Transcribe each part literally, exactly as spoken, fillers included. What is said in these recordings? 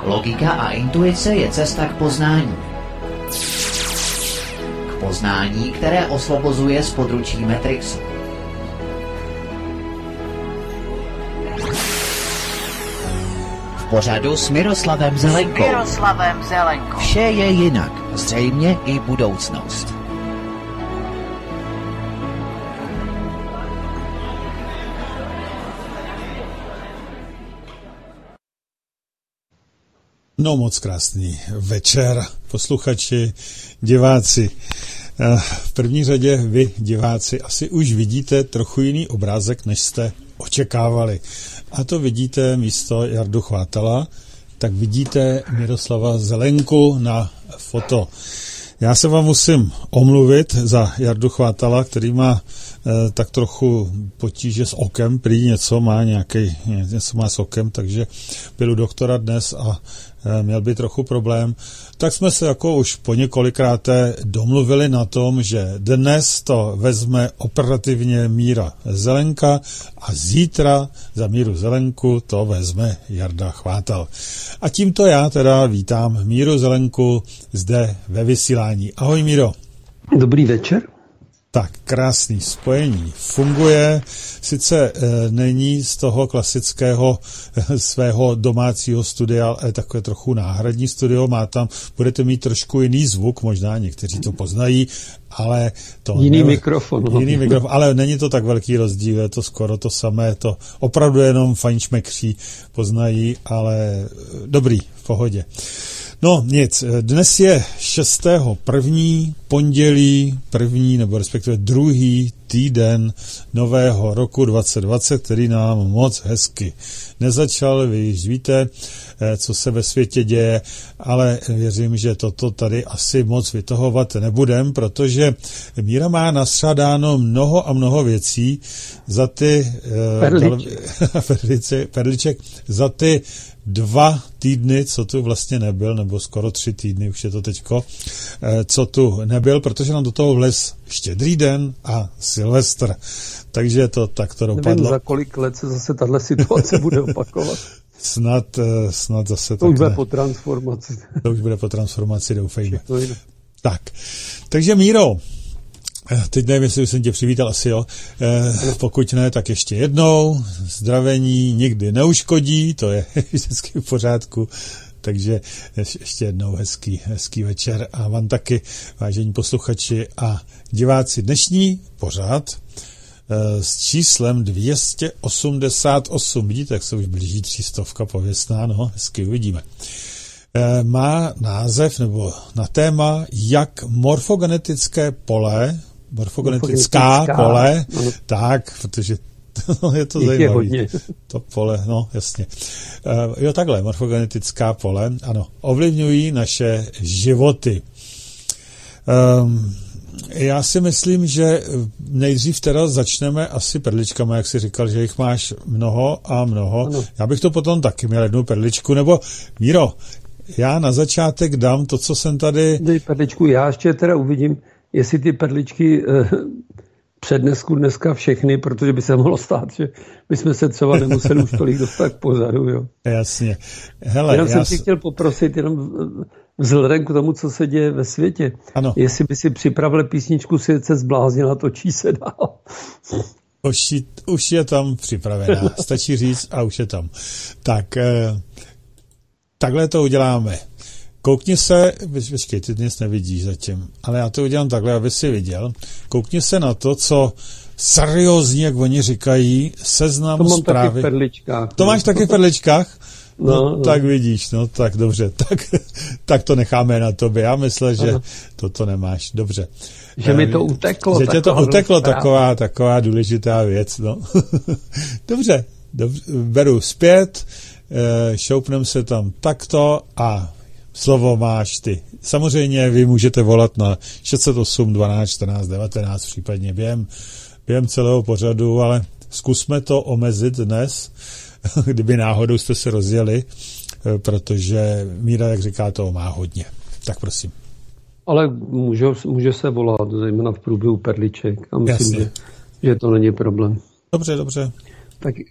Logika a intuice je cesta k poznání. K poznání, které osvobozuje z područí Matrixu. V pořadu s Miroslavem Zelenkou. S Miroslavem Zelenkou. Vše je jinak, zřejmě i budoucnost. No, moc krásný večer, posluchači, diváci. V první řadě vy, diváci, asi už vidíte trochu jiný obrázek, než jste očekávali. A to vidíte místo Jardu Chvátala, tak vidíte Miroslava Zelenku na foto. Já se vám musím omluvit za Jardu Chvátala, který má eh, tak trochu potíže s okem, prý něco má nějaký, něco má s okem, takže byl u doktora dnes a eh, měl by trochu problém. Tak jsme se jako už po několikáté domluvili na tom, že dnes to vezme operativně Míra Zelenka a zítra za Míru Zelenku to vezme Jarda Chvátal. A tímto já teda vítám Míru Zelenku zde ve vysílání. Ahoj, Míro. Dobrý večer. Tak, krásný spojení funguje, sice e, není z toho klasického e, svého domácího studia, ale takové trochu náhradní studio, má tam, budete mít trošku jiný zvuk, možná někteří to poznají, ale to... Jiný ne, mikrofon. Jiný mikrofon, ale není to tak velký rozdíl, je to skoro to samé, to opravdu jenom fajnšmekří poznají, ale dobrý, v pohodě. No nic, dnes je šestého prvního pondělí, první nebo respektive druhý týden nového roku dvacet dvacet, který nám moc hezky nezačal. Vy již víte, co se ve světě děje, ale věřím, že toto tady asi moc vytahovat nebudem, protože Míra má nastřádáno mnoho a mnoho věcí za ty perliček, perliček za ty dva týdny, co tu vlastně nebyl, nebo skoro tři týdny, už je to teďko, co tu nebyl, protože nám do toho vlez Štědrý den a Silvestr. Takže to tak to dopadlo. Nevím, za kolik let se zase tahle situace bude opakovat. Snad, snad zase to už bude po transformaci. To už bude po transformaci, doufejme. Tak, takže Míro, teď nevím, jestli jsem tě přivítal, asi jo. Eh, pokud ne, tak ještě jednou. Zdravení nikdy neuškodí, to je vždycky v pořádku. Takže ještě jednou hezký, hezký večer a vám taky, vážení posluchači a diváci. Dnešní pořad eh, s číslem dvě stě osmdesát osm. Vidíte, jak se už blíží třistovka pověstná, no, hezky uvidíme. Eh, má název nebo na téma, jak morfogenetické pole morfogenetická pole, ano. Tak, protože to je to zajímavé. To pole, no jasně. Uh, jo, takhle, morfogenetická pole, ano, ovlivňují naše životy. Um, já si myslím, že nejdřív teda začneme asi perličkama, jak jsi říkal, že jich máš mnoho a mnoho. Ano. Já bych to potom taky měl jednu perličku, nebo Míro, já na začátek dám to, co jsem tady... Dej perličku, já ještě teda uvidím, jestli ty perličky eh, přednesku dneska všechny, protože by se mohlo stát, že bychom se třeba nemuseli už tolik dostat k pozadu, jo. Jasně. Hele, jenom já jsem si chtěl poprosit, jenom vzhledem k tomu, co se děje ve světě, ano. Jestli by si připravil písničku Svět se zbláznila, točí se dál. Už, už je tam připravená, stačí říct a už je tam. Tak, eh, takhle to uděláme. Koukni se, počkej, ty dnes nevidíš zatím, ale já to udělám takhle, aby si viděl. Koukni se na to, co seriózní, jak oni říkají, seznam to mám zprávy. Taky v perličkách. To máš taky v perličkách? No, no, no. Tak vidíš, no tak dobře, tak, tak to necháme na tobě. Já myslel, že ano. Toto nemáš, dobře. Že mi to uteklo. Že tě to uteklo, taková, taková důležitá věc, no. Dobře, dobře, beru zpět, šoupnem se tam takto a slovo máš ty. Samozřejmě vy můžete volat na šest set osm dvanáct čtrnáct devatenáct, případně během, během celého pořadu, ale zkusme to omezit dnes, kdyby náhodou jste se rozjeli, protože Míra, jak říká, toho má hodně. Tak prosím. Ale může, může se volat, zejména v průběhu perliček. A myslím, že, že to není problém. Dobře, dobře. Tak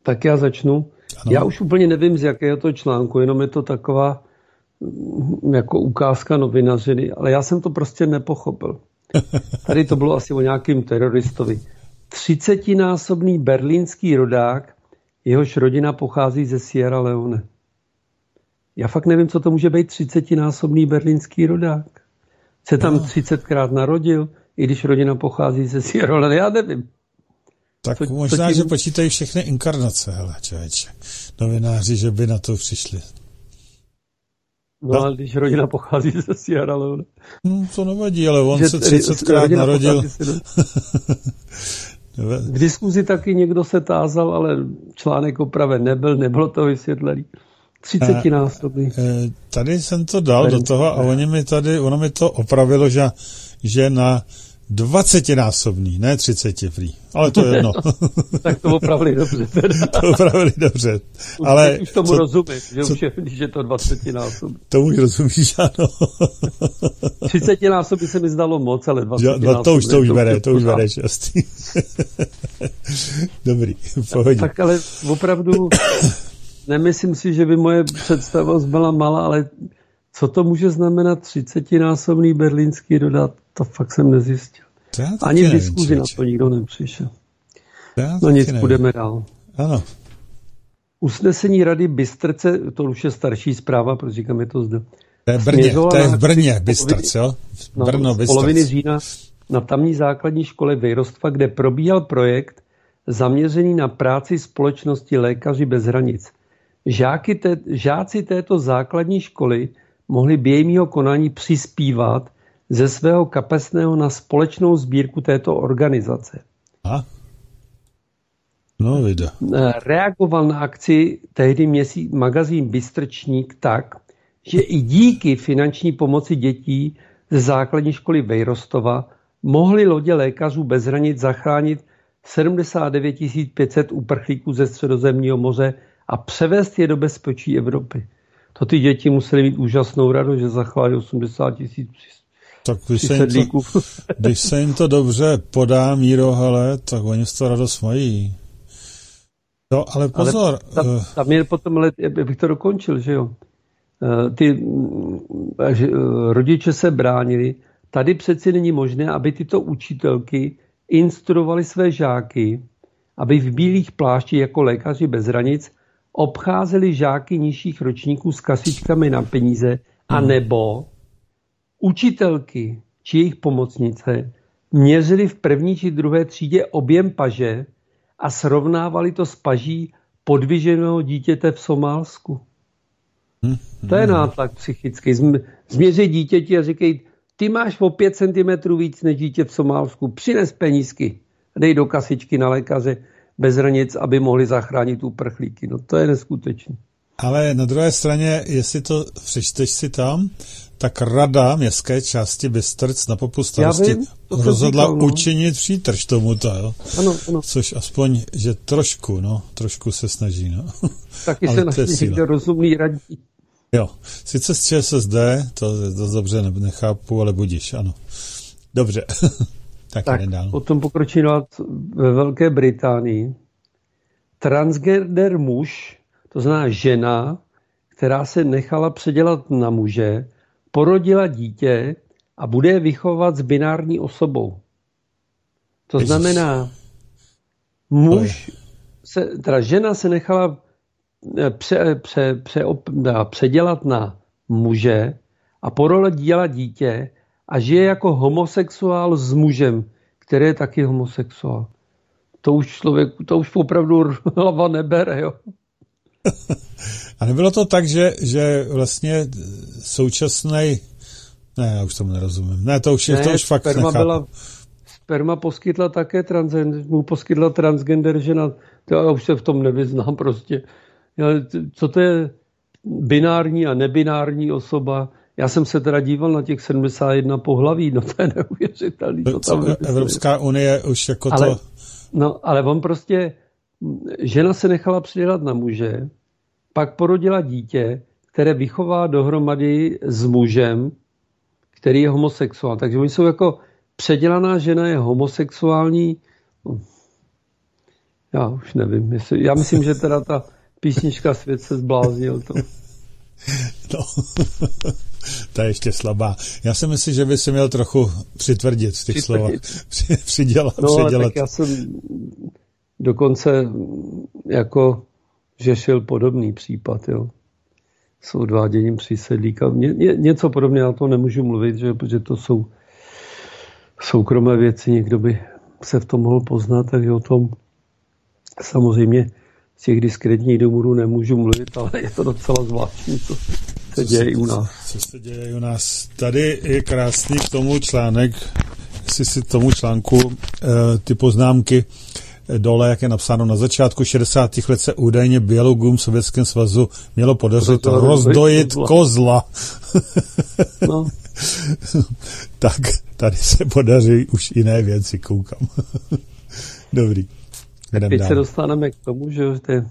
Tak já začnu. Ano. Já už úplně nevím, z jakého to článku, jenom je to taková jako ukázka novinařiny, ale já jsem to prostě nepochopil. Tady to bylo asi o nějakým teroristovi. třicetinásobný berlínský rodák, jehož rodina pochází ze Sierra Leone. Já fakt nevím, co to může být třicetinásobný berlínský rodák. Se tam třicetkrát narodil, i když rodina pochází ze Sierra Leone, já nevím. Tak co, možná, co tím... že počítají všechny inkarnace, hele, člověče. Novináři, že by na to přišli. No, ale když rodina pochází ze Sierra Leone. No, to nevadí, ale on že se třicetkrát narodil. V diskuzi taky někdo se tázal, ale článek opraven nebyl, nebylo to vysvětlený. třicetinásobný. Tady jsem to dal tady do toho a oni mi tady, ono mi to opravilo, že, že na dvacetinásobný, ne třiceti prý. Ale to je jedno. Tak to opravili dobře. Teda. To opravili dobře. Ale už tomu co, rozumím, že co, už je, když je to dvacetinásobný. Tomu už rozumíš, ano. třicetinásobný se mi zdalo moc, ale dvacetinásobný. To už, to už bere, to už bere častý. Dobrý, pohodě. Tak ale opravdu nemyslím si, že by moje představost byla malá, ale co to může znamenat třicetinásobný berlínský dodat, to fakt jsem nezjistil. Ani v diskuzi na to nikdo nepřišel. No nic, nevím. Půjdeme dál. Ano. Usnesení Rady Bystrce, to už je starší zpráva, proč říkám, je to zde. To je, Brně, to je v Brně, Bystrc, jo? Brno, no, z poloviny října na tamní základní škole Vejrostva, kde probíhal projekt zaměřený na práci společnosti Lékaři bez hranic. Žáky té, žáci této základní školy mohli během jeho konání přispívat ze svého kapesného na společnou sbírku této organizace. A? No, vidě. Reagoval na akci tehdy měsíc, magazín Bystrčník tak, že i díky finanční pomoci dětí ze základní školy Vejrostova mohly lodě Lékařů bez hranic zachránit sedmdesát devět tisíc pět set uprchlíků ze Středozemního moře a převést je do bezpečí Evropy. To ty děti musely mít úžasnou radost, že zachovali osmdesát tisíc tak když se, to, když se jim to dobře podá, Míro, hele, tak oni z toho radost mají. No, ale pozor. Ale tam, tam je potom, ale bych to dokončil, že jo. Ty že, rodiče se bránili. Tady přeci není možné, aby tyto učitelky instruovali své žáky, aby v bílých pláštích jako Lékaři bez hranic obcházeli žáky nižších ročníků s kasičkami na peníze, a nebo učitelky či jejich pomocnice měřili v první či druhé třídě objem paže a srovnávali to s paží podvyženého dítěte v Somálsku. Hmm. To je nátlak psychický. Změří dítěti a říkají, ty máš o pět centimetrů víc než dítě v Somálsku, přines penízky, dej do kasičky na Lékaře bez hranic, aby mohli zachránit uprchlíky. No to je neskutečné. Ale na druhé straně, jestli to přečteš si tam, tak Rada městské části Bystrc na popud starosti rozhodla říkal, no. učinit přítrž tomuto, jo? Ano, ano. Což aspoň, že trošku, no, trošku se snaží, no. Taky se snaží někdo rozumný radí. Jo, sice z ČSSD, to, to dobře nechápu, ale budíš, ano. Dobře. tak, tak potom pokročí ve Velké Británii. Transgender muž, to znamená žena, která se nechala předělat na muže, porodila dítě a bude je vychovat s binární osobou. To Ježiš. znamená, muž, se, teda žena se nechala pře, pře, pře, předělat na muže a porodila dítě a žije jako homosexuál s mužem, který je taky homosexuál. To už člověk, to už opravdu hlava nebere, jo. A nebylo to tak, že, že vlastně současnej... Ne, já už tomu nerozumím. Ne, to už, je, ne, to už fakt nechápu. Byla, sperma poskytla také transgender, mu poskytla transgender žena. To já už se v tom nevyznám prostě. Co to je binární a nebinární osoba? Já jsem se teda díval na těch sedmdesát jedna pohlaví, no to je neuvěřitelný. To tam Evropská unie už jako ale, to... No, ale on prostě... Žena se nechala přidělat na muže, pak porodila dítě, které vychová dohromady s mužem, který je homosexuál. Takže oni jsou jako předělaná žena je homosexuální. Já už nevím. Já myslím, že teda ta písnička Svět se zbláznil. To. No, ta je ještě slabá. Já si myslím, že by si měl trochu přitvrdit v těch slovách. Při, přidělat, no, ale přidělat. tak já jsem dokonce jako řešil podobný případ, jo. S odváděním přísedlíka. Ně, ně, něco podobně, na to nemůžu mluvit, že, protože to jsou soukromé věci, někdo by se v tom mohl poznat, takže o tom samozřejmě z těch diskrétních důvodů nemůžu mluvit, ale je to docela zvláštní, co se děje i u nás. Co se děje i u nás. Tady je krásný k tomu článek, jestli si tomu článku ty poznámky dole, jak je napsáno, na začátku šedesátých let se údajně Bělorusům v Sovětském svazu mělo podařit to rozdojit kozla. kozla. No. Tak tady se podaří už jiné věci, koukám. Dobrý. Teď dál. Se dostaneme k tomu, že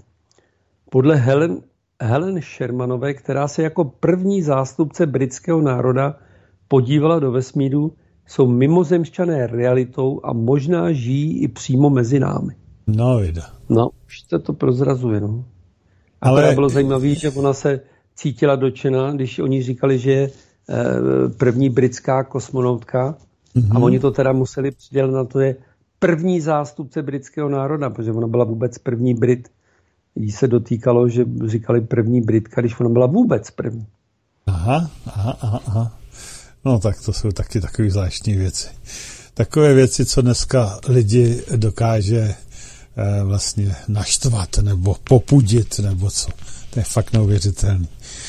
podle Helen, Helen Shermanové, která se jako první zástupce britského národa podívala do vesmíru, jsou mimozemšťané realitou a možná žijí i přímo mezi námi. No, vida. No, už se to prozrazuje, no. A ale teda bylo zajímavé, že ona se cítila dotčená, když oni říkali, že je eh, první britská kosmonautka, mm-hmm. a oni to teda museli přidělat na to, je první zástupce britského národa, protože ona byla vůbec první Brit. Jí se dotýkalo, že říkali první Britka, když ona byla vůbec první. Aha, aha, aha, aha. No tak to jsou taky takové zvláštní věci. Takové věci, co dneska lidi dokáže eh, vlastně naštvat nebo popudit, nebo co. To je fakt neuvěřitelný.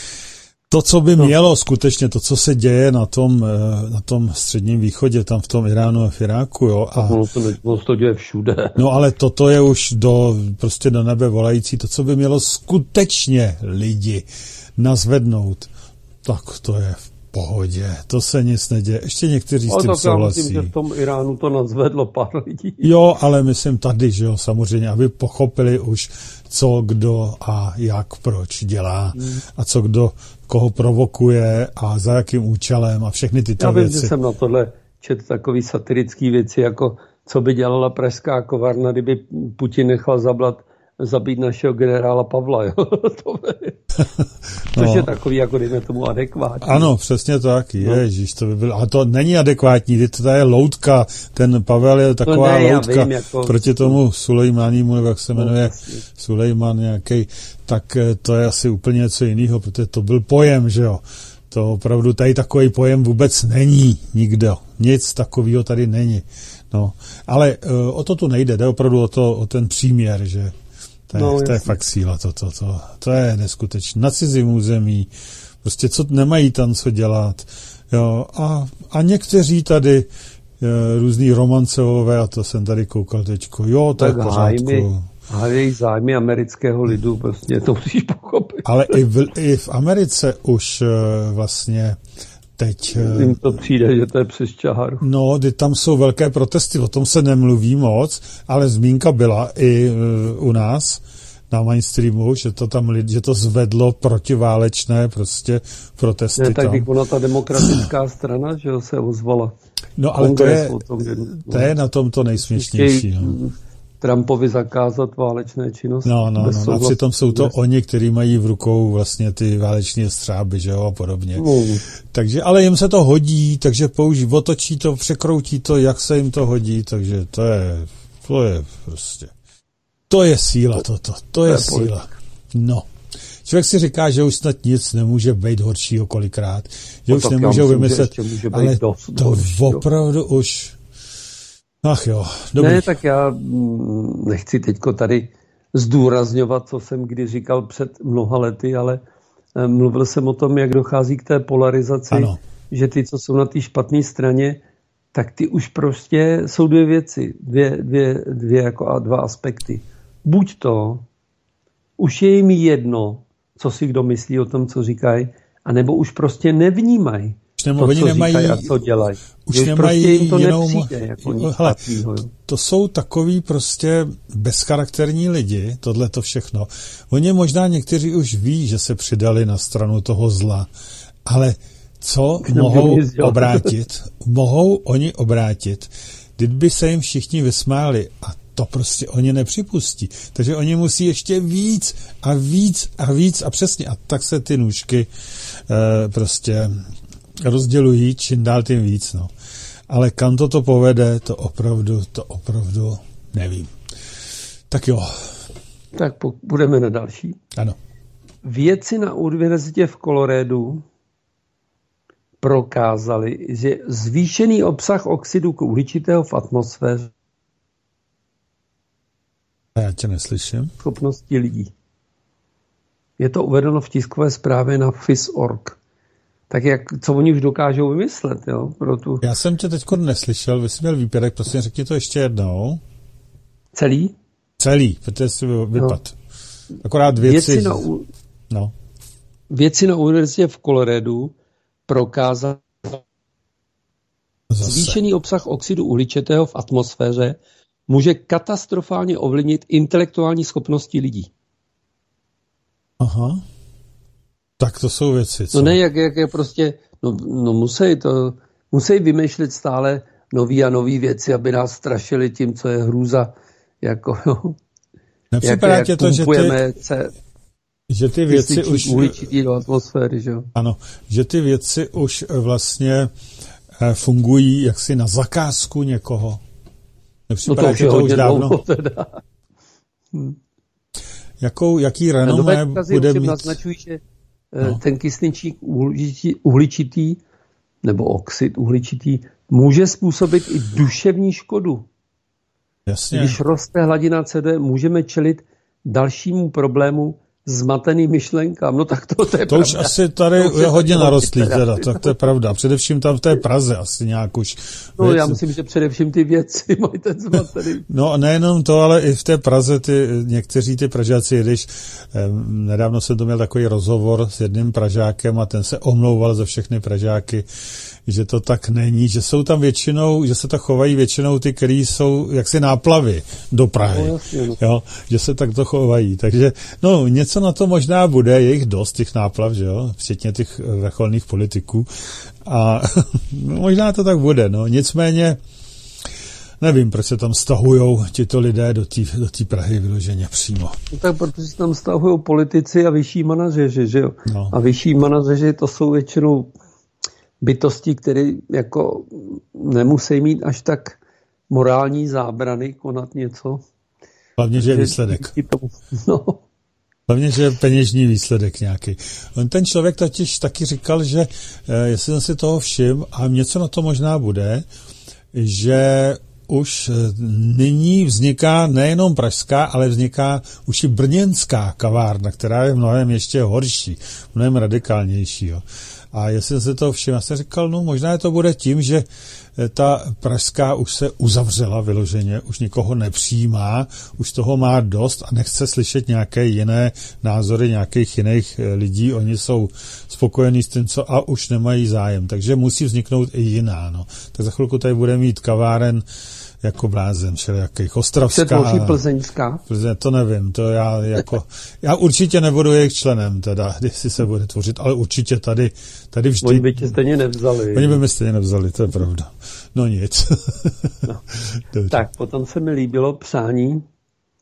To, co by mělo skutečně, to, co se děje na tom, na tom středním východě, tam v tom Iránu a v Iráku, jo. A ono to, ono to děje všude. No ale toto je už do, prostě do nebe volající, to, co by mělo skutečně lidi nazvednout, tak to je v pohodě, to se nic neděje. Ještě někteří s tím souhlasí. Já myslím, že v tom Iránu to nazvedlo pár lidí. Jo, ale myslím tady, že jo, samozřejmě, aby pochopili už, co kdo a jak, proč dělá hmm. a co kdo koho provokuje a za jakým účelem a všechny tyto Já vím, věci. Já vím, že jsem na tohle četl takový satirický věci, jako co by dělala pražská kovárna, kdyby Putin nechal zablat, zabít našeho generála Pavla. Jo? to je, což no. je takový, jako dejme tomu, adekvátní. Ano, přesně tak. Ježíš, to by bylo. A to není adekvátní, to je loutka. Ten Pavel je taková no ne, loutka. Vím, jako... Proti tomu Sulejmanímu, nebo jak se jmenuje, no, Sulejman nějaký, tak to je asi úplně něco jiného, protože to byl pojem, že jo. To opravdu tady takový pojem vůbec není nikdo. Nic takového tady není. No, ale uh, o to tu nejde, jde opravdu o, to, o ten příměr, že to je, no, to je fakt síla, to, to, to, to je neskutečné. Na cizím území, prostě co nemají tam co dělat. Jo, a, a někteří tady je, různý romancové, a to jsem tady koukal teďko, jo, to tak je v pořádku. Hájí zájmy amerického lidu, prostě to musíš pochopit. Ale i v, i v Americe už uh, vlastně teď... Jim to přijde, že to je přes čáru. No, kdy tam jsou velké protesty, o tom se nemluví moc, ale zmínka byla i uh, u nás na mainstreamu, že to tam lidi, že to zvedlo protiválečné prostě protesty. Ne, tak tam. ona ta demokratická strana, že se ozvala. No, ale to je, tom, že, to je na tom to nejsměšnější. No. Trumpovi zakázat válečné činnosti. No, no, no. A přitom jsou to oni, kteří mají v rukou vlastně ty váleční střáby, že jo, a podobně. No. Takže, ale jim se to hodí, takže použí, otočí to, překroutí to, jak se jim to hodí, takže to je, to je prostě, to je síla toto, to, to je, je síla. No. Člověk si říká, že už snad nic nemůže být horšího kolikrát, že no, už nemůžou vymyslet, ale dost, to dost, opravdu jo. už... Ach jo, dobrý. Ne, tak já nechci teďko tady zdůrazňovat, co jsem kdy říkal před mnoha lety, ale mluvil jsem o tom, jak dochází k té polarizaci, ano. Že ty, co jsou na té špatné straně, tak ty už prostě jsou dvě věci, dvě, dvě, dvě jako a dva aspekty. Buď to, už je jim jedno, co si kdo myslí o tom, co říkají, anebo už prostě nevnímají. To, oni co nemají, říkají a co dělají. Už že nemají prostě jim to jenom, nepřijde, jako nic hele, špatnýho. To jsou takový prostě bezcharakterní lidi, tohle to všechno. Oni možná někteří už ví, že se přidali na stranu toho zla, ale co mohou obrátit? Mohou oni obrátit, kdyby se jim všichni vysmáli a to prostě oni nepřipustí. Takže oni musí ještě víc a víc a víc a přesně. A tak se ty nůžky e, prostě rozdělují čím dál tím víc. No. Ale kam to to povede, to opravdu, to opravdu nevím. Tak jo. Tak budeme na další. Ano. Vědci na univerzitě v Coloradu prokázali, že zvýšený obsah oxidu uhličitého v atmosféře já tě neslyším. Schopnosti lidí. Je to uvedeno v tiskové zprávě na F I S tečka org. Tak jak, co oni už dokážou vymyslet, jo? Pro tu... Já jsem tě teď neslyšel, vy jsi měl výpěrek, prosím, řekni to ještě jednou. Celý? Celý, protože jsi vypad. No. Akorát věci... Věci na, u... no. věci na univerzitě v Coloradu prokázali zvýšený obsah oxidu uhličitého v atmosféře může katastrofálně ovlivnit intelektuální schopnosti lidí. Aha. Tak to jsou věci, co? No ne, jak, jak je prostě, no, no musí to, musí vymýšlet stále nový a nový věci, aby nás strašili tím, co je hrůza, jako, jo. Nepřipadá jak, tě jak to, že ty, se, že ty věci už... uhličitý do atmosféry, že jo. Ano, že ty věci už vlastně fungují jaksi na zakázku někoho. Nepřipadá no to tě to už dávno? Teda. Hm. Jakou, jaký renomé bude mít? Naznačují, že no. ten kysličník uhličitý, uhličitý nebo oxid uhličitý může způsobit i duševní škodu. Jasně. Když roste hladina C O dva, můžeme čelit dalšímu problému zmatený myšlenkám. No tak to, to je To pravda. už asi tady je hodně narostlý, teda, tak to je pravda. Především tam v té Praze asi nějak už. No věc... já myslím, že především ty věci mají ten zmatený. No nejenom to, ale i v té Praze ty, někteří ty Pražáci, když eh, nedávno jsem to měl takový rozhovor s jedním Pražákem a ten se omlouval za všechny Pražáky, že to tak není, že jsou tam většinou, že se to chovají většinou ty, který jsou jaksi náplavy do Prahy, no, jasně, no. Jo, že se takto chovají. Takže no, něco na to možná bude, je jich dost, těch náplav, že jo, včetně těch vrcholných politiků a no, možná to tak bude, no, nicméně nevím, proč se tam stahujou tito lidé do té do té Prahy vyloženě přímo. No tak protože se tam stahujou politici a vyšší manažeři, že jo. No. A vyšší manažeři to jsou většinou bytosti, které jako nemusí mít až tak morální zábrany konat něco. Hlavně, že je výsledek. No. Hlavně, že je peněžní výsledek nějaký. On ten člověk totiž taky říkal, že jestli jsem si toho všiml, a něco na to možná bude, že už nyní vzniká nejenom pražská, ale vzniká už i brněnská kavárna, která je mnohem ještě horší, mnohem radikálnější. Jo. A jestli se to všim, já jsem říkal, no možná to bude tím, že ta pražská už se uzavřela vyloženě, už nikoho nepřijímá, už toho má dost a nechce slyšet nějaké jiné názory nějakých jiných lidí, oni jsou spokojení s tím, co a už nemají zájem, takže musí vzniknout i jiná. No. Tak za chvilku tady bude mít kaváren jako blázen, všelijakých ostravská. Se tvoří plzeňská? Plzeň, to nevím, to já jako, já určitě nebudu jejich členem, teda, jestli se bude tvořit, ale určitě tady, tady vždy. Oni by tě stejně nevzali. Oni by mě stejně nevzali, to je pravda. No nic. No. Tak, potom se mi líbilo přání uh,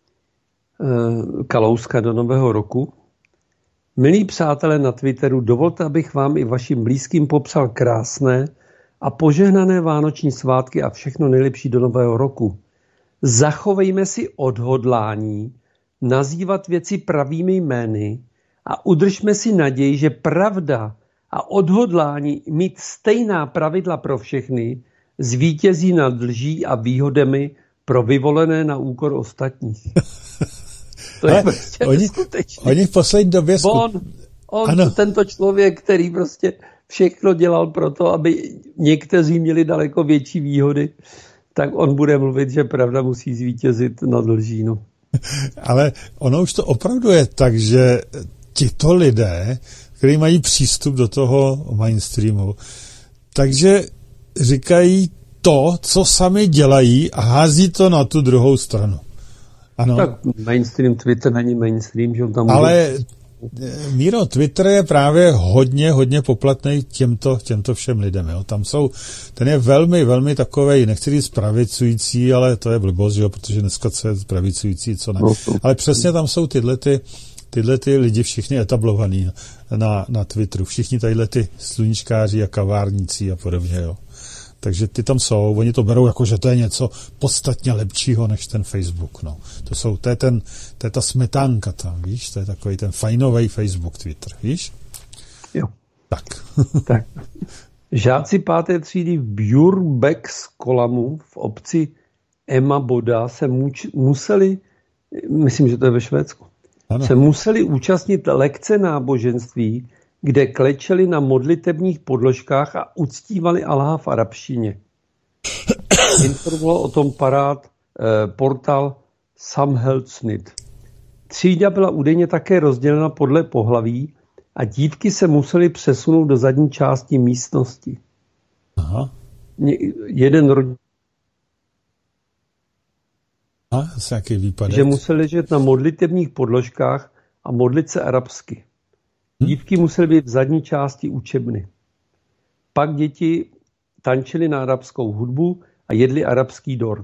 Kalouska do nového roku. Milí přátelé na Twitteru, dovolte, abych vám i vašim blízkým popsal krásné a požehnané vánoční svátky a všechno nejlepší do nového roku. Zachovejme si odhodlání nazývat věci pravými jmény a udržme si naději, že pravda a odhodlání mít stejná pravidla pro všechny zvítězí nad lží a výhodami pro vyvolené na úkor ostatních. To je prostě oni, oni v poslední době... Skup... On, on tento člověk, který prostě všechno dělal pro to, aby někteří měli daleko větší výhody, tak on bude mluvit, že pravda musí zvítězit nad lží. No. Ale ono už to opravdu je tak, že tito lidé, kteří mají přístup do toho mainstreamu, takže říkají to, co sami dělají a hází to na tu druhou stranu. Ano. Tak mainstream Twitter není mainstream, že tam ale Míro, Twitter je právě hodně, hodně poplatný těmto, těmto všem lidem. Jo. Tam jsou, ten je velmi, velmi takovej, nechci říct pravicující, ale to je blbost, jo, protože dneska co je pravicující, co ne. Ale přesně tam jsou tyhle ty, tyhle ty lidi všichni etablovaní na, na Twitteru. Všichni tadyhle ty sluníčkáři a kavárníci a podobně, jo. Takže ty tam jsou, oni to berou jako, že to je něco podstatně lepšího než ten Facebook, no. To jsou, to je, ten, to je ta smetánka tam, víš, to je takový ten fajnový Facebook, Twitter, víš? Jo. Tak. Tak. Žáci páté třídy v Bjurbeks Kolamu v obci Emmaboda se muč, museli, myslím, že to je ve Švédsku, ano. se museli účastnit lekce náboženství, kde klečeli na modlitebních podložkách a uctívali Allaha v arabštině. Informoval o tom parád eh, portál Samhällsnytt. Třída byla údajně také rozdělena podle pohlaví a dívky se musely přesunout do zadní části místnosti. Aha. Jeden rodič A, jaký výpadek? že museli ležet na modlitebních podložkách a modlit se arabsky. Dívky musely být v zadní části učebny. Pak děti tančily na arabskou hudbu a jedli arabský dort.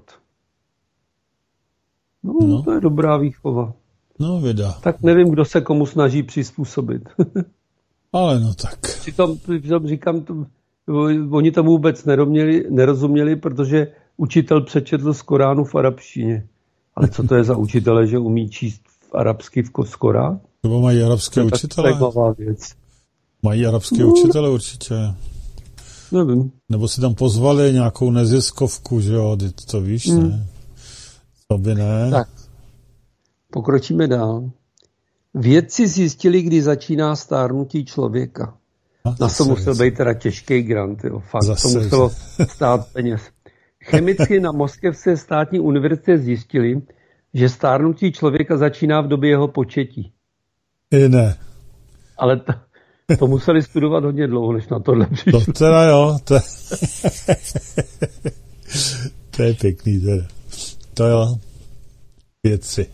No, no. To je dobrá výchova. No, věda. Tak nevím, kdo se komu snaží přizpůsobit. Ale no tak. Přitom, přitom říkám, to, oni tomu vůbec nerozuměli, nerozuměli, protože učitel přečetl z Koránu v arabštině. Ale co to je za učitele, že umí číst v arabsky v Koránu? Nebo mají arabské to učitele? Věc. Mají arabské no, učitele určitě. Nevím. Nebo si tam pozvali nějakou neziskovku, že jo, ty to víš, hmm. ne? To by ne. Tak, pokročíme dál. Vědci zjistili, kdy začíná stárnutí člověka. A, Na to musel být teda těžký grant, jo. Fakt, zase, to muselo stát peněz. Chemicky na Moskevské státní univerzitě zjistili, že stárnutí člověka začíná v době jeho početí. I ne. Ale to, to museli studovat hodně dlouho, než na tohle přišlo. To teda jo, to, to je pěkný teda. To jo, věci.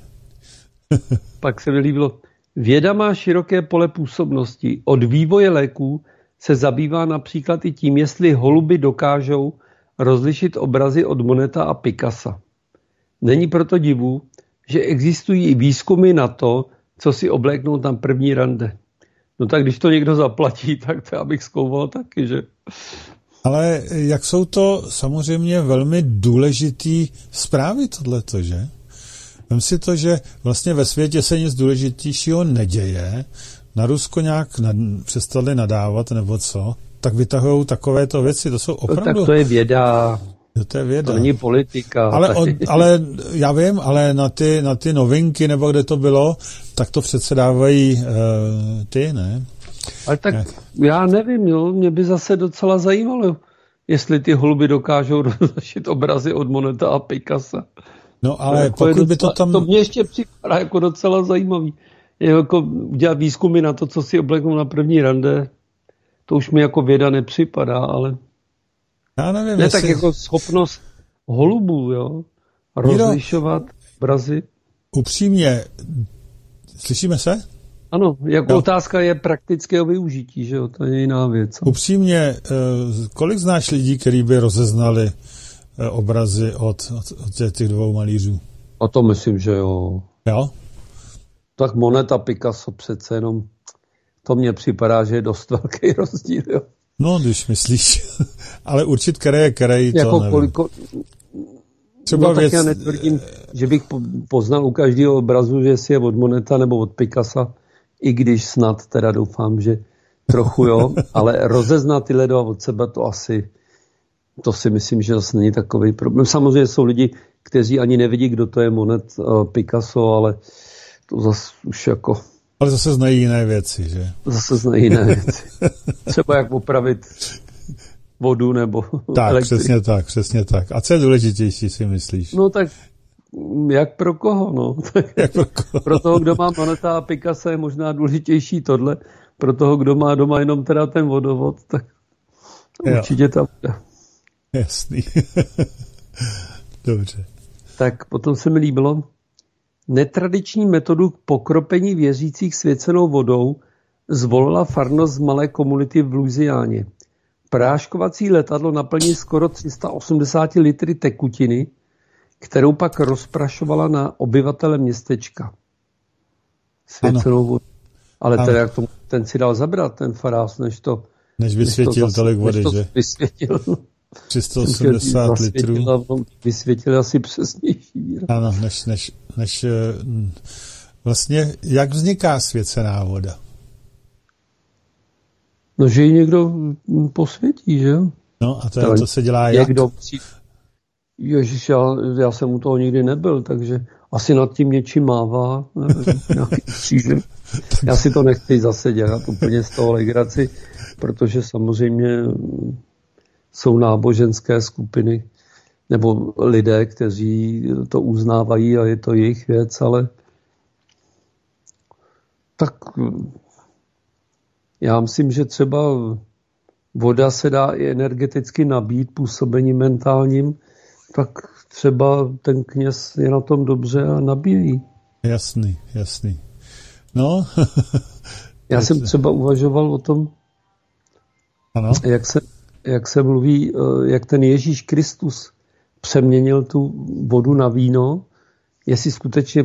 Pak se mi líbilo. Věda má široké pole působnosti. Od vývoje léků se zabývá například i tím, jestli holuby dokážou rozlišit obrazy od Moneta a Picassa. Není proto divu, že existují i výzkumy na to, co si obléknout na první rande. No tak když to někdo zaplatí, tak to já bych zkoumal taky, že? Ale jak jsou to samozřejmě velmi důležitý zprávy tohleto, že? Vem si to, že vlastně ve světě se nic důležitějšího neděje, na Rusko nějak nad, přestali nadávat nebo co, tak vytahujou takovéto věci, to jsou opravdu... No, tak to je věda... To je věda. To není politika. Ale, od, ale já vím, ale na ty, na ty novinky, nebo kde to bylo, tak to přece dávají uh, ty, ne? Ale tak Jak? já nevím, jo, mě by zase docela zajímalo, jestli ty holuby dokážou rozlišit obrazy od Moneta a Picassa. No ale jako pokud docela, by to tam... To mě ještě připadá jako docela zajímavý. Je jako udělat výzkumy na to, co si obleknou na první rande, to už mi jako věda nepřipadá, ale... Já nevím, ne, jestli... tak jako schopnost holubů, jo, rozlišovat obrazy. Upřímně, slyšíme se? Ano, jako jo. Otázka je praktického využití, že jo, to je jiná věc. Upřímně, kolik znáš lidí, kteří by rozeznali obrazy od, od, od těch dvou malířů? A to myslím, že jo. Jo? Tak Monet a Picasso přece jenom, to mně připadá, že je dost velký rozdíl, jo. No, když myslíš, ale určit, které je které, to jako nevím. Koliko... Třeba no, věc... tak já netvrdím, že bych poznal u každého obrazu, že si je od Moneta nebo od Picassa, i když snad teda doufám, že trochu jo, ale rozeznat tyhle dva od sebe, to asi, to si myslím, že zase není takový problém. Samozřejmě jsou lidi, kteří ani nevidí, kdo to je Monet, Picasso, ale to zase už jako... Ale zase znají jiné věci, že? Zase znají jiné věci. Třeba jak opravit vodu nebo tak, elektrik. Přesně tak, přesně tak. A co je důležitější, si myslíš? No tak jak pro koho, no. Jak pro koho? Pro toho, kdo má Moneta a Picasso, je možná důležitější tohle. Pro toho, kdo má doma jenom teda ten vodovod, tak jo. Určitě ta voda. Jasný. Dobře. Tak potom se mi líbilo, Netradiční metodu k pokropení věřících svěcenou vodou zvolila farnost z malé komunity v Louisianě. Práškovací letadlo naplní skoro tři sta osmdesát litry tekutiny, kterou pak rozprašovala na obyvatele městečka. Svěcenou vodu. Ale teda, jak to, ten si dal zabrat, ten farář, než to... Než vysvětil než to, tolik vody, než to že? Vysvětil. tři sta osmdesát litrů. Vysvětil asi přesnější. Ano, než, než, než... Vlastně, jak vzniká svěcená voda? No, že ji někdo posvětí, že jo? No a to, je, to se dělá jak? Někdo při... Ježiš, já, já jsem u toho nikdy nebyl, takže asi nad tím něčím mává, nějaký křížem. Já si to nechci zase dělat úplně z toho legraci, protože samozřejmě jsou náboženské skupiny nebo lidé, kteří to uznávají a je to jejich věc, ale tak já myslím, že třeba voda se dá i energeticky nabít působením mentálním, tak třeba ten kněz je na tom dobře a nabíjí. Jasný, jasný. No. Já jsem třeba uvažoval o tom, ano. Jak, se, jak se mluví, jak ten Ježíš Kristus přeměnil tu vodu na víno, jestli skutečně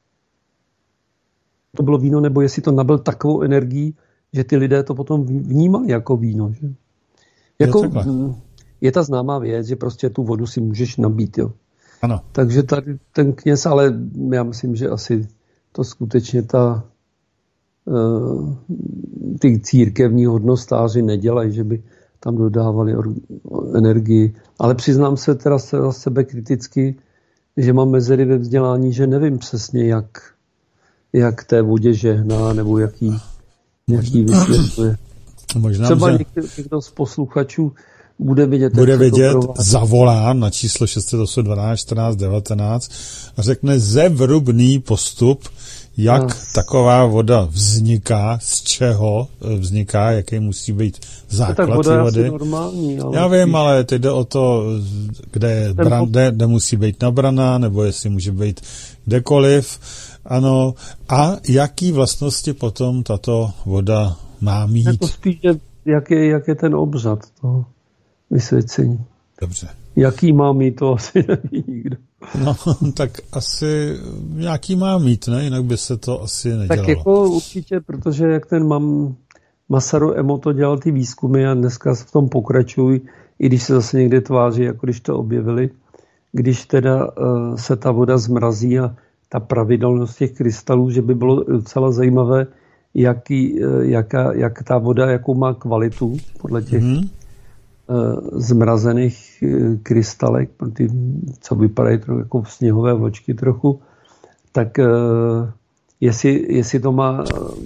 to bylo víno, nebo jestli to nabyl takovou energií, že ty lidé to potom vnímali jako víno. Že? Jako, je, je ta známá věc, že prostě tu vodu si můžeš nabít. Jo. Ano. Takže tady ten kněz, ale já myslím, že asi to skutečně ta uh, ty církevní hodnostáři nedělají, že by tam dodávali energii. Ale přiznám se teda za sebe kriticky, že mám mezery ve vzdělání, že nevím přesně, jak, jak té vodě žehná, nebo jaký, jaký vysvětluje. Možná, třeba že... někdo, někdo z posluchačů bude vědět, bude vědět, zavolá na číslo šest osm dvanáct čtrnáct devatenáct a řekne zevrubný postup, jak no. taková voda vzniká, z čeho vzniká, jaký musí být základ tak voda vody. Je normální, ale já vím, ale teď jde o to, kde, je bran, kde, kde musí být nabraná, nebo jestli může být kdekoliv. Ano. A jaký vlastnosti potom tato voda má mít? Jako spíš, jak je, jak je ten obřad toho vysvěcení. Dobře. Jaký má mít, to asi neví nikdo. No, tak asi nějaký má mít, ne? Jinak by se to asi nedělalo. Tak jako určitě, protože jak ten mám Masaru Emoto dělal ty výzkumy a dneska v tom pokračují, i když se zase někde tváří, jako když to objevili, když teda uh, se ta voda zmrazí a ta pravidelnost těch krystalů, že by bylo docela zajímavé, jaký, uh, jaká, jak ta voda, jakou má kvalitu podle těch mm-hmm. zmrazených krystalek, ty, co vypadají trochu jako sněhové vločky trochu, tak jestli, jestli to má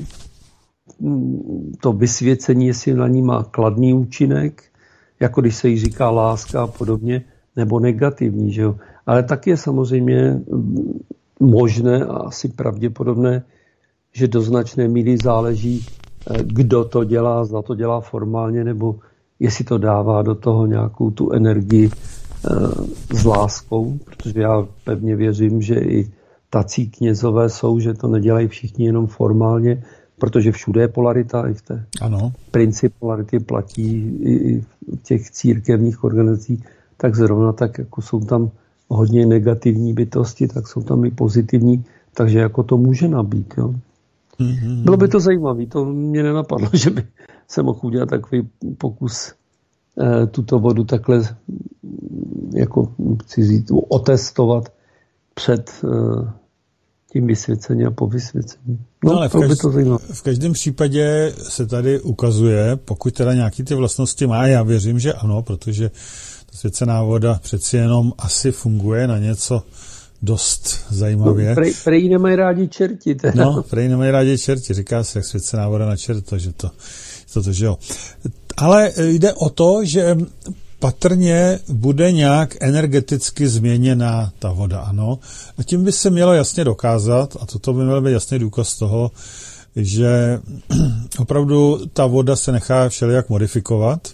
to vysvěcení, jestli na ní má kladný účinek, jako když se jí říká láska a podobně, nebo negativní, že jo. Ale tak je samozřejmě možné a asi pravděpodobné, že do značné míry záleží, kdo to dělá, zda to dělá formálně, nebo jestli to dává do toho nějakou tu energii e, s láskou, protože já pevně věřím, že i tací knězové jsou, že to nedělají všichni jenom formálně, protože všude je polarita, i v té ano. princip polarity platí i v těch církevních organizacích, tak zrovna tak, jako jsou tam hodně negativní bytosti, tak jsou tam i pozitivní, takže jako to může nabít, jo. Mm-hmm. Bylo by to zajímavé, to mě nenapadlo, že by se mohl udělat takový pokus e, tuto vodu takhle jako cizí, otestovat před e, tím vysvěcením a po vysvěcení. No, no ale v, každý, by to v každém případě se tady ukazuje, pokud teda nějaký ty vlastnosti má, já věřím, že ano, protože ta svěcená voda přeci jenom asi funguje na něco dost zajímavě. No, prej, prej nemají rádi čerti. Teda. No, prej nemají rádi čerti. Říká se, jak svěcená voda na čerta, že to, to, to, že jo. Ale jde o to, že patrně bude nějak energeticky změněná ta voda, ano. A tím by se mělo jasně dokázat, a toto by měl být jasný důkaz toho, že opravdu ta voda se nechá všelijak modifikovat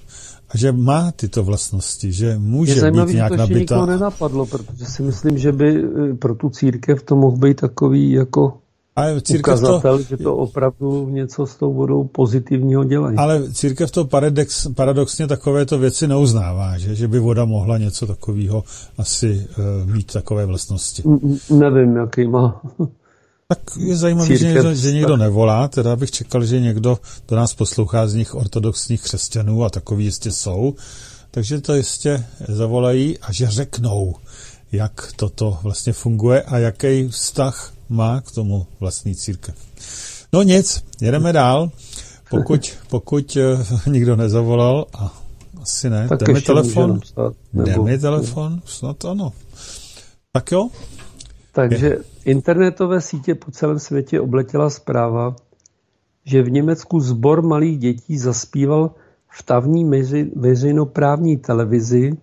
a že má tyto vlastnosti, že může je zajímavý, být nějak nabitá. Je zajímavé, že to nikoho nenapadlo, protože si myslím, že by pro tu církev to mohl být takový jako ukazatel, to, že to opravdu něco s tou vodou pozitivního dělají. Ale církev to paradox, paradoxně takovéto věci neuznává, že? Že by voda mohla něco takového asi uh, mít takové vlastnosti. N- nevím, jaký má. Tak je zajímavé, že někdo, že někdo nevolá, teda bych čekal, že někdo do nás poslouchá z nich ortodoxních křesťanů a takový jistě jsou, takže to jistě zavolají a že řeknou, jak toto vlastně funguje a jaký vztah má k tomu vlastní církev. No nic, jedeme dál, pokud, pokud nikdo nezavolal a asi ne, tak jde mi telefon, napsat, jde mi telefon, snad ano. Tak jo? Takže je. Internetové sítě po celém světě obletěla zpráva, že v Německu sbor malých dětí zaspíval v tamní mezi, veřejnoprávní televizi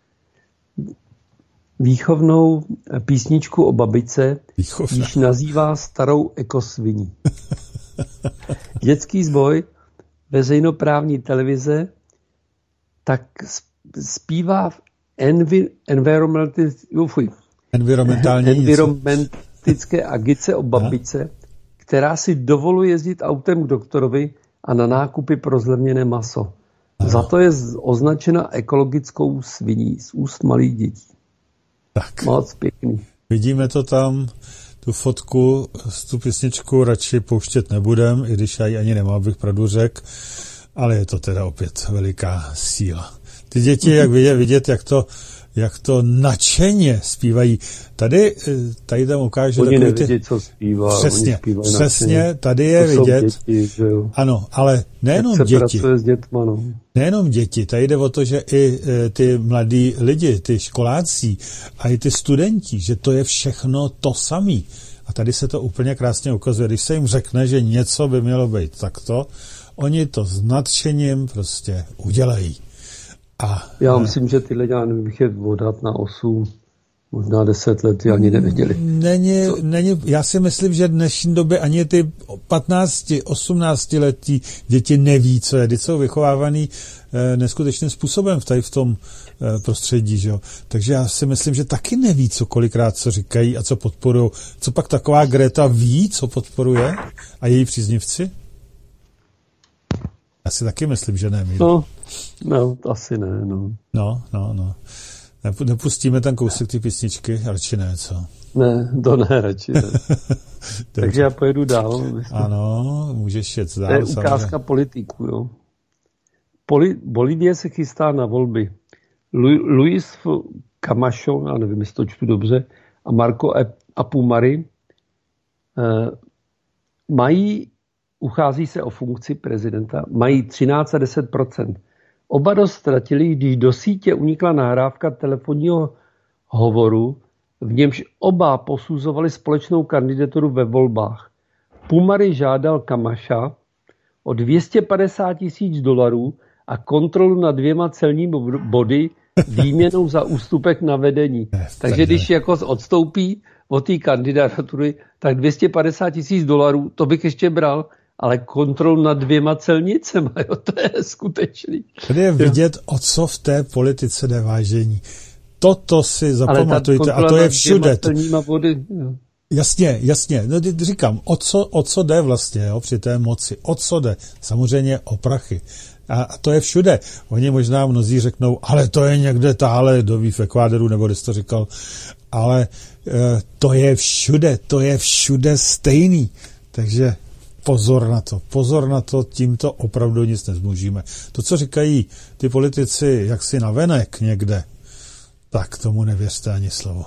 výchovnou písničku o babice, již nazývá starou ekosviní. Dětský sbor veřejnoprávní televize tak zpívá v envi, environmentální environmentické agice o babice, která si dovoluje jezdit autem k doktorovi a na nákupy pro zlevněné maso. Za to je označena ekologickou sviní z úst malých dětí. Tak. Moc pěkný. Vidíme to tam, tu fotku, tu písničku radši pouštět nebudem, i když já ji ani nemám, bych pravdu řekl, ale je to teda opět veliká síla. Ty děti, jak vidět, vidět jak to jak to nadšeně zpívají. Tady, tady tam ukážu oni takový nevidí, ty... co zpívá. Přesně, přesně, tady je to vidět. Děti, že jo? Ano, ale nejenom jak se děti. pracuje s dětma, no. Nejenom děti, tady jde o to, že i ty mladí lidi, ty školáci a i ty studenti, že to je všechno to samý. A tady se to úplně krásně ukazuje. Když se jim řekne, že něco by mělo být takto, oni to s nadšením prostě udělají. A, já myslím, že tyhle já bych je odhat na osm, možná deset let, ani nevěděli. Není, není, já si myslím, že v dnešní době ani ty patnáct, osmnáct letí děti neví, co je. Ty jsou vychovávaný eh, neskutečným způsobem v tady v tom eh, prostředí. Že jo? Takže já si myslím, že taky neví, co kolikrát co říkají a co podporují. Co pak taková Greta ví, co podporuje a její příznivci? Já si taky myslím, že ne. No, no, asi ne, no. No, no, no. Nepustíme ten kousek ty písničky, radši ne, co? Ne, to ne, radši ne. Takže já pojedu dál. Ano, můžeš jet dál. To je ukázka politiků, jo. Poli- Bolívie se chystá na volby. Lu- Luis Camacho, já nevím, jestli to čtu dobře, a Marco Apumari eh, mají uchází se o funkci prezidenta, mají třináct a deset procent. Oba dost ztratili, když do sítě unikla nahrávka telefonního hovoru, v němž oba posuzovali společnou kandidaturu ve volbách. Pumari žádal Camacha o dvě stě padesát tisíc dolarů a kontrolu nad dvěma celními body výměnou za ústupek na vedení. Takže když jako odstoupí od té kandidatury, tak dvě stě padesát tisíc dolarů, to bych ještě bral, ale kontrol nad dvěma celnicema, jo, to je skutečný. Tady je vidět, o co v té politice jde, vážení. Toto si zapamatujte a to je všude. Vody, jo. Jasně, jasně. No, říkám, o co, o co jde vlastně, jo, při té moci. O co jde? Samozřejmě o prachy. A, a to je všude. Oni možná mnozí řeknou, ale to je někde táhle, kdo ví v Ekvádoru, nebo kde jsi to říkal. Ale e, to je všude, to je všude stejný. Takže pozor na to, pozor na to, tímto opravdu nic nezmůžíme. To, co říkají ty politici jaksi navenek někde, tak tomu nevěřte ani slovo.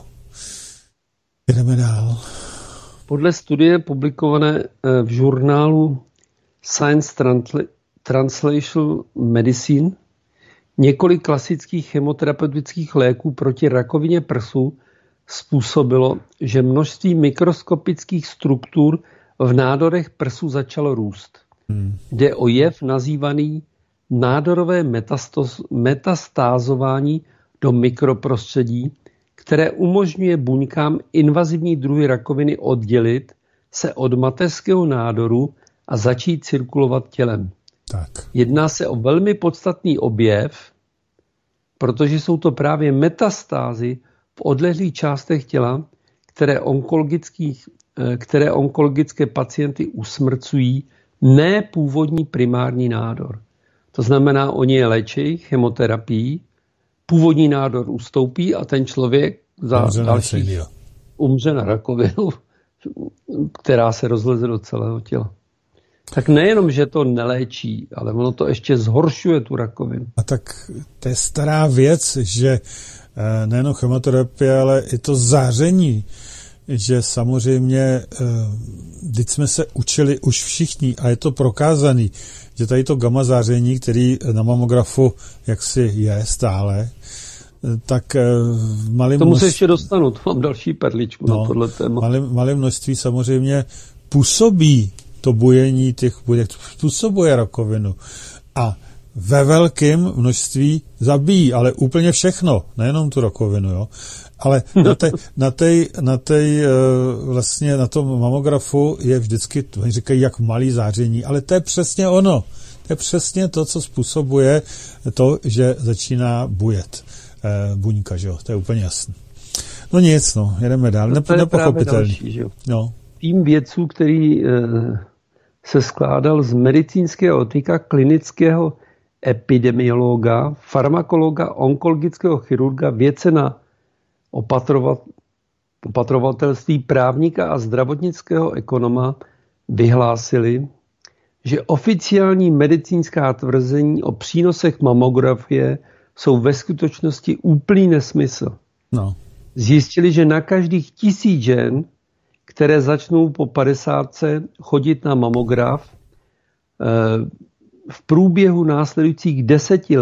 Jdeme dál. Podle studie publikované v žurnálu Science Translational Medicine několik klasických chemoterapeutických léků proti rakovině prsu způsobilo, že množství mikroskopických struktur v nádorech prsu začalo růst. Hmm. Jde o jev nazývaný nádorové metastázování do mikroprostředí, které umožňuje buňkám invazivní druhy rakoviny oddělit se od mateřského nádoru a začít cirkulovat tělem. Tak. Jedná se o velmi podstatný objev, protože jsou to právě metastázy v odlehlých částech těla, které, onkologických, které onkologické pacienty usmrcují, ne původní primární nádor. To znamená, oni je léčí chemoterapií, původní nádor ustoupí a ten člověk za umře další na umře na rakovinu, která se rozleze do celého těla. Tak nejenom, že to neléčí, ale ono to ještě zhoršuje tu rakovinu. A tak to je stará věc, že nejenom chemoterapie, ale i to záření, že samozřejmě, když jsme se učili už všichni, a je to prokázaný, že tady to gamma záření, který na mamografu jaksi je stále, tak malým Tomu se ještě dostanu, to mám další perličku no, na tohle téma. Malé, malé množství samozřejmě působí to bujení těch buněk, způsobuje rakovinu. A ve velkém množství zabíjí, ale úplně všechno, nejenom tu rakovinu, jo. Ale na té, na té, na té, vlastně na tom mamografu je vždycky, oni říkají, jak malý záření, ale to je přesně ono. To je přesně to, co způsobuje to, že začíná bujet eh, buňka, že jo. To je úplně jasné. No nic, no, jedeme dál. No to je nepochopitelný. Další, že jo. No. Tým vědců, který eh, se skládal z medicínského etika, klinického epidemiologa, farmakologa, onkologického chirurga, vědce na opatrovat, opatrovatelství, právníka a zdravotnického ekonoma vyhlásili, že oficiální medicínská tvrzení o přínosech mamografie jsou ve skutečnosti úplný nesmysl. No. Zjistili, že na každých tisíc žen, které začnou po padesátce chodit na mamograf, v průběhu následujících deseti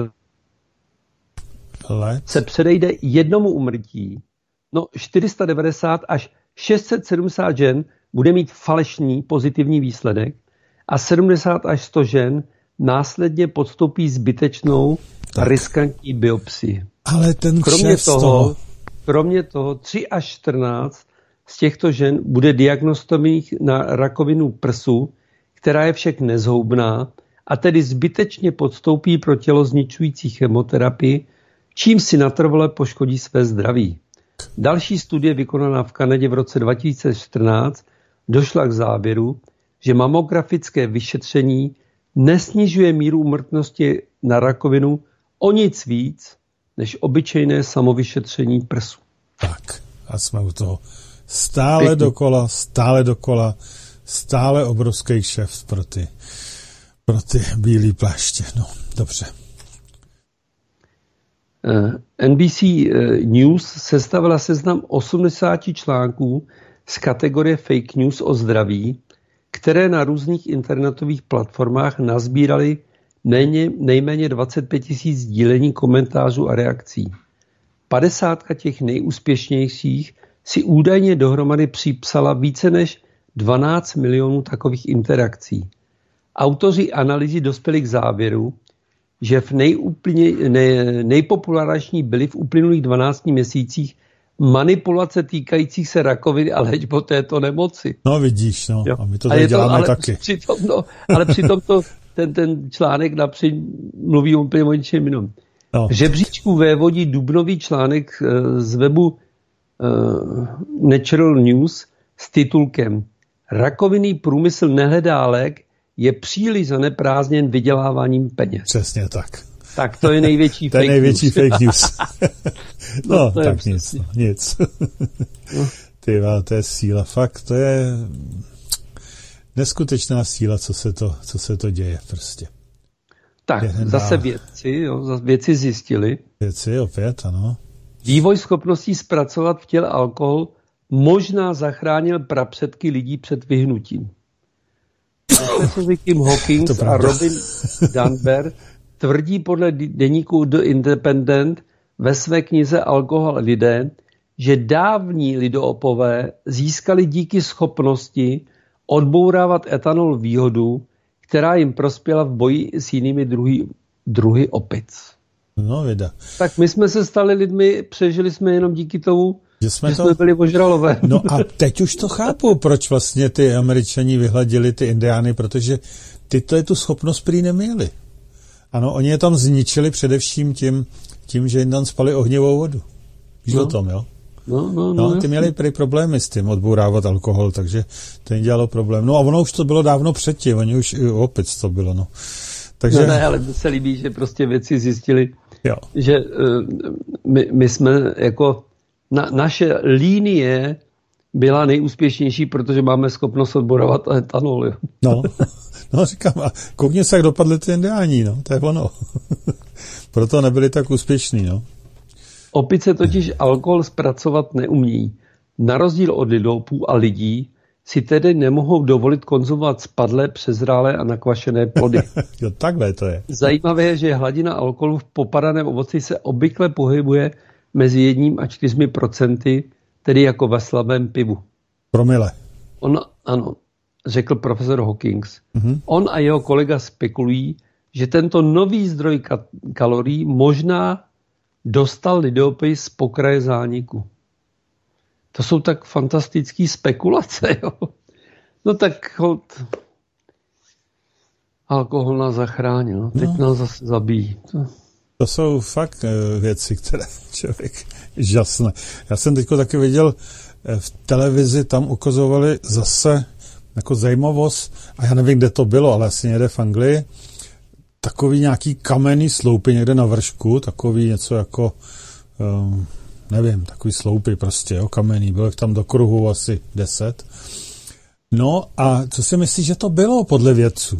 let se předejde jednomu úmrtí. No čtyři sta devadesát až šest set sedmdesát žen bude mít falešný pozitivní výsledek a sedmdesát až sto žen následně podstoupí zbytečnou tak. a riskantní biopsii. Ale ten kromě toho, toho, kromě toho tři až čtrnáct z těchto žen bude diagnostovaných na rakovinu prsu, která je však nezhoubná a tedy zbytečně podstoupí pro tělo zničující chemoterapii, čím si natrvale poškodí své zdraví. Další studie vykonaná v Kanadě v roce dva tisíce čtrnáct došla k závěru, že mamografické vyšetření nesnižuje míru úmrtnosti na rakovinu o nic víc než obyčejné samovyšetření prsu. Tak, a jsme u toho stále Pěkný. dokola, stále dokola, stále obrovský kšeft pro ty, pro ty bílý pláště. No, dobře. N B C News sestavila seznam osmdesáti článků z kategorie fake news o zdraví, které na různých internetových platformách nazbíraly nejméně, nejméně dvacet pět tisíc sdílení, komentářů a reakcí. Padesátka těch nejúspěšnějších si údajně dohromady připsala více než dvanáct milionů takových interakcí. Autoři analýzy dospěli k závěru, že v nejúplně, nej, nejpopulárnější byly v uplynulých dvanácti měsících manipulace týkajících se rakoviny a léčby této nemoci. No vidíš, no, jo. A my to tady děláme to, ale taky. Přitom, no, ale přitom to, ten, ten článek napřed mluví úplně o něčem jiném. No. V žebříčku vévodí dubnový článek z webu uh, Natural News s titulkem Rakovinný průmysl nehledá lék, je příliš zaneprázdněn vyděláváním peněz. Přesně tak. Tak to je největší fake news. To je největší fake news. no, no to tak nic, no, nic. no. Ty, to je síla, fakt, to je neskutečná síla, co se to, co se to děje prostě. Tak, Jeden zase dál. vědci, jo, zase vědci zjistili. Vědci opět, ano. Vývoj schopností zpracovat v těle alkohol možná zachránil prapředky lidí před vyhnutím. Profesor Kim Hawkins a Robin Dunbar tvrdí podle deníku The Independent ve své knize Alkohol a lidé, že dávní lidoopové získali díky schopnosti odbourávat etanol výhodu, která jim prospěla v boji s jinými druhy, druhy opic. No, vida. Tak my jsme se stali lidmi, přežili jsme jenom díky tomu, že jsme, že to... jsme byli ožralové. No a teď už to chápu, proč vlastně ty Američani vyhladili ty indiány, protože ty to je tu schopnost prý neměli. Ano, oni je tam zničili především tím, tím, že jim tam spali ohnivou vodu. Víš no. o tom, jo? No, no, no, no, ty měli prý problémy s tím odbourávat alkohol, takže to jim dělalo problém. No a ono už to bylo dávno předtím, oni už opět to bylo, no. Takže... No ne, ale to se líbí, že prostě věci zjistili, jo. že uh, my, my jsme jako, na, naše línie byla nejúspěšnější, protože máme schopnost odborovat etanol, jo. No, no říkám, a koukně se, jak dopadly ty indiáni, no, to je ono. Proto nebyli tak úspěšní, no. Opice totiž alkohol zpracovat neumí. Na rozdíl od lidopů a lidí si tedy nemohou dovolit konzumovat spadlé, přezrálé a nakvašené plody. Jo, takhle to je. Zajímavé je, že hladina alkoholu v popadaném ovoci se obvykle pohybuje mezi jedním a čtyřmi procenty, tedy jako ve slabém pivu. Promile. On, ano, řekl profesor Hawkins. Mm-hmm. On a jeho kolega spekulují, že tento nový zdroj ka- kalorií možná dostal lidopis z pokraje zániku. To jsou tak fantastické spekulace, jo. No tak hold, alkohol nás zachránil, teď no. nás zase zabíjí. To... to jsou fakt věci, které člověk žasne. Já jsem teďko taky viděl v televizi, tam ukazovali zase jako zajímavost, a já nevím, kde to bylo, ale asi někde v Anglii, takový nějaký kamenný sloupy někde na vršku, takový něco jako, um, nevím, takový sloupy prostě, jo, kamenný, bylo jich tam do kruhu asi deset. No a co si myslíš, že to bylo podle vědců?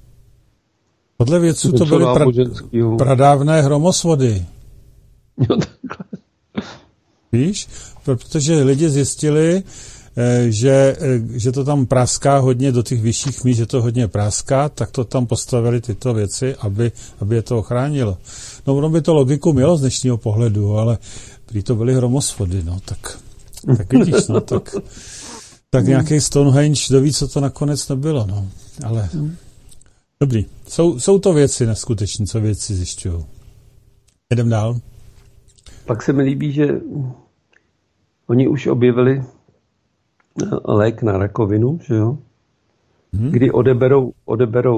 Podle vědců to byly pra, pradávné hromosvody. Jo, takhle. Víš? Protože lidi zjistili, že, že to tam práská hodně do těch vyšších míst, že to hodně práská, tak to tam postavili tyto věci, aby, aby je to ochránilo. No, ono by to logiku mělo z dnešního pohledu, ale prý to byly hromosvody, no, tak, tak vidíš, no, tak, tak nějaký Stonehenge, kdo ví, co to nakonec nebylo, no, ale dobrý. Jsou, jsou to věci neskutečné, co věci zjišťují. Jedem dál. Pak se mi líbí, že oni už objevili lék na rakovinu, že jo? Hmm. Kdy odeberou, odeberou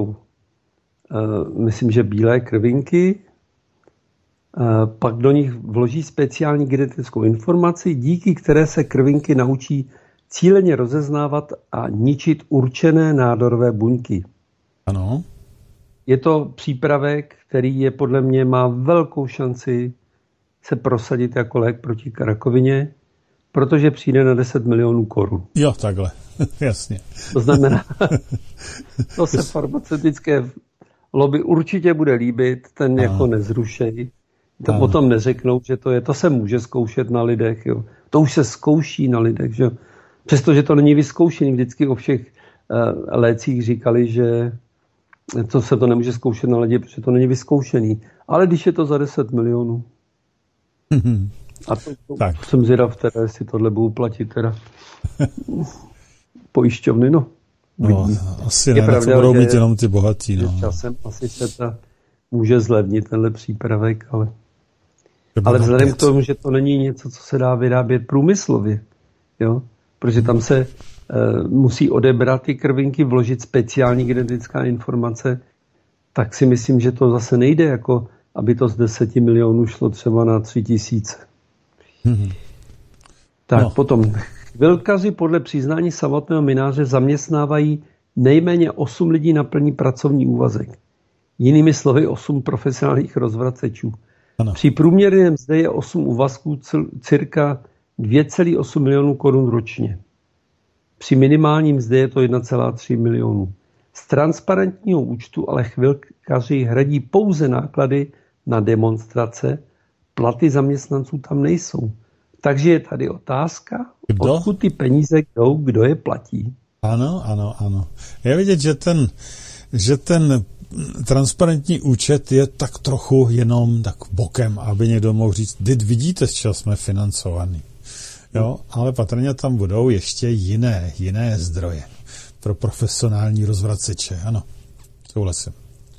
uh, myslím, že bílé krvinky, uh, pak do nich vloží speciální genetickou informaci, díky které se krvinky naučí cíleně rozeznávat a ničit určené nádorové buňky. Ano. Je to přípravek, který je podle mě má velkou šanci se prosadit jako lék proti rakovině, protože přijde na deset milionů korun. Jo, takhle, jasně. To znamená, to se farmaceutické lobby určitě bude líbit, ten jako nezrušej. To ano. Potom neřeknou, že to je, to se může zkoušet na lidech, jo. To už se zkouší na lidech, že přestože to není vyzkoušený, vždycky o všech uh, lécích říkali, že to se to nemůže zkoušet na lidi, protože to není vyzkoušený. Ale když je to za deset milionů. Mm-hmm. A to, to tak. Jsem zvědav, teda, jestli tohle budou platit teda pojišťovny, no. No, asi ne, pravda, to budou mít jenom ty bohatí, no. Časem asi se ta může zlevnit tenhle přípravek, ale, ale vzhledem k tomu, že to není něco, co se dá vyrábět průmyslově, jo, protože tam se uh, musí odebrat ty krvinky, vložit speciální genetická informace, tak si myslím, že to zase nejde, jako aby to z deseti milionů šlo třeba na tři tisíce. Hmm. Tak no. Potom chvilkaři podle přiznání samotného mináře zaměstnávají nejméně osm lidí na plný pracovní úvazek. Jinými slovy osm profesionálních rozvracečů. Ano. Při průměrném mzdě je osm úvazků cirka dvě celá osm milionů korun ročně. Při minimálním mzdě je to jedna celá tři milionů. Z transparentního účtu ale chvilkaři hradí pouze náklady na demonstrace, platy zaměstnanců tam nejsou. Takže je tady otázka, kdo? Odkud ty peníze jdou, kdo je platí. Ano, ano, ano. Je vidět, že ten, že ten transparentní účet je tak trochu jenom tak bokem, aby někdo mohl říct, teď vidíte, z čeho jsme financovaní. Jo, ale patrně tam budou ještě jiné, jiné zdroje pro profesionální rozvraceče. Ano, souhlasím.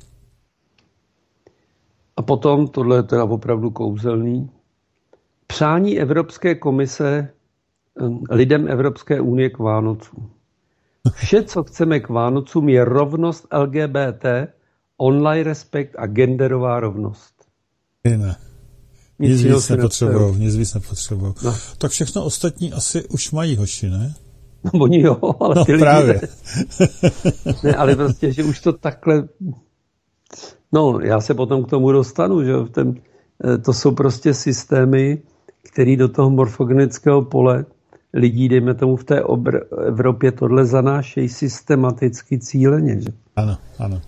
A potom, tohle je teda opravdu kouzelný, přání Evropské komise lidem Evropské unie k Vánocům. Vše, co chceme k Vánocům, je rovnost L G B T, online respekt a genderová rovnost. Ne. Nic, nic víc nepotřebujou, nic víc nepotřebujou. No. Tak všechno ostatní asi už mají hoši, ne? No oni jo, ale no, ty lidi právě. Ne. ne, ale prostě, že už to takhle... No, já se potom k tomu dostanu, že ten, to jsou prostě systémy, které do toho morfogenetického pole lidí, dejme tomu v té obr- Evropě, tohle zanášejí systematicky cíleně. Že? Ano, ano.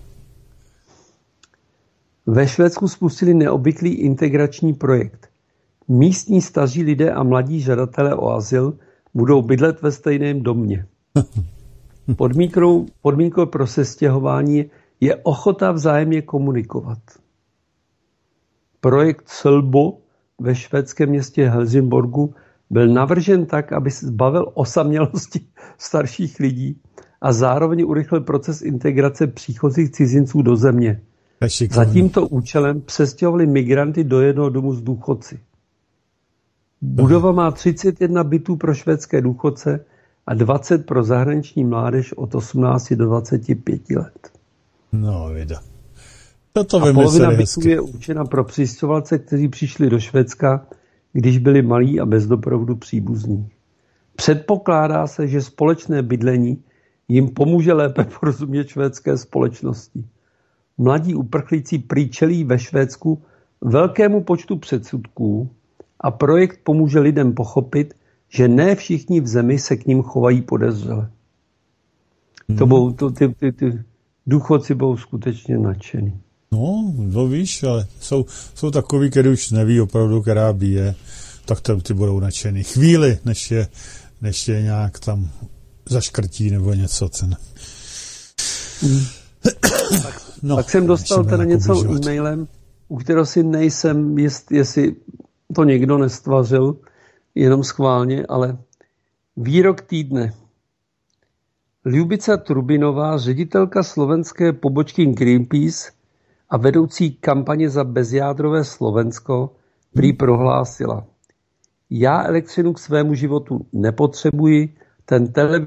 Ve Švédsku spustili neobvyklý integrační projekt. Místní staří lidé a mladí žadatelé o azyl budou bydlet ve stejném domě. Podmínkou, podmínkou pro sestěhování je ochota vzájemně komunikovat. Projekt Sölbo ve švédském městě Helsingborgu byl navržen tak, aby se zbavil osamělosti starších lidí a zároveň urychlil proces integrace příchozích cizinců do země. Za tímto účelem přestěhovali migranty do jednoho domu s důchodci. Budova má třicet jedna bytů pro švédské důchodce a dvacet pro zahraniční mládež od osmnácti do dvaceti pěti let. No, vida. Toto a polovina bytů je určena pro přistěhovalce, kteří přišli do Švédska, když byli malí a bez doprovodu příbuzní. Předpokládá se, že společné bydlení jim pomůže lépe porozumět švédské společnosti. Mladí uprchlíci prý čelí ve Švédsku velkému počtu předsudků a projekt pomůže lidem pochopit, že ne všichni v zemi se k ním chovají podezřele. Hmm. To budou, to, ty, ty, ty důchodci budou skutečně nadšený. No, to víš, ale jsou, jsou takový, který už neví opravdu, která bije, tak to, ty budou nadšený. Chvíli, než je, než je nějak tam zaškrtí nebo něco. Ten. Hmm. tak, no, tak jsem dostal teda něco obížovat. E-mailem, u kterého si nejsem jist, jestli to někdo nestvařil, jenom schválně, ale výrok týdne. Ljubica Trubinová, ředitelka slovenské pobočky Greenpeace a vedoucí kampaně za bezjádrové Slovensko, prý prohlásila: já elektřinu k svému životu nepotřebuji, ten televizní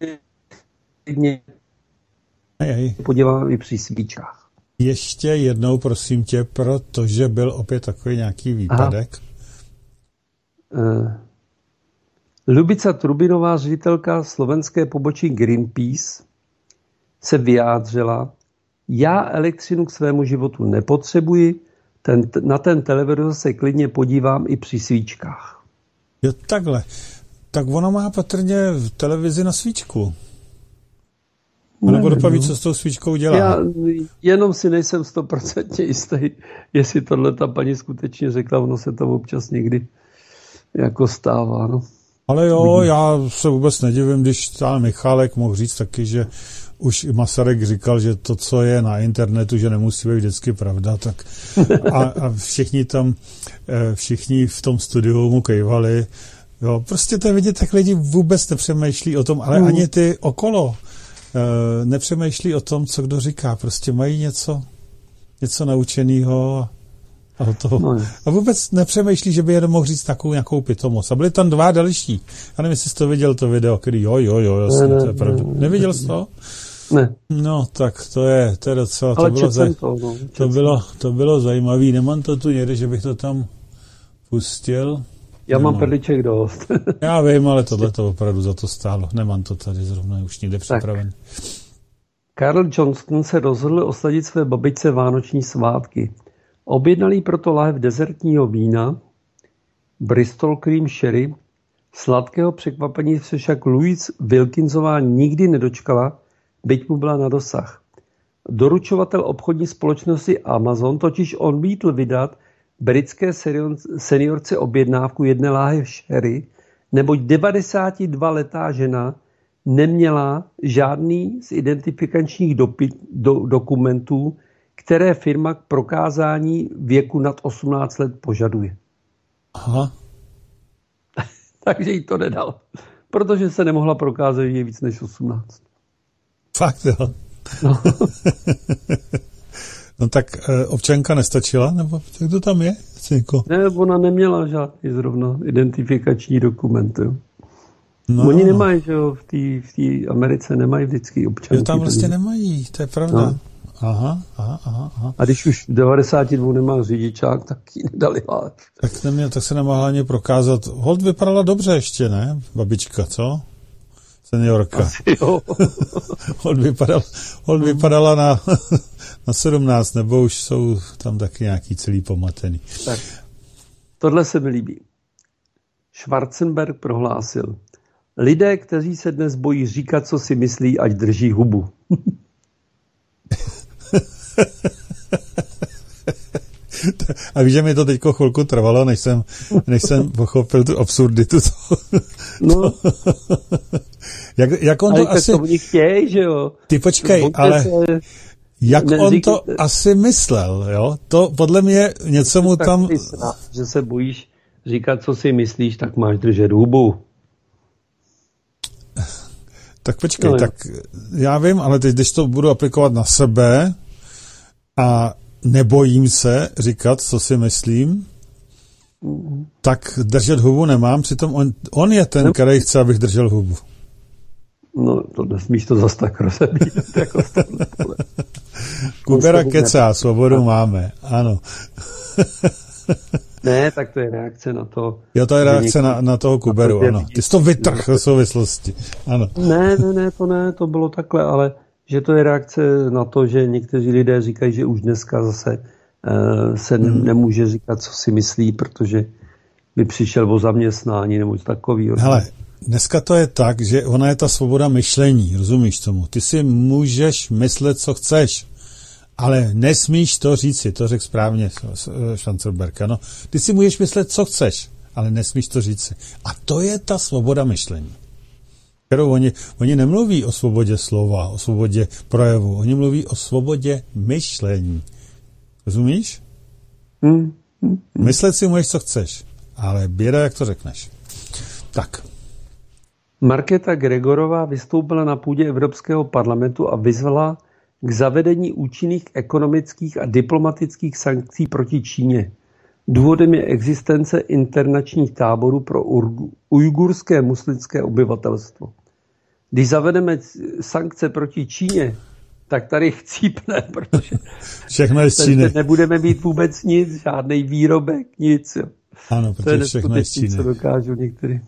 podívám i při svíčkách. Ještě jednou, prosím tě, protože byl opět takový nějaký výpadek. Uh, Ljubica Trubinová, ředitelka slovenské pobočky Greenpeace, se vyjádřila: já elektřinu k svému životu nepotřebuji, ten, na ten televizor se klidně podívám i při svíčkách. Jo, takhle. Tak ona má patrně v televizi na svíčku. A nebo dopaví, co s tou svíčkou dělá. Já jenom si nejsem stoprocentně jistý, jestli tohle ta paní skutečně řekla, ono se to občas někdy jako stává, no. Ale jo, já se vůbec nedivím, když tam Michálek mohl říct taky, že už i Masaryk říkal, že to, co je na internetu, že nemusí být vždycky pravda, tak a, a všichni tam, všichni v tom studiu mu kejvali. Jo, prostě to je vidět, tak lidi vůbec nepřemýšlí o tom, ale mm. ani ty okolo nepřemýšlí o tom, co kdo říká. Prostě mají něco, něco naučenýho a, toho. No, a vůbec nepřemýšlí, že by jenom mohl říct takovou nějakou pitomost. A byli tam dva další. Já nevím, jestli jsi to viděl, to video, který jo, jo, jo, jasně, ne, ne, to je pravda. Ne, Neviděl jsi to? Ne. No, tak to je, to je docela, ale to bylo, zaj... to, no, to bylo, to bylo zajímavý. Nemám to tu někde, že bych to tam pustil. Já Nemám. mám perliček dost. Já vím, ale tohle to opravdu za to stálo. Nemám to tady zrovna už někde připraven. Carl Johnston se rozhodl osladit své babičce vánoční svátky. Objednal jí proto láhev dezertního vína, Bristol Cream Sherry. Sladkého překvapení se však Louise Wilkinsová nikdy nedočkala, byť mu byla na dosah. Doručovatel obchodní společnosti Amazon totiž odmítl vydat britské seniorce objednávku jedné láhev sherry, neboť devadesátiletá žena neměla žádný z identifikačních dopi- do- dokumentů, které firma k prokázání věku nad osmnáct let požaduje. Aha. Takže jí to nedal, protože se nemohla prokázat, že je víc než osmnáct. Fakt, jo? No. No tak e, občanka nestačila, nebo jak to tam je? Jako... Ne, ona neměla žádný zrovna identifikační dokument. Jo. No. Oni nemají, že jo, v té v Americe nemají vždycky občanky. Jo, tam vlastně nemají, to je pravda. No. Aha, aha, aha, aha. A když už v devadesát dva nemá řidičák, tak ji nedali hlát. Tak, neměl, tak se nemohla ani prokázat. Holt vypadala dobře ještě, ne? Babička, co? Seniorka. Asi jo. Holt, vypadala, Holt vypadala na, na sedmnáct, nebo už jsou tam taky nějaký celý pomatený. Tak, tohle se mi líbí. Schwarzenberg prohlásil: lidé, kteří se dnes bojí říkat, co si myslí, ať drží hubu. A víš, že mi to teďko chvilku trvalo, než jsem, než jsem pochopil tu absurditu. No. jak, jak on ale to asi... to oni chtějí, že jo? Ty počkej, Bojte ale... Se... Jak ne, on to říkejte... asi myslel, jo? To podle mě něco mu tam... Snad, že se bojíš říkat, co si myslíš, tak máš držet hubu. Tak počkej, no, tak já vím, ale teď, když to budu aplikovat na sebe a nebojím se říkat, co si myslím, mm. tak držet hubu nemám, přitom on, on je ten, který chce, abych držel hubu. No, to nesmíš to zas tak rozebírat. Jako Kubera kecá, svobodu máme, ano. Ne, tak to je reakce na to. Jo, to je reakce na, na toho Kuberu, ano. Ty jsi to vytrhl v souvislosti, ano. Ne, ne, ne, to ne, to bylo takhle, ale že to je reakce na to, že někteří lidé říkají, že už dneska zase uh, se hmm. nemůže říkat, co si myslí, protože by přišel o zaměstnání nebo něco takového. Hele, dneska to je tak, že ona je ta svoboda myšlení, rozumíš tomu? Ty si můžeš myslet, co chceš, ale nesmíš to říci, to řekl správně Schwarzenberg, ano. Ty si můžeš myslet, co chceš, ale nesmíš to říci. A to je ta svoboda myšlení. Kterou oni, oni nemluví o svobodě slova, o svobodě projevu, oni mluví o svobodě myšlení. Rozumíš? Mm, mm, mm. Myslet si můžeš, co chceš, ale běda, jak to řekneš. Tak. Markéta Gregorová vystoupila na půdě Evropského parlamentu a vyzvala k zavedení účinných ekonomických a diplomatických sankcí proti Číně. Důvodem je existence internačních táborů pro ujgurské muslimské obyvatelstvo. Když zavedeme sankce proti Číně, tak tady chcípne, protože všechno je z Číny. Nebudeme mít vůbec nic, žádný výrobek, nic. Jo. Ano, protože to je všechno je z Číny. Co dokážou některý.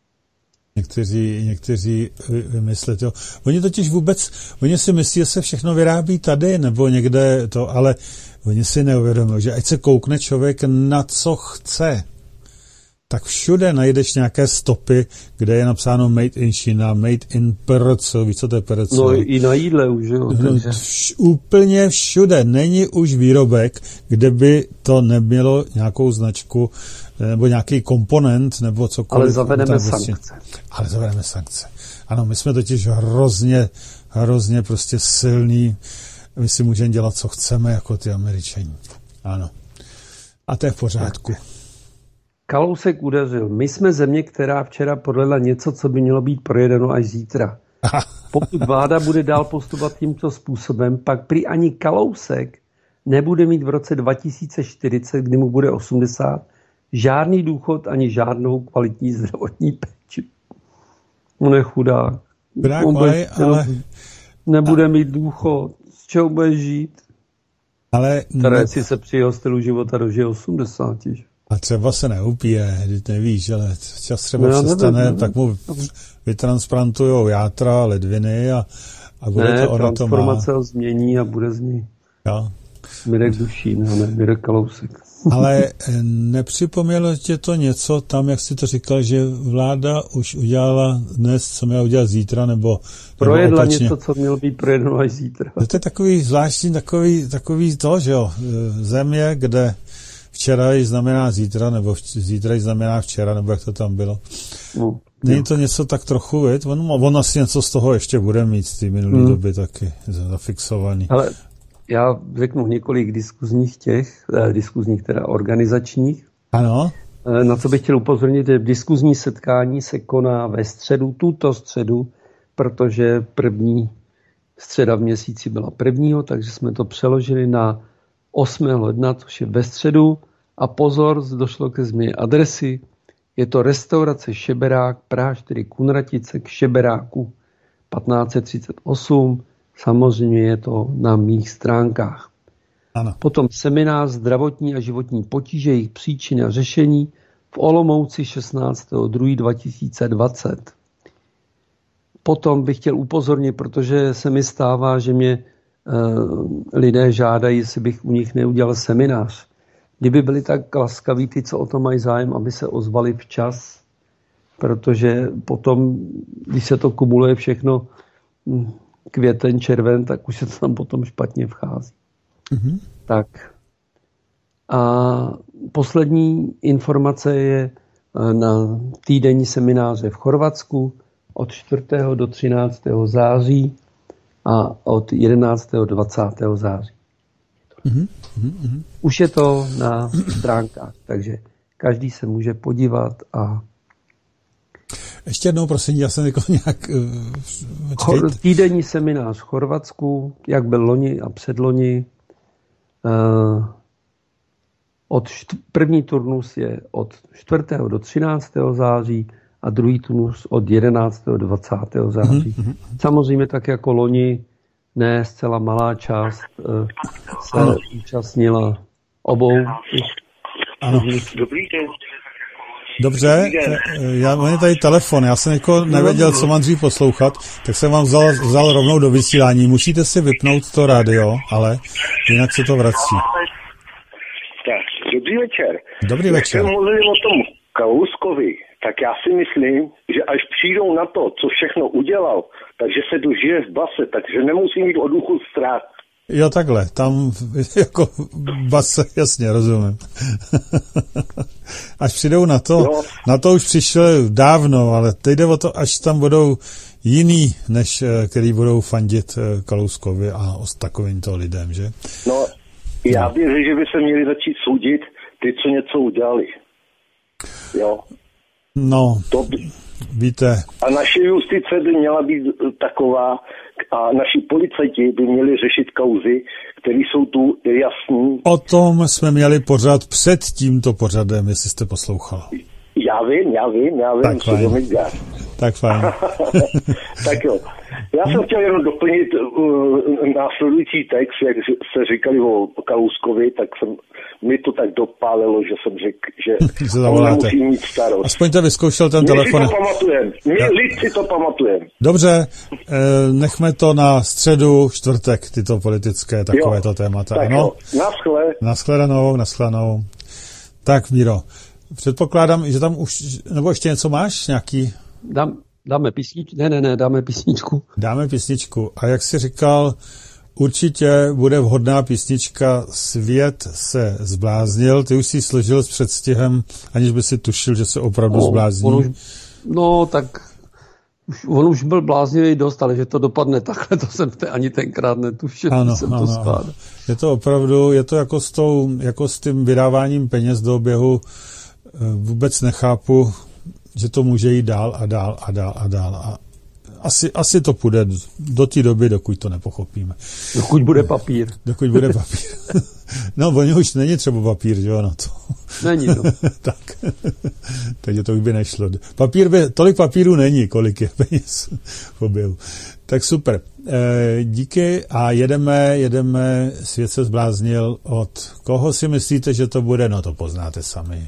Někteří, někteří vymyslet, jo. Oni totiž vůbec, oni si myslí, že se všechno vyrábí tady, nebo někde to, ale oni si neuvědomují, že ať se koukne člověk na co chce, tak všude najdeš nějaké stopy, kde je napsáno made in China, made in P R C, víš, co to je P R C? No i na jídle už, jo. No, vš, úplně všude. Není už výrobek, kde by to nemělo nějakou značku nebo nějaký komponent, nebo cokoliv. Ale zavedeme sankce. Ale zavedeme sankce. Ano, my jsme totiž hrozně, hrozně prostě silní. My si můžeme dělat, co chceme, jako ty Američani. Ano. A to je v pořádku. Kalousek udeřil. My jsme země, která včera podlela něco, co by mělo být projedeno až zítra. Pokud vláda bude dál postupovat tímto způsobem, pak prý ani Kalousek nebude mít v roce dva tisíce čtyřicet, kdy mu bude osmdesát, žádný důchod ani žádnou kvalitní zdravotní péči. On je chudák. Chudák, ale, ale... Nebude mít důchod. Z čeho bude žít? Ale... Které si se při jeho stylu života dožije osmdesát. A třeba se neupije, když nevíš, ale čas třeba no, přestane, nevím, tak mu vytransplantujou játra, ledviny a, a bude ne, to, ono to má. Transformace ho změní a bude z ní. Jo. Mirek Duší, ne, ne, Mirek Kalousek. Ale nepřipomnělo tě to něco tam, jak jsi to říkal, že vláda už udělala dnes, co měla udělat zítra, nebo projedla nebo něco, co mělo být projedno až zítra. To je takový zvláštní, takový, takový to, že jo, země, kde včera již znamená zítra, nebo zítra již znamená včera, nebo jak to tam bylo. No, není to něco tak trochu, věď? On, on asi něco z toho ještě bude mít z té minulé hmm. doby taky zafixovaný. Ale já řeknu několik diskuzních těch, eh, diskuzních teda organizačních. Ano. Eh, na co bych chtěl upozornit, že diskuzní setkání se koná ve středu, tuto středu, protože první středa v měsíci byla prvního, takže jsme to přeložili na osmého ledna, což je ve středu. A pozor, došlo ke změně adresy. Je to restaurace Šeberák, Praha čtyři Kunratice k Šeberáku patnáct set třicet osm. Samozřejmě je to na mých stránkách. Ano. Potom seminář zdravotní a životní potíže, jejich příčiny a řešení v Olomouci šestnáctého druhého dva tisíce dvacet. Potom bych chtěl upozornit, protože se mi stává, že mě e, lidé žádají, jestli bych u nich neudělal seminář. Kdyby byli tak laskaví, ty, co o to mají zájem, aby se ozvali včas, protože potom, když se to kumuluje všechno květen, červen, tak už se to tam potom špatně vchází. Mm-hmm. Tak. A poslední informace je na týdenní semináře v Chorvatsku od čtvrtého do třináctého září a od jedenáctého do dvacátého září. Mm-hmm. Už je to na stránkách, takže každý se může podívat a ještě jednou, prosím, já jsem jako nějak... Uh, týdenní seminář v Chorvatsku, jak byl loni a předloni. Uh, od št- první turnus je od čtvrtého do třináctého září a druhý turnus od jedenáctého do dvacátého září. Mm-hmm. Samozřejmě tak jako loni, ne zcela malá část uh, se ano. účastnila obou. Ano. Dobrý den. Dobře, já mám tady telefon, já jsem jako nevěděl, co mám dřív poslouchat, tak jsem vám vzal, vzal rovnou do vysílání. Musíte si vypnout to rádio, ale jinak se to vrací. Tak, dobrý večer. Dobrý večer. Jak jsme mluvili o tom Kalouskovi, tak já si myslím, že až přijdou na to, co všechno udělal, takže se dožije v base, takže nemusí mít o duchu strach. Jo, takhle, tam jako base, jasně, rozumím. Až přijdou na to, jo. Na to už přišel dávno, ale teď jde o to, až tam budou jiný, než který budou fandit Kalouskovi a takovýmto lidem, že? No, já bych řekl, že by se měli začít soudit ty, co něco udělali. Jo. No, to by... víte. A naše justice by měla být taková, a naši policajti by měli řešit kauzy, které jsou tu jasný. O tom jsme měli pořád před tímto pořadem, jestli jste poslouchal. Já vím, já vím, já vím, co to mi dělá. Tak fajn. Tak jo. Já jsem chtěl jenom doplnit uh, následující text, jak se říkali o Kalouskovi, tak jsem, mi to tak dopálilo, že jsem řekl, že on nemusí mít starost. Aspoň to vyzkoušel ten telefon. My si to pamatujeme. My ja. lid si to pamatujeme. Dobře, eh, nechme to na středu, čtvrtek, tyto politické takovéto jo, témata. Tak ano? Jo, naschle. Naschledanou, naschledanou. Tak, Míro, předpokládám, že tam už, nebo ještě něco máš, nějaký... Dám, dáme písničku, ne, ne, ne, dáme písničku. Dáme písničku. A jak jsi říkal, určitě bude vhodná písnička Svět se zbláznil. Ty už jsi složil s předstihem, aniž by si tušil, že se opravdu no, zblázní. Už, no, tak už, on už byl bláznivý dost, ale že to dopadne takhle, to jsem te, ani tenkrát netušil, ano, jsem ano, to skládal. Je to opravdu, je to jako s, tou, jako s tím vydáváním peněz do oběhu. Vůbec nechápu, že to může jít dál a dál a dál a dál. A asi, asi to půjde do té doby, dokud to nepochopíme. Dokud bude papír. Dokud bude papír. No, ono už není třeba papír, že jo, na to. Není, no. Tak. Takže to už by nešlo. Papír by, tolik papíru není, kolik je peněz v oběhu. Tak super. E, díky a jedeme, jedeme, Svět se zbláznil. Od koho si myslíte, že to bude? No, to poznáte sami.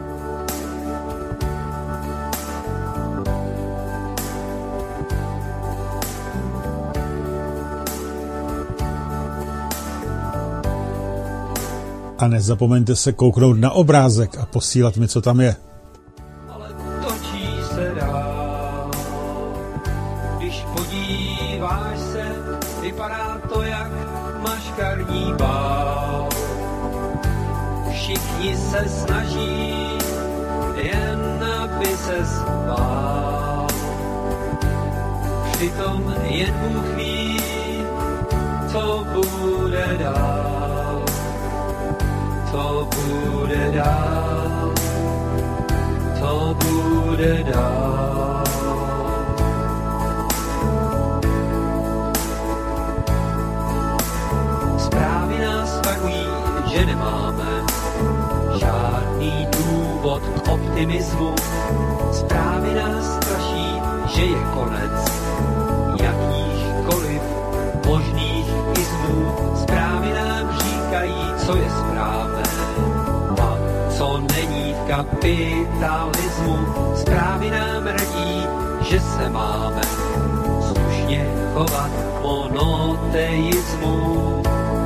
A nezapomeňte se kouknout na obrázek a posílat mi, co tam je. Ale točí se dál. Když podíváš se, vypadá to jak maškarní bál. Všichni se snaží, jen aby se zbál. Přitom jen Bůh ví, co bude dál. To bude dál, to bude dál. Zprávy nás varují, že nemáme žádný důvod k optimismu. Zprávy nás straší, že je konec jakýchkoliv co je správné a co není v kapitalismu. Zprávy nám radí, že se máme slušně chovat monoteismu.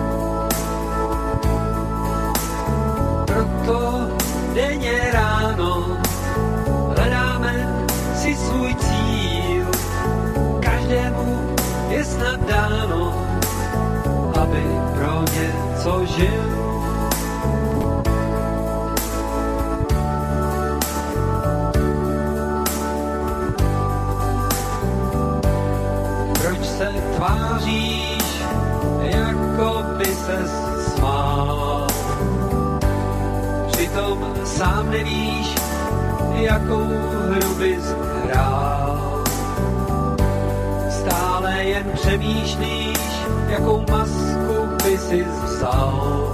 Proto denně ráno hledáme si svůj cíl. Každému je snad dáno, aby pro něco žil. Proč se tváříš, jako by ses smál? Přitom sám nevíš, jakou hru bys hrál. Stále jen přemýšlíš, jakou masku by si vzal.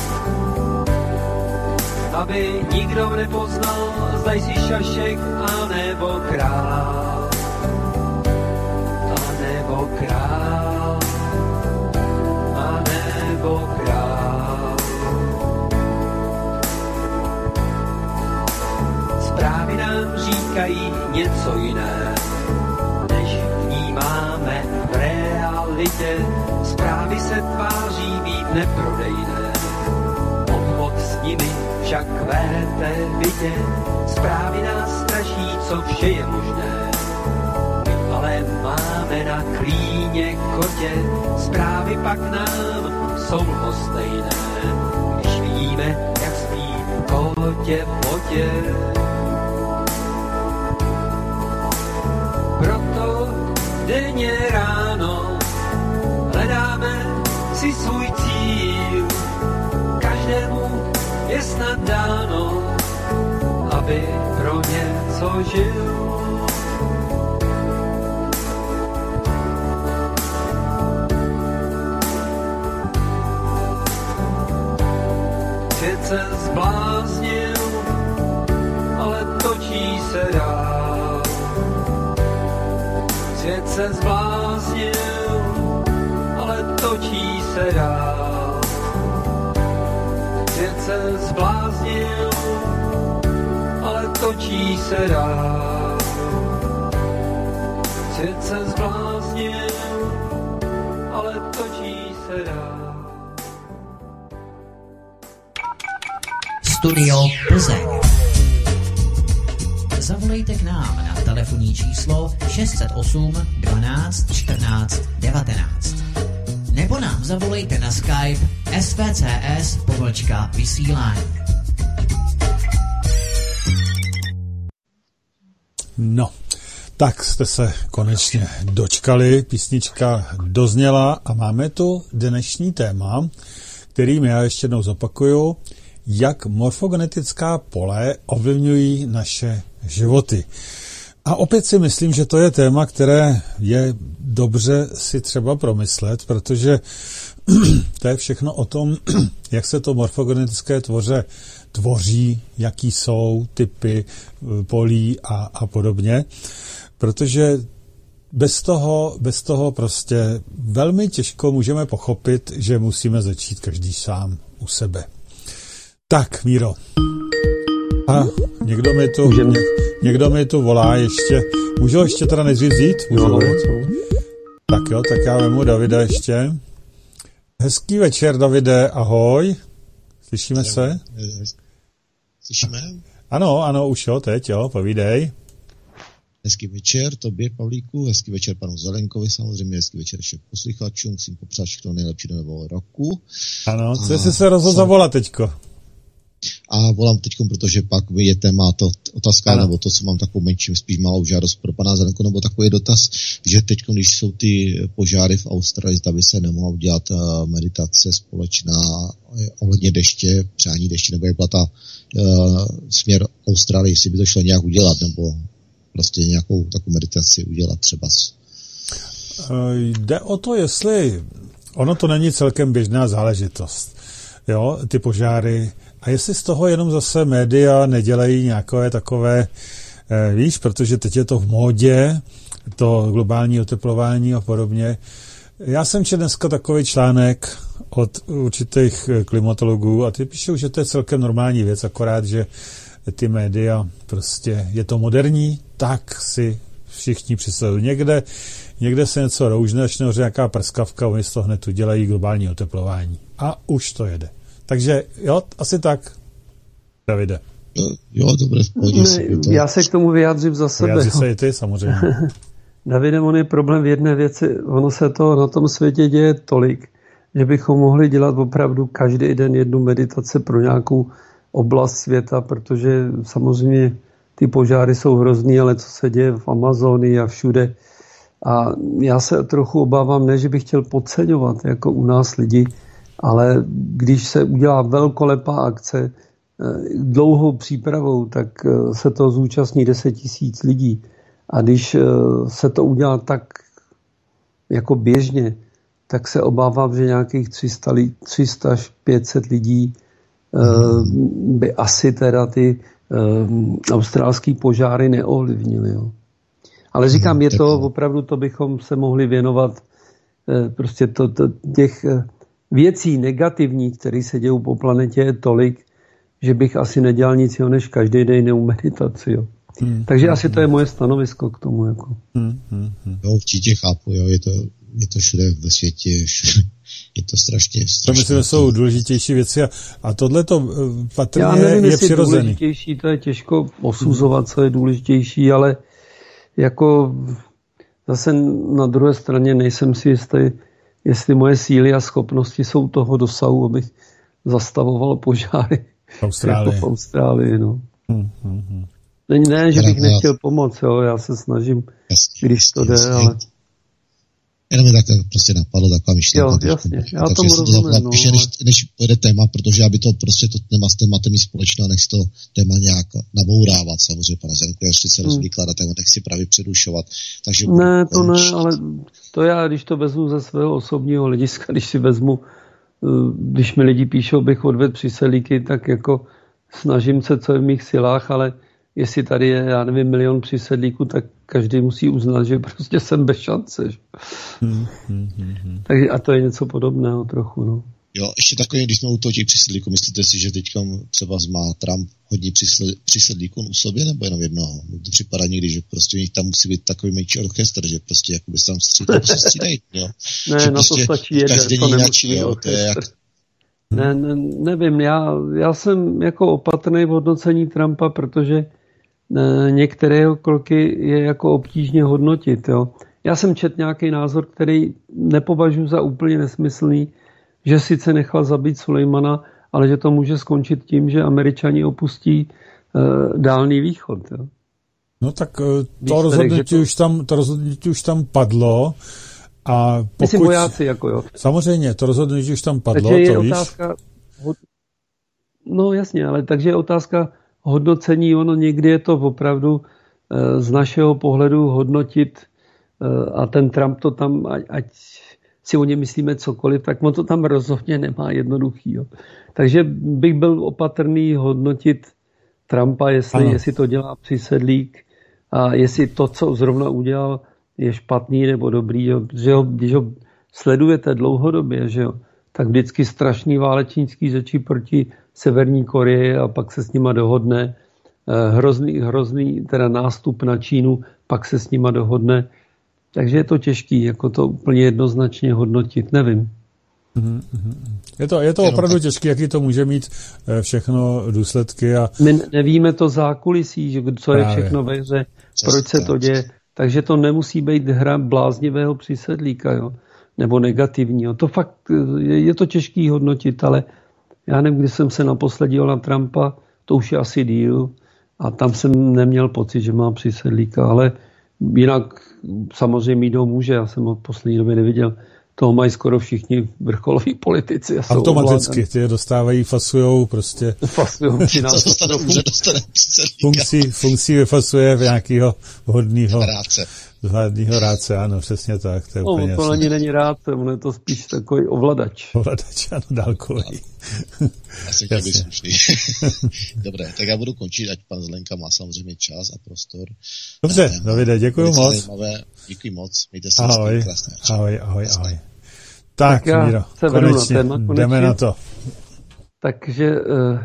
Aby nikdo nepoznal, zda jsi šašek a nebo král. A nebo král. A nebo král. Zprávy nám říkají něco jiné, než vnímáme v realitě. Zprávy se tváří být neprodejné, obchod s nimi však vete vidět. Zprávy nás straší, co vše je možné, my ale máme na klíně kotě. Zprávy pak nám jsou lhostejné, když vidíme, jak spí kotě v botě. Proto denně ráno hledáme si svůj cíl. Každému je snad dáno, aby pro něco žil. Svět se zbláznil, ale točí se dál. Svět se zbláznil, ale točí se dál. Svět se zbláznil, ale točí se dál. Svět se zbláznil, ale točí se dál. Studio Plzeň. Zavolejte k nám na telefonní číslo šest set osm dvanáct čtrnáct devatenáct. Nebo nám zavolejte na Skype S V C S pomlčka vysílání. No, tak jste se konečně dočkali, písnička dozněla a máme tu dnešní téma, kterým já ještě jednou zopakuju, jak morfogenetická pole ovlivňují naše životy. A opět si myslím, že to je téma, které je dobře si třeba promyslet, protože to je všechno o tom, jak se to morfogenetické tvoře tvoří, jaký jsou typy polí a, a podobně. Protože bez toho, bez toho prostě velmi těžko můžeme pochopit, že musíme začít každý sám u sebe. Tak, Míro. A někdo mi tu, ně, někdo mi tu volá ještě. Můžu ještě teda nejdřív vzít? Můžu no, tak jo, tak já vemu Davida ještě. Hezký večer, Davide, ahoj. Slyšíme se? Slyšíme? Ano, ano, už jo, teď jo, povídej. Hezký večer tobě, Pavlíku, hezký večer panu Zelenkovi, samozřejmě hezký večer všem posluchačům, musím popřát všechno nejlepší do nového roku. Ano, co jsi se rozhodl zavolat teďko? A volám teďkom, protože pak je téma to otázka, ano. Nebo to, co mám takovou menší, spíš malou žádost pro pana Zelenko, nebo takový dotaz, že teď, když jsou ty požáry v Austrálii, zda by se nemohla udělat meditace společná ohledně deště, přání deště, nebo jak byla ta uh, směr Austrálie, jestli by to šlo nějak udělat, nebo prostě nějakou takovou meditaci udělat třeba. Jde o to, jestli ono to není celkem běžná záležitost, jo, ty požáry. A jestli z toho jenom zase média nedělají nějaké takové, víš, protože teď je to v módě, to globální oteplování a podobně, Já jsem četl dneska takový článek od určitých klimatologů a ty píšou, že to je celkem normální věc, akorát, že ty média, prostě je to moderní, tak si všichni představují. Někde, někde se něco roužne, začne nějaká prskavka, oni z toho hned udělají globální oteplování. A už to jede. Takže jo, asi tak, Davide. Jo, dobré, v pohodě. Já se k tomu vyjádřím za sebe. Vyjádří se i ty, samozřejmě. Davide, on je problém v jedné věci. Ono se to na tom světě děje tolik, že bychom mohli dělat opravdu každý den jednu meditaci pro nějakou oblast světa, protože samozřejmě ty požáry jsou hrozný, ale co se děje v Amazonii a všude. A já se trochu obávám, ne, že bych chtěl podceňovat jako u nás lidi, ale když se udělá velkolepá akce dlouhou přípravou, tak se to zúčastní deset tisíc lidí. A když se to udělá tak jako běžně, tak se obávám, že nějakých tři sta až pět set lidí by asi teda ty australský požáry neovlivnily. Jo. Ale říkám, je to opravdu, to bychom se mohli věnovat prostě to, to, těch věcí negativních, které se dějou po planetě, je tolik, že bych asi nedělal nic jiného, než každý den jinou meditaci. Jo. Hmm, Takže hmm, asi to je moje stanovisko k tomu. Jako. Hmm, hmm, hmm. Jo, určitě chápu, jo, je to, je to všude ve světě, je to strašně, strašně. To myslím, že jsou důležitější věci a, a tohle to patrně Já nevím, je přirozený. Důležitější, to je těžko posuzovat, co je důležitější, ale jako zase na druhé straně nejsem si jistý, jestli moje síly a schopnosti jsou toho dosahu, abych zastavoval požáry v Austrálii. Jako v Austrálii no. hmm, hmm, hmm. Ne, ne, že bych nechtěl pomoct, jo, já se snažím, jasně, když to jde, ale... Jenom mi tak prostě napadlo taková myšlenka. Jo, jasně, já tomu rozumím, no. Než, než pojede téma, protože aby to prostě to téma s tématem je společné, nech si to téma nějak nabourávat, samozřejmě, pane Zenku, já ještě se hmm. rozvykládat, tak nech si právě předušovat. Takže ne, to ne, ale to já, když to vezmu ze svého osobního hlediska, když si vezmu, když mi lidi píšou, bych odvedl příselíky, tak jako snažím se, co je v mých silách, ale jestli tady je, já nevím, milion přísedlíků, tak každý musí uznat, že prostě jsem bez šance. Hmm, hmm, hmm, hmm. Takže a to je něco podobného trochu, no. Jo, ještě takový, když jsme u toho těch přísedlíků, myslíte si, že teďka třeba má Trump hodně přísedlíků u sobě, nebo jenom jednoho? Mně to připadá někdy, že prostě u nich tam musí být takový menší orchestr, že prostě jakoby se tam střídají, se střídají, jo. Ne, že na prostě to stačí jeden, to nemusí být orchestr. Ne, ne, nevím, já, já jsem jako opatrný v hodnocení Trumpa, protože některé jeho kroky je jako obtížně hodnotit. Jo. Já jsem četl nějaký názor, který nepovažuji za úplně nesmyslný, že sice nechal zabít Sulejmana, ale že to může skončit tím, že Američani opustí uh, Dálný východ. Jo. No tak to rozhodnutí, to... Už tam, to rozhodnutí už tam padlo. A pokud... Myslím vojáci, jako jo. Samozřejmě, to rozhodnutí už tam padlo, takže to je otázka, víš? No jasně, ale takže je otázka hodnocení, ono někdy je to opravdu e, z našeho pohledu hodnotit e, a ten Trump to tam, ať, ať si o něm myslíme cokoliv, tak on to tam rozhodně nemá jednoduchý. Jo. Takže bych byl opatrný hodnotit Trumpa, jestli, jestli to dělá přísedlík a jestli to, co zrovna udělal, je špatný nebo dobrý. Jo. Že ho, když ho sledujete dlouhodobě, že jo, tak vždycky strašný válečnický řeči proti Severní Koreji a pak se s nima dohodne. Hrozný, hrozný teda nástup na Čínu, pak se s nima dohodne. Takže je to těžký, jako to úplně jednoznačně hodnotit, nevím. Je to, je to opravdu těžké, jaký to může mít všechno důsledky. A... My nevíme to zákulisí, že co je Právě. všechno ve hře, proč se to děje. Takže to nemusí být hra bláznivého přísedlíka, jo, nebo negativního. To fakt je, je to těžký hodnotit, ale já nevím, když jsem se naposled díval na Trumpa, to už je asi díl, a tam jsem neměl pocit, že má přísedlíka, ale jinak samozřejmě mít ho může, já jsem ho v poslední době neviděl. Toho mají skoro všichni vrcholoví politici. Automaticky, ty je dostávají, fasujou prostě. Fasujou. Funkcí, funkcí vyfasuje v nějakého vhodného z hladného rádce, ano, přesně tak. To, je no, to ani není rádce, on je to spíš takový ovladač. Ovladač, ano, dálkový. Asi chtěl být slušný. Dobré, tak já budu končit, ať pan Zelenka má samozřejmě čas a prostor. Dobře, a, Davide, děkuji moc. Zajímavé. Děkuji moc, mějte se ahoj, krásně. Ahoj, ahoj, ahoj. Tak, tak Míro, konečně, na téma, jdeme na to. Takže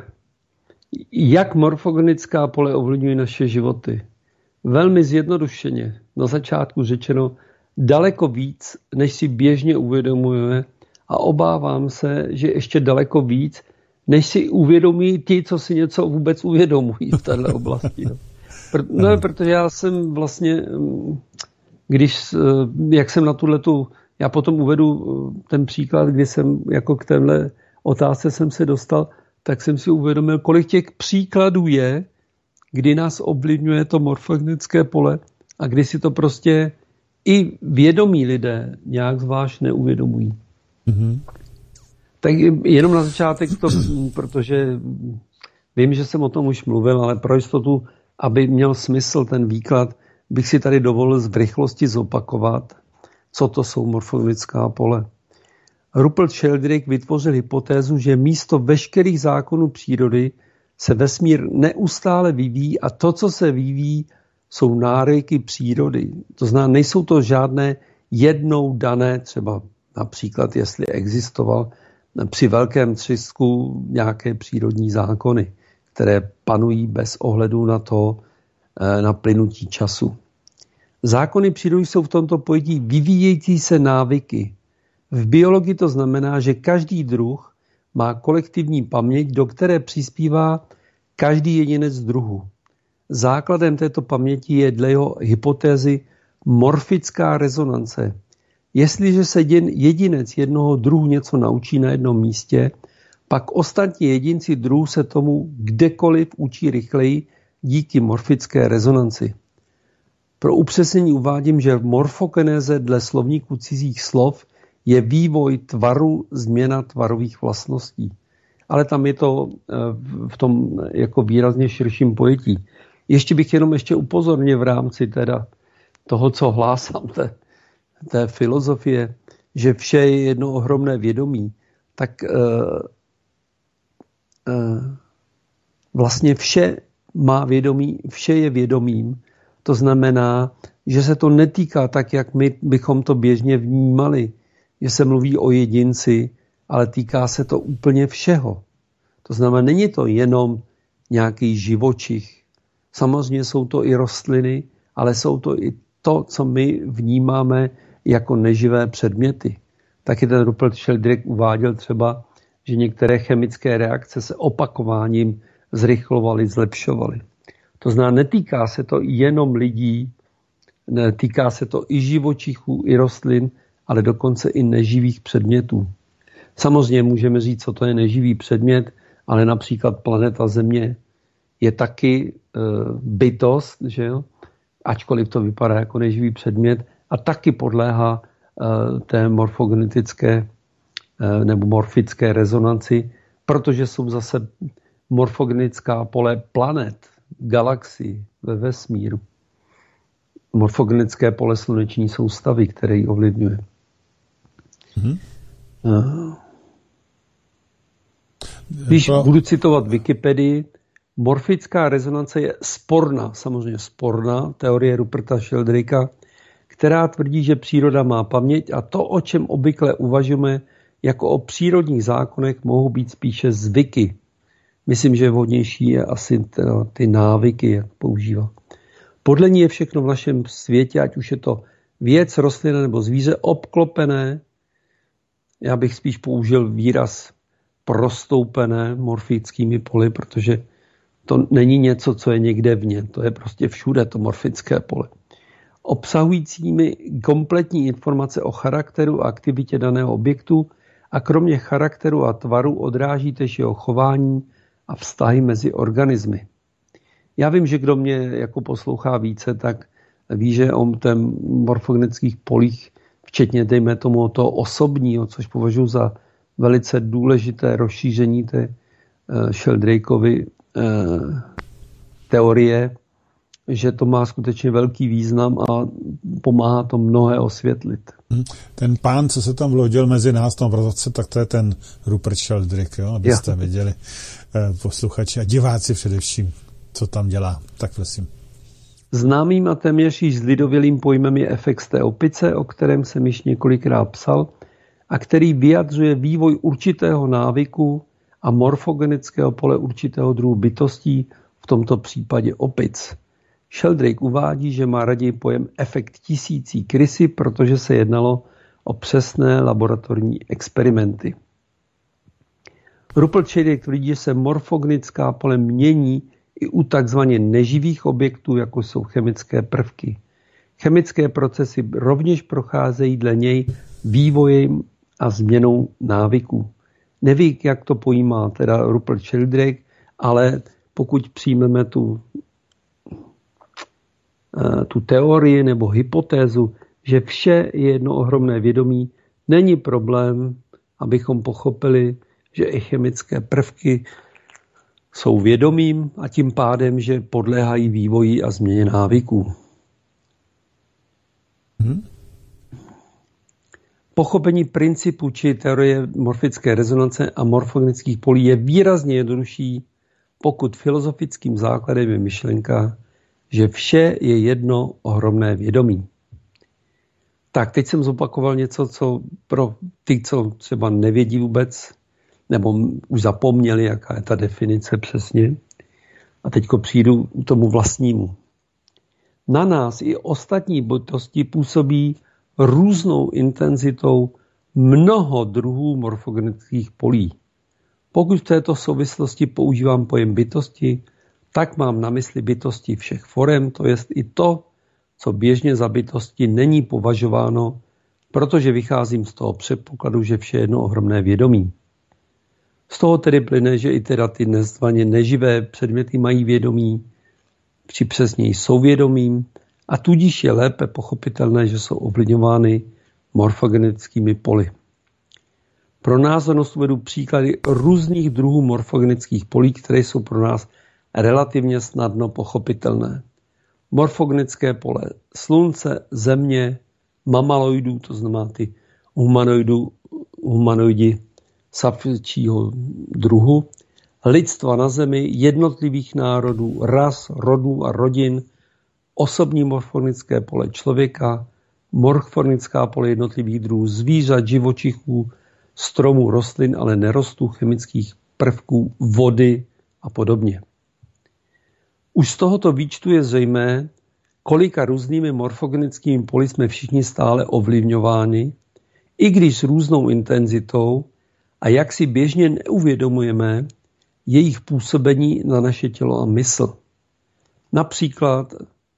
jak morfogenická pole ovlivňují naše životy? Velmi zjednodušeně, na začátku řečeno, daleko víc, než si běžně uvědomujeme, a obávám se, že ještě daleko víc, než si uvědomí ti, co si něco vůbec uvědomují v této oblasti. No, no protože já jsem vlastně, když, jak jsem na tuhletu, já potom uvedu ten příklad, kdy jsem jako k téhle otázce jsem se dostal, tak jsem si uvědomil, kolik těch příkladů je, kdy nás ovlivňuje to morfogenické pole a kdy si to prostě i vědomí lidé nějak zvlášť neuvědomují. Mm-hmm. Tak jenom na začátek to, protože vím, že jsem o tom už mluvil, ale pro jistotu, aby měl smysl ten výklad, bych si tady dovolil v rychlosti zopakovat, co to jsou morfogenická pole. Rupert Sheldrake vytvořil hypotézu, že místo veškerých zákonů přírody se vesmír neustále vyvíjí a to, co se vyvíjí, jsou nároky přírody. To znamená, nejsou to žádné jednou dané, třeba například, jestli existoval při velkém třesku nějaké přírodní zákony, které panují bez ohledu na to, na plynutí času. Zákony přírody jsou v tomto pojetí vyvíjející se návyky. V biologii to znamená, že každý druh má kolektivní paměť, do které přispívá každý jedinec druhu. Základem této paměti je dle jeho hypotézy morfická rezonance. Jestliže se jedinec jednoho druhu něco naučí na jednom místě, pak ostatní jedinci druhu se tomu kdekoliv učí rychleji díky morfické rezonanci. Pro upřesnění uvádím, že v morfogenéze dle slovníku cizích slov je vývoj tvaru, změna tvarových vlastností. Ale tam je to v tom jako výrazně širším pojetí. Ještě bych jenom ještě upozornil v rámci teda toho, co hlásám, té, té filozofie, že vše je jedno ohromné vědomí, tak uh, uh, vlastně vše má vědomí, vše je vědomím. To znamená, že se to netýká tak, jak my bychom to běžně vnímali, že se mluví o jedinci, ale týká se to úplně všeho. To znamená, není to jenom nějaký živočich. Samozřejmě jsou to i rostliny, ale jsou to i to, co my vnímáme jako neživé předměty. Taky ten Rupert Sheldrake uváděl třeba, že některé chemické reakce se opakováním zrychlovaly, zlepšovaly. To znamená, netýká se to jenom lidí, netýká se to i živočichů, i rostlin, ale dokonce i neživých předmětů. Samozřejmě můžeme říct, co to je neživý předmět, ale například planeta Země je taky e, bytost, že jo? Ačkoliv to vypadá jako neživý předmět, a taky podléhá e, té morfogenetické e, nebo morfické rezonanci, protože jsou zase morfogenická pole planet, galaxii ve vesmíru. Morfogenické pole sluneční soustavy, které ji ovlivňuje. Mm-hmm. Když budu citovat Wikipedii, morfická rezonance je sporná, samozřejmě sporná, teorie Ruperta Sheldrakea, která tvrdí, že příroda má paměť a to, o čem obvykle uvažujeme jako o přírodních zákonech, mohou být spíše zvyky. Myslím, že vhodnější je asi ty návyky, jak používá. Podle ní je všechno v našem světě, ať už je to věc, rostlina nebo zvíře, obklopené, já bych spíš použil výraz prostoupené morfickými poli, protože to není něco, co je někde vně, to je prostě všude to morfické pole. Obsahujícími kompletní informace o charakteru a aktivitě daného objektu a kromě charakteru a tvaru odráží též jeho chování a vztahy mezi organismy. Já vím, že kdo mě jako poslouchá více, tak ví, že o těch morfogenických polích, včetně dejme tomu toho osobního, což považuji za velice důležité rozšíření té uh, Sheldrakeovy uh, teorie, že to má skutečně velký význam a pomáhá to mnohé osvětlit. Ten pán, co se tam vlodil mezi nás, tom obrazovce, tak to je ten Rupert Sheldrake, jo, abyste viděli, posluchači a diváci především, co tam dělá. Tak prosím. Známým a téměř již zlidovělým pojmem je efekt z té opice, o kterém jsem již několikrát psal a který vyjadřuje vývoj určitého návyku a morfogenického pole určitého druhu bytostí, v tomto případě opic. Sheldrake uvádí, že má raději pojem efekt tisící krysy, protože se jednalo o přesné laboratorní experimenty. Rupert Sheldrake tvrdí, že se morfogenická pole mění i u takzvaně neživých objektů, jako jsou chemické prvky. Chemické procesy rovněž procházejí dle něj vývojem a změnou návyků. Neví, jak to pojímá teda Rupert Sheldrake, ale pokud přijmeme tu, tu teorii nebo hypotézu, že vše je jedno ohromné vědomí, není problém, abychom pochopili, že i chemické prvky jsou vědomím a tím pádem, že podléhají vývoji a změně návyků. Hmm. Pochopení principu či teorie morfické rezonance a morfogenických polí je výrazně jednodušší, pokud filozofickým základem je myšlenka, že vše je jedno ohromné vědomí. Tak, teď jsem zopakoval něco, co pro ty, co třeba nevědí vůbec, nebo už zapomněli, jaká je ta definice přesně. A teďko přijdu k tomu vlastnímu. Na nás i ostatní bytosti působí různou intenzitou mnoho druhů morfogenických polí. Pokud v této souvislosti používám pojem bytosti, tak mám na mysli bytosti všech forem, to jest i to, co běžně za bytosti není považováno, protože vycházím z toho předpokladu, že vše je jedno ohromné vědomí. Z toho tedy plyne, že i teda ty nezvaně neživé předměty mají vědomí, či přesněji jsou vědomím, a tudíž je lépe pochopitelné, že jsou ovlivňovány morfogenickými poli. Pro názornost uvedu příklady různých druhů morfogenických polí, které jsou pro nás relativně snadno pochopitelné. Morfogenické pole slunce, země, mamaloidů, to znamená ty humanoidů, humanoidi savčího druhu, lidstva na zemi, jednotlivých národů, ras, rodů a rodin, osobní morfogenické pole člověka, morfogenická pole jednotlivých druhů zvířat, živočichů, stromů, rostlin, ale nerostů, chemických prvků, vody a podobně. Už z tohoto výčtu je zřejmé, kolika různými morfogenickými poli jsme všichni stále ovlivňováni, i když s různou intenzitou, a jak si běžně neuvědomujeme jejich působení na naše tělo a mysl. Například,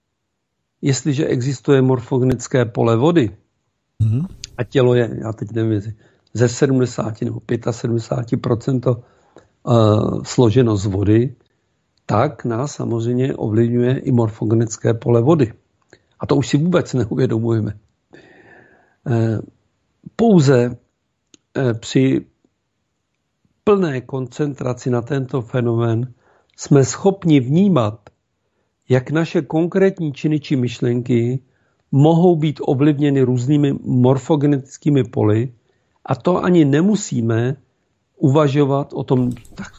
jestliže existuje morfogenické pole vody mm-hmm. a tělo je, já teď nevím, ze sedmdesát nebo sedmdesát pět procent uh, složeno z vody, tak nás samozřejmě ovlivňuje i morfogenické pole vody. A to už si vůbec neuvědomujeme. Uh, pouze uh, při plné koncentraci na tento fenomén jsme schopni vnímat, jak naše konkrétní činy či myšlenky mohou být ovlivněny různými morfogenetickými poli, a to ani nemusíme uvažovat o tom, tak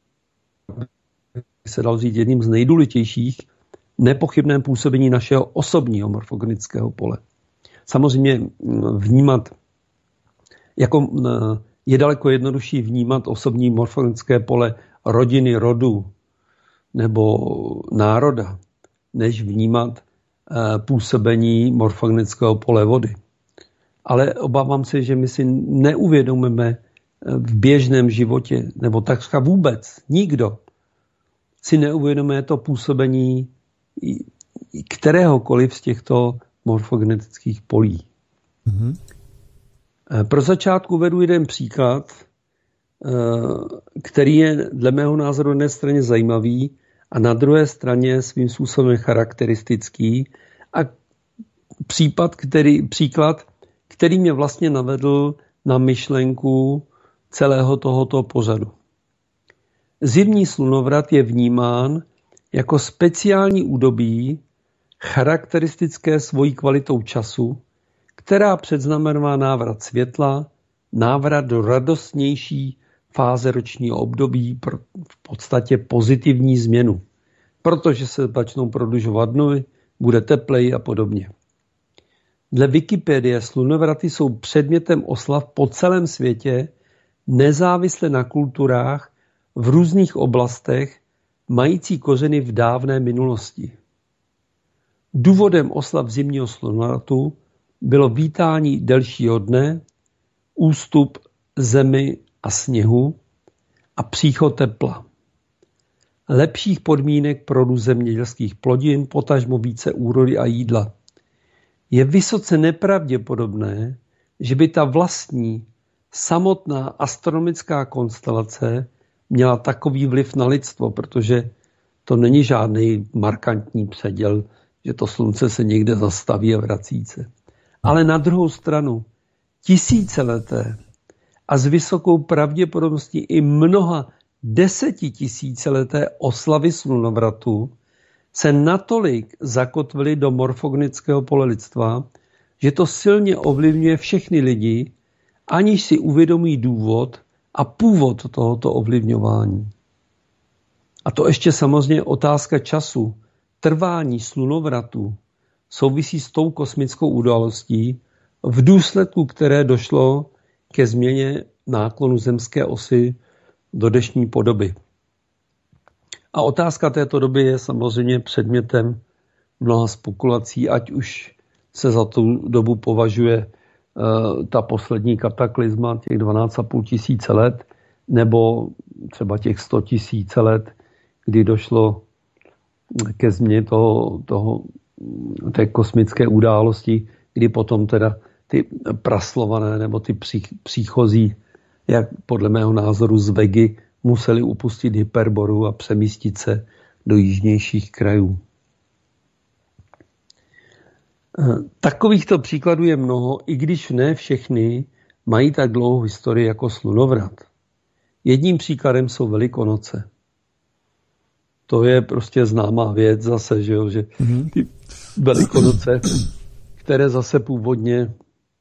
se dalo říct, jedním z nejdůležitějších, nepochybném působení našeho osobního morfogenického pole. Samozřejmě vnímat, jako je daleko jednodušší vnímat osobní morfogenické pole rodiny, rodu nebo národa, než vnímat působení morfogenického pole vody. Ale obávám se, že my si neuvědomíme v běžném životě, nebo takřka vůbec nikdo si neuvědomuje to působení kteréhokoliv z těchto morfogenetických polí. Mm-hmm. Pro začátku vedu jeden příklad, který je dle mého názoru na jedné straně zajímavý a na druhé straně svým způsobem charakteristický, a případ, který, příklad, který mě vlastně navedl na myšlenku celého tohoto pořadu. Zimní slunovrat je vnímán jako speciální údobí, charakteristické svojí kvalitou času, která předznamená návrat světla, návrat do radostnější fáze ročního období, pro v podstatě pozitivní změnu, protože se začnou prodlužovat dny, bude teplej a podobně. Dle Wikipedie slunovraty jsou předmětem oslav po celém světě, nezávisle na kulturách, v různých oblastech, mající kořeny v dávné minulosti. Důvodem oslav zimního slunovratu bylo vítání delšího dne, ústup zemi a sněhu a příchod tepla. Lepších podmínek pro růst zemědělských plodin, potažmo více úrody a jídla. Je vysoce nepravděpodobné, že by ta vlastní samotná astronomická konstelace měla takový vliv na lidstvo, protože to není žádný markantní předěl, že to slunce se někde zastaví a vrací se. Ale na druhou stranu tisícileté a s vysokou pravděpodobností i mnoha desetitisícileté oslavy slunovratu se natolik zakotvily do morfogenického pole lidstva, že to silně ovlivňuje všechny lidi, aniž si uvědomí důvod a původ tohoto ovlivňování. A to ještě samozřejmě otázka času, trvání slunovratu souvisí s tou kosmickou událostí, v důsledku které došlo ke změně náklonu zemské osy do dnešní podoby. A otázka této doby je samozřejmě předmětem mnoha spekulací, ať už se za tu dobu považuje uh, ta poslední kataklizma, těch dvanáct a půl tisíce let, nebo třeba těch sto tisíce let, kdy došlo ke změně toho, toho, té kosmické události, kdy potom teda ty praslované nebo ty příchozí, jak podle mého názoru z Vegy, museli upustit Hyperboru a přemístit se do jižnějších krajů. Takovýchto příkladů je mnoho, i když ne všechny mají tak dlouhou historii jako slunovrat. Jedním příkladem jsou Velikonoce. To je prostě známá věc zase, že, jo, že ty Velikonoce, které zase původně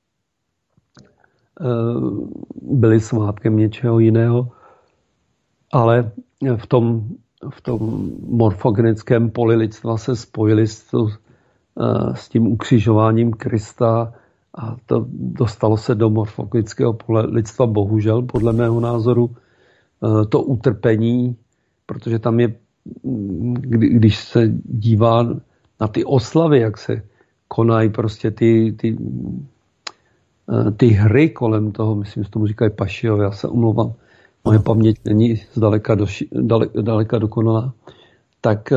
byly svátkem něčeho jiného, ale v tom, v tom morfogenickém poli lidstva se spojili s, to, s tím ukřižováním Krista a to dostalo se do morfogenického pole lidstva, bohužel, podle mého názoru, to utrpení, protože tam je, když se dívá na ty oslavy, jak se konají prostě ty, ty, ty hry kolem toho, myslím, že tomu říkají pašijov, já se omlouvám, moje paměť není zdaleka, doši, dale, daleka dokonalá, tak,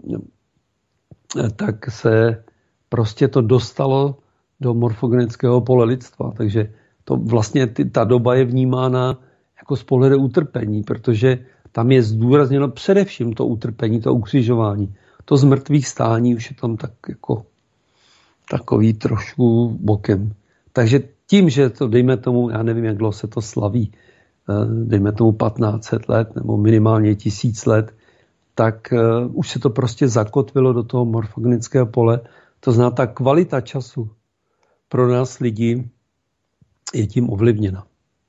tak se prostě to dostalo do morfogenického pole lidstva. Takže to vlastně ty, ta doba je vnímána jako z pohledu utrpení, protože tam je zdůrazněno především to utrpení, to ukřižování. To z mrtvých stání už je tam tak jako takový trošku bokem. Takže tím, že to dejme tomu, já nevím, jak dlouho se to slaví, dejme tomu patnáct set let nebo minimálně tisíc let, tak uh, už se to prostě zakotvilo do toho morfogenického pole. To znamená, ta kvalita času pro nás lidi je tím ovlivněna.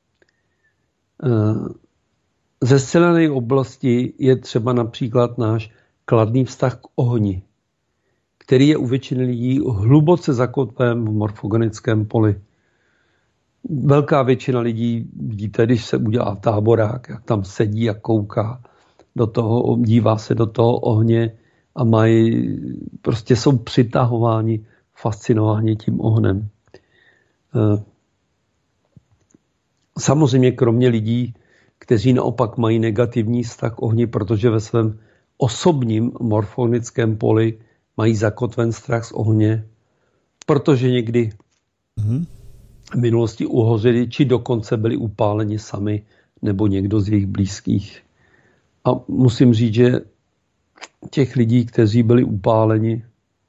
Uh, ze scénářské oblasti je třeba například náš kladný vztah k ohni, který je u většiny lidí hluboce zakotven v morfogenickém poli. Velká většina lidí, vidíte, když se udělá táborák, jak tam sedí a kouká do toho, dívá se do toho ohně a mají, prostě jsou přitahováni, fascinováni tím ohnem. Samozřejmě kromě lidí, kteří naopak mají negativní vztah k ohni, protože ve svém osobním morfogenickém poli mají zakotven strach z ohně, protože někdy mm-hmm. v minulosti uhořeli, či dokonce byli upáleni sami, nebo někdo z jejich blízkých. A musím říct, že těch lidí, kteří byli upáleni,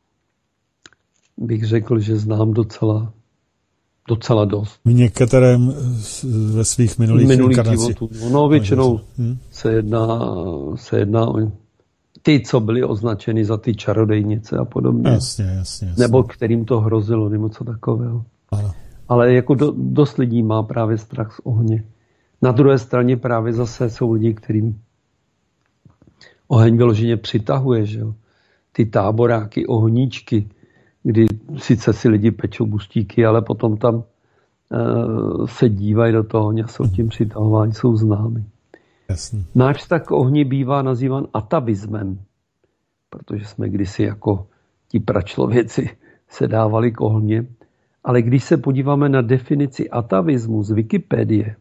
bych řekl, že znám docela, docela dost. V některém ve svých minulých, minulých životů. No, většinou hmm. se jedná, se jedná o ty, co byly označeny za ty čarodejnice a podobně. Jasně, jasně, jasně. Nebo kterým to hrozilo, nebo co takového. Ano. Ale jako do, dost lidí má právě strach z ohně. Na druhé straně právě zase jsou lidi, kterým oheň vyloženě přitahuje, že jo. Ty táboráky, ohníčky, kdy sice si lidi pečou bustíky, ale potom tam uh, se dívají do toho ohně a jsou tím přitahování, jsou známy. Jasný. Náš vztah k ohni bývá nazývan atavismem, protože jsme kdysi jako ti pračlověci se dávali k ohně. Ale když se podíváme na definici atavismu z Wikipedie,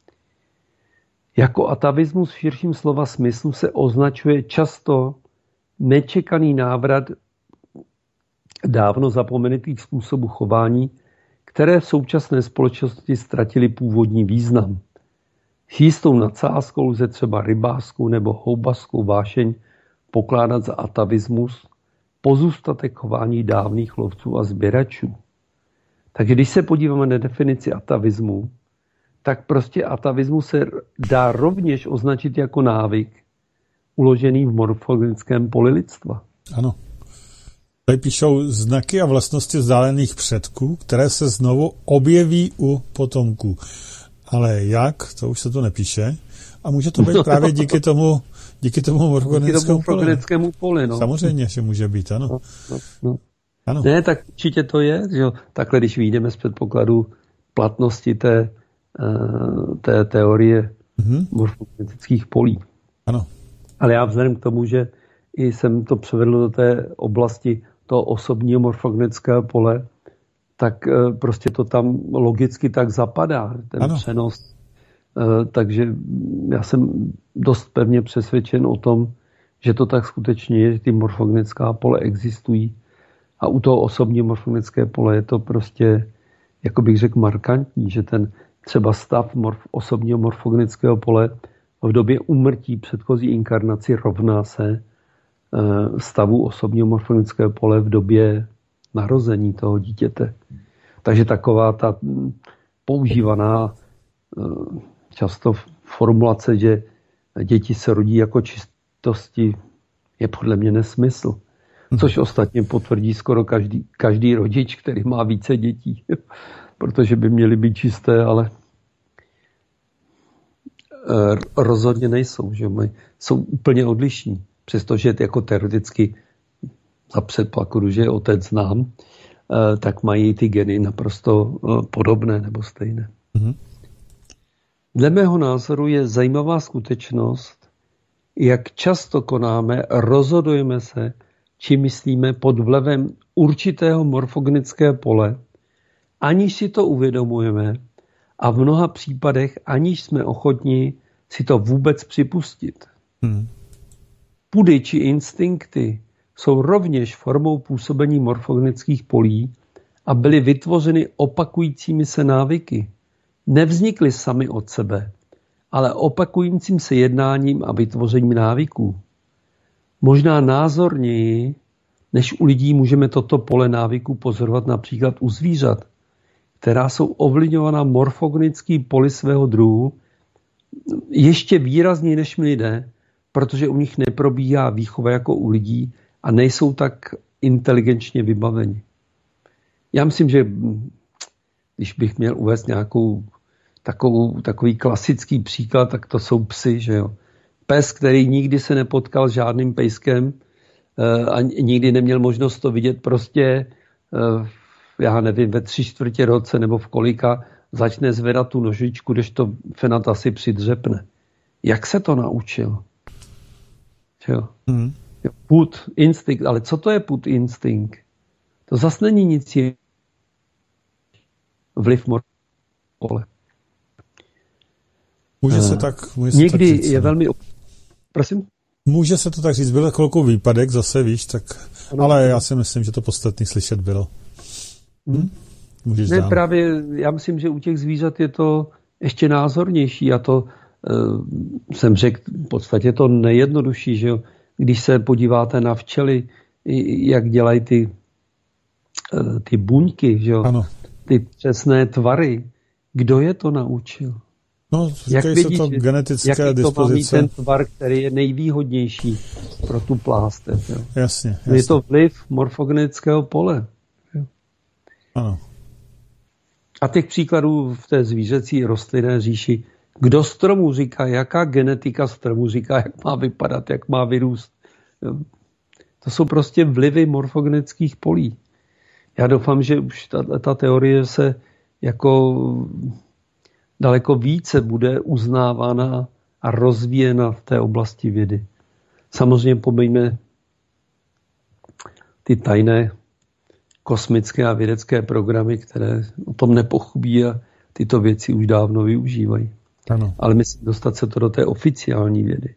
jako atavismus v širším slova smyslu se označuje často nečekaný návrat dávno zapomenutých způsobů chování, které v současné společnosti ztratily původní význam. S jistou nadsázkou lze třeba rybářskou nebo houbařskou vášeň pokládat za atavismus, pozůstatek chování dávných lovců a sběračů. Takže když se podíváme na definici atavismu, tak prostě atavismus se dá rovněž označit jako návyk uložený v morfologickém poli lidstva. Ano. Tady píšou znaky a vlastnosti vzdálených předků, které se znovu objeví u potomků. Ale jak? To už se to nepíše. A může to být právě díky tomu, díky tomu morfogenickému poli. poli no. Samozřejmě, že může být, ano. No, no, no. Ano. Ne, tak určitě to je, že jo. Takhle, když vyjdeme z předpokladu platnosti té, té teorie mm-hmm. morfogenetických polí. Ano. Ale já vzhledem k tomu, že i jsem to převedl do té oblasti toho osobního morfogenetického pole, tak prostě to tam logicky tak zapadá, ten ano. přenos. Takže já jsem dost pevně přesvědčen o tom, že to tak skutečně je, že ty morfogenická pole existují. A u toho osobního morfogenické pole je to prostě, jako bych řekl, markantní, že ten třeba stav morf, osobního morfogenického pole v době úmrtí předchozí inkarnaci rovná se stavu osobního morfogenického pole v době narození toho dítěte. Takže taková ta používaná často formulace, že děti se rodí jako čistosti, je podle mě nesmysl. Což ostatně potvrdí skoro každý, každý rodič, který má více dětí. Protože by měly být čisté, ale rozhodně nejsou. Že? Jsou úplně odlišní. Přestože jako teoreticky za předpokladu, že je otec znám, tak mají ty geny naprosto podobné nebo stejné. Mm-hmm. Dle mého názoru je zajímavá skutečnost, jak často konáme, rozhodujeme se, či myslíme pod vlivem určitého morfogenického pole, aniž si to uvědomujeme a v mnoha případech aniž jsme ochotní si to vůbec připustit. Hmm. Pudy či instinkty jsou rovněž formou působení morfogenických polí a byly vytvořeny opakujícími se návyky. Nevznikly sami od sebe, ale opakujícím se jednáním a vytvořením návyků. Možná názorněji, než u lidí můžeme toto pole návyků pozorovat například u zvířat, která jsou ovlivňována morfogenický poli svého druhu, ještě výrazněji než my lidé, protože u nich neprobíhá výchova jako u lidí a nejsou tak inteligenčně vybaveni. Já myslím, že když bych měl uvést nějakou takovou, takový klasický příklad, tak to jsou psy, že jo. Pes, který nikdy se nepotkal s žádným pejskem a nikdy neměl možnost to vidět, prostě, já nevím, ve tři čtvrtě roce nebo v kolika začne zvedat tu nožičku, když to Fenat asi přidřepne. Jak se to naučil? Jo. Hmm. Put instinct, ale co to je put instinct? To zase není nic jiného. Vliv morfole. Může se tak může se Někdy tak říct, je velmi... Prosím? Může se to tak říct, byl chvilku výpadek, zase víš, tak... Ano. Ale já si myslím, že to podstatný slyšet bylo. Hm? Můžeš Ne, dál. právě já myslím, že u těch zvířat je to ještě názornější a to uh, jsem řekl, v podstatě to nejjednodušší, že jo? Když se podíváte na včely, jak dělají ty, uh, ty buňky, že jo? Ano. Ty přesné tvary. Kdo je to naučil? No, jak vědí, to genetické jaký dispozice. to má mít ten tvar, který je nejvýhodnější pro tu plástev. Jo. Jasně, jasně. Je to vliv morfogenetického pole. Jo. Ano. A těch příkladů v té zvířecí rostlinné říši, kdo stromu říká, jaká genetika stromu říká, jak má vypadat, jak má vyrůst. Jo. To jsou prostě vlivy morfogenetických polí. Já doufám, že už ta, ta teorie se jako daleko více bude uznávána a rozvíjena v té oblasti vědy. Samozřejmě pomejme ty tajné kosmické a vědecké programy, které o tom nepochybí a tyto věci už dávno využívají. Ano. Ale myslím dostat se to do té oficiální vědy.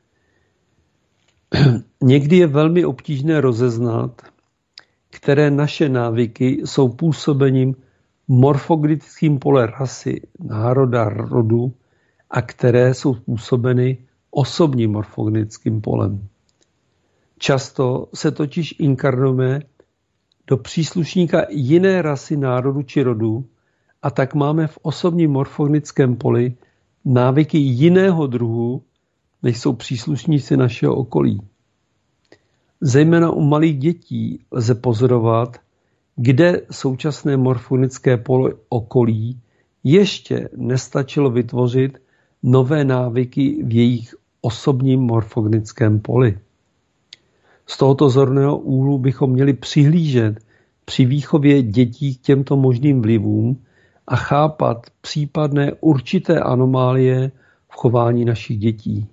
Někdy je velmi obtížné rozeznat, které naše návyky jsou působením morfogenetickým pole rasy, národa, rodu a které jsou působeny osobním morfogenetickým polem. Často se totiž inkarnujeme do příslušníka jiné rasy, národu či rodu a tak máme v osobním morfogenickém poli návyky jiného druhu, než jsou příslušníci našeho okolí. Zejména u malých dětí lze pozorovat, kde současné morfogenické pole okolí ještě nestačilo vytvořit nové návyky v jejich osobním morfogenickém poli. Z tohoto zorného úhlu bychom měli přihlížet při výchově dětí k těmto možným vlivům a chápat případné určité anomálie v chování našich dětí.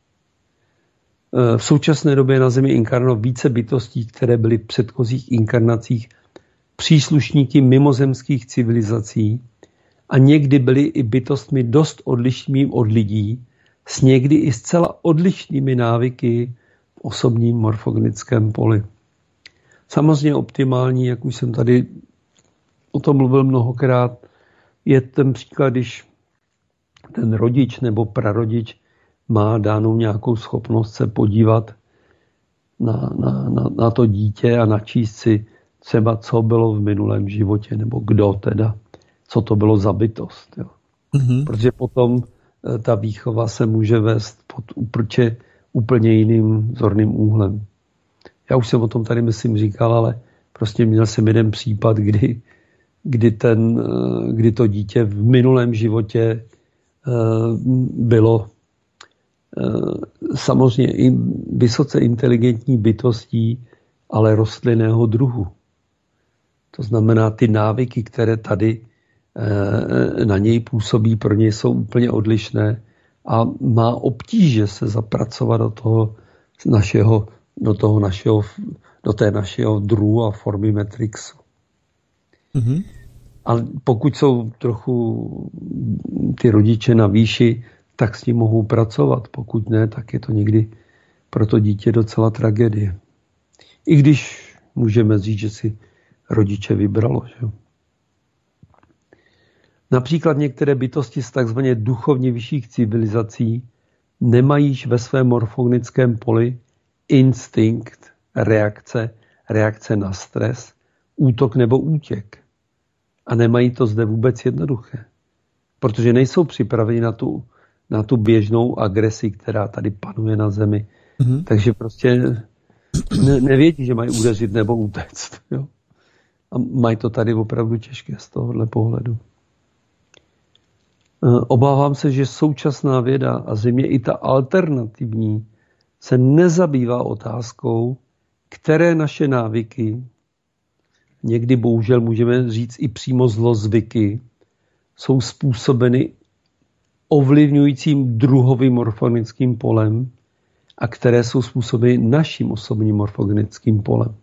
V současné době na Zemi inkarnováno více bytostí, které byly v předchozích inkarnacích příslušníky mimozemských civilizací a někdy byly i bytostmi dost odlišnými od lidí, s někdy i zcela odlišnými návyky v osobním morfogenickém poli. Samozřejmě optimální, jak už jsem tady o tom mluvil mnohokrát, je ten příklad, když ten rodič nebo prarodič má dánou nějakou schopnost se podívat na, na, na, na to dítě a načíst si třeba, co bylo v minulém životě, nebo kdo teda, co to bylo za bytost. Jo. Mm-hmm. Protože potom ta výchova se může vést pod úplně, úplně jiným zorným úhlem. Já už jsem o tom tady, myslím, říkal, ale prostě měl jsem jeden případ, kdy, kdy, ten, kdy to dítě v minulém životě bylo samozřejmě i vysoce inteligentní bytostí, ale rostlinného druhu. To znamená, ty návyky, které tady na něj působí, pro něj jsou úplně odlišné a má obtíže se zapracovat do toho našeho, do toho našeho, do té našeho druhu a formy Matrixu. Mm-hmm. A pokud jsou trochu ty rodiče na výši, tak s ním mohou pracovat. Pokud ne, tak je to někdy pro to dítě docela tragédie. I když můžeme říct, že si rodiče vybralo. Že? Například některé bytosti z takzvaně duchovně vyšších civilizací nemají ve svém morfogenickém poli instinkt, reakce, reakce na stres, útok nebo útěk. A nemají to zde vůbec jednoduché. Protože nejsou připraveni na tu, na tu běžnou agresi, která tady panuje na Zemi. Mm-hmm. Takže prostě ne, nevědí, že mají udeřit nebo utéct. Jo? A mají to tady opravdu těžké z tohohle pohledu. Obávám se, že současná věda a zřejmě i ta alternativní se nezabývá otázkou, které naše návyky, někdy bohužel můžeme říct i přímo zlozvyky, jsou způsobeny ovlivňujícím druhovým morfogenickým polem a které jsou způsobeny naším osobním morfogenickým polem.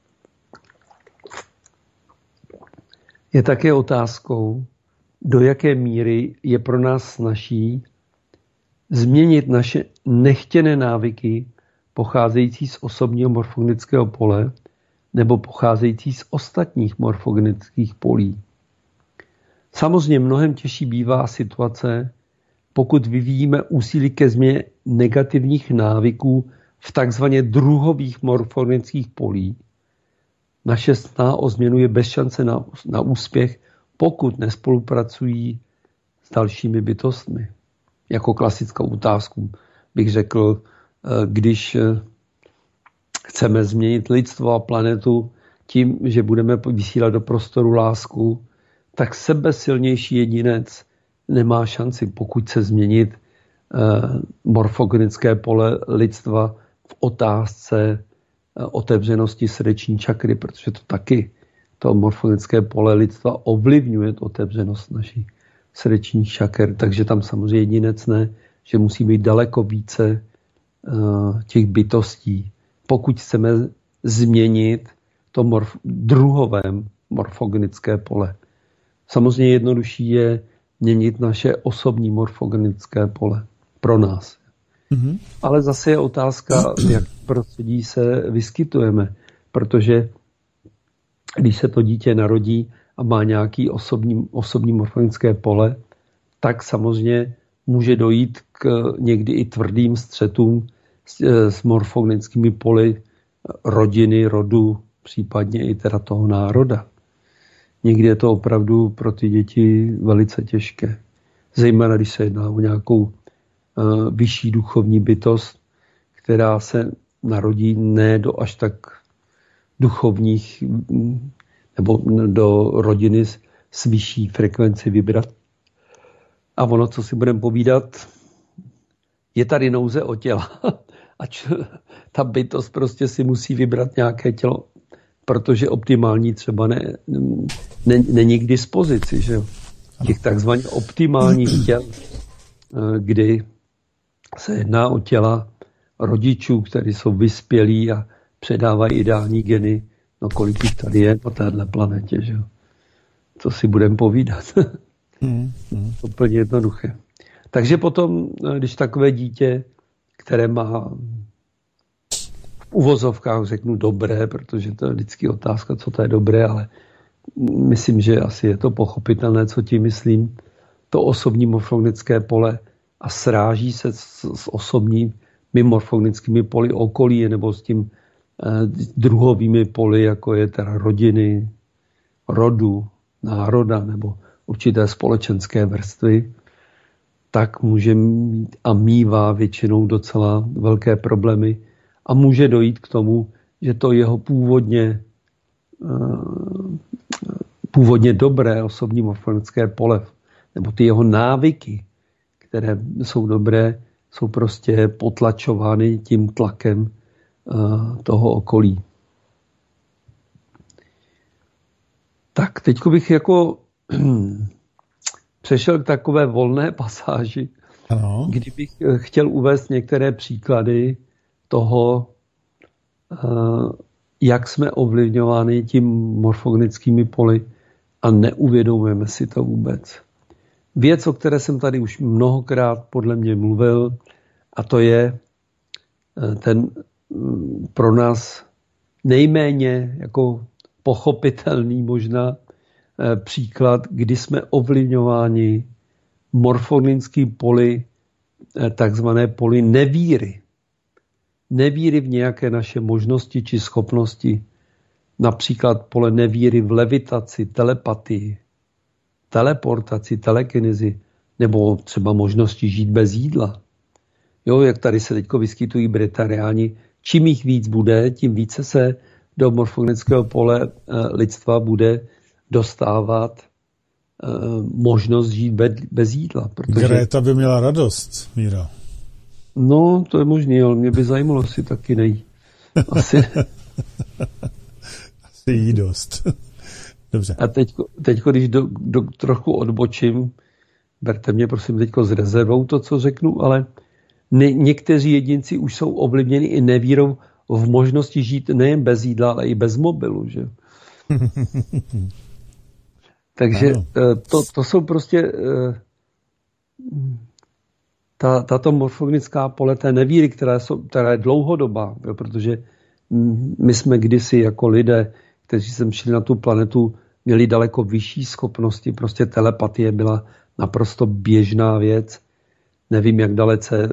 Je také otázkou, do jaké míry je pro nás snazší změnit naše nechtěné návyky pocházející z osobního morfogenického pole nebo pocházející z ostatních morfogenických polí. Samozřejmě mnohem těžší bývá situace, pokud vyvíjíme úsilí ke změně negativních návyků v takzvaně druhových morfogenických polí. Naše snaha o změnu je bez šance na, na úspěch, pokud nespolupracují s dalšími bytostmi. Jako klasickou otázku bych řekl, když chceme změnit lidstvo a planetu tím, že budeme vysílat do prostoru lásku, tak sebesilnější jedinec nemá šanci, pokud se změnit morfogenické pole lidstva v otázce otevřenosti srdeční čakry, protože to taky to morfogenické pole lidstva ovlivňuje otevřenost naší srdečních čaker, takže tam samozřejmě jedinec ne, že musí být daleko více uh, těch bytostí. Pokud chceme změnit to morf- druhové morfogenické pole. Samozřejmě jednodušší je měnit naše osobní morfogenické pole pro nás. Mm-hmm. Ale zase je otázka, v jak prostředí se vyskytujeme, protože když se to dítě narodí a má nějaký osobní, osobní morfogenické pole, tak samozřejmě může dojít k někdy i tvrdým střetům s, s morfogenickými poli rodiny, rodu, případně i teda toho národa. Někdy je to opravdu pro ty děti velice těžké. Zejména, když se jedná o nějakou uh, vyšší duchovní bytost, která se narodí ne do až tak duchovních nebo do rodiny s vyšší frekvenci vybrat. A ono, co si budeme povídat, je tady nouze o těla. Ač ta bytost prostě si musí vybrat nějaké tělo, protože optimální třeba ne, ne, není k dispozici. Že? Těch takzvaných optimálních těl, kdy se jedná o těla rodičů, kteří jsou vyspělí a předávají ideální geny, no kolik jich tady je po téhle planetě, že? Co si budeme povídat. Mm, mm. Úplně jednoduché. Takže potom, když takové dítě, které má v uvozovkách řeknu dobré, protože to je vždycky otázka, co to je dobré, ale myslím, že asi je to pochopitelné, co tím myslím, to osobní morfogenické pole a sráží se s, s osobními morfogenickými poli okolí nebo s tím druhovými poli, jako je teda rodiny, rodu, národa nebo určité společenské vrstvy, tak může mít a mívá většinou docela velké problémy a může dojít k tomu, že to jeho původně původně dobré osobní morfogenické pole nebo ty jeho návyky, které jsou dobré, jsou prostě potlačovány tím tlakem toho okolí. Tak teď bych jako přešel k takové volné pasáži, ano. Kdybych chtěl uvést některé příklady toho, jak jsme ovlivňováni tím morfogenickými poli a neuvědomujeme si to vůbec. Věc, o které jsem tady už mnohokrát podle mě mluvil, a to je ten pro nás nejméně jako pochopitelný možná příklad, kdy jsme ovlivňováni morfogenickým poli, takzvané poli nevíry. Nevíry v nějaké naše možnosti či schopnosti, například pole nevíry v levitaci, telepatii, teleportaci, telekinezi, nebo třeba možnosti žít bez jídla. Jo, jak tady se teď vyskytují bretariáni, čím jich víc bude, tím více se do morfogenického pole lidstva bude dostávat možnost žít bez jídla. Protože... Greta by měla radost, Míra. No, to je možný, ale mě by zajímalo si taky nej. Asi... Asi jí dost. Dobře. A teď, teďko, když do, do, trochu odbočím, berte mě prosím teďko s rezervou to, co řeknu, ale ne, někteří jedinci už jsou ovlivněni i nevírou v možnosti žít nejen bez jídla, ale i bez mobilu, že? Takže to, to jsou prostě ta, tato morfogenická pole té nevíry, která, jsou, která je dlouhodobá, jo, protože my jsme kdysi jako lidé, kteří jsme šli na tu planetu, měli daleko vyšší schopnosti, prostě telepatie byla naprosto běžná věc. Nevím, jak dalece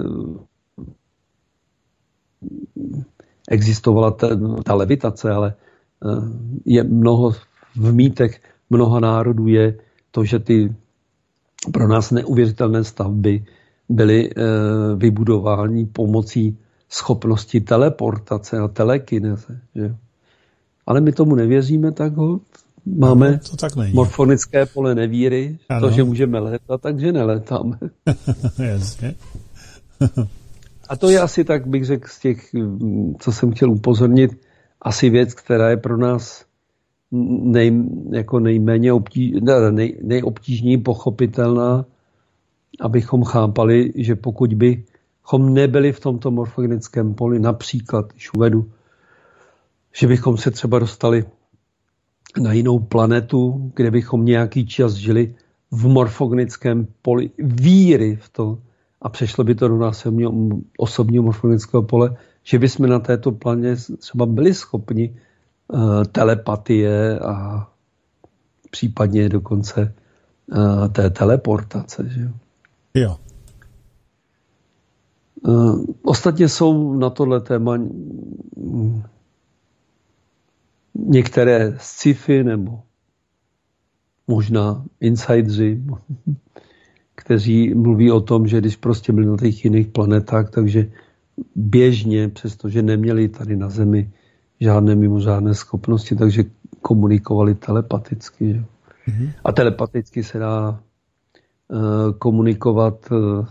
existovala ta, ta levitace, ale je mnoho v mýtech mnoha národů je to, že ty pro nás neuvěřitelné stavby byly e, vybudovány pomocí schopnosti teleportace a telekineze. Že? Ale my tomu nevěříme tak hod. Máme no, to tak morfonické pole nevíry, ano. To, že můžeme létat, takže nelétáme. Jasně. A to je asi tak, bych řekl, z těch, co jsem chtěl upozornit, asi věc, která je pro nás nej, jako nejméně obtíž, ne, nej, nejobtížněji pochopitelná, abychom chápali, že pokud bychom nebyli v tomto morfogenickém poli, například, když uvedu, že bychom se třeba dostali na jinou planetu, kde bychom nějaký čas žili v morfogenickém poli víry v to a přešlo by to do nás osobního morfogenického pole, že bychom na této planetě třeba byli schopni uh, telepatie a případně dokonce uh, té teleportace. Že? Jo. Uh, ostatně jsou na tohle téma um, některé sci-fi nebo možná insidři, kteří mluví o tom, že když prostě byli na těch jiných planetách, takže běžně, přestože neměli tady na Zemi žádné mimořádné schopnosti, takže komunikovali telepaticky. Že? Mm-hmm. A telepaticky se dá uh, komunikovat uh,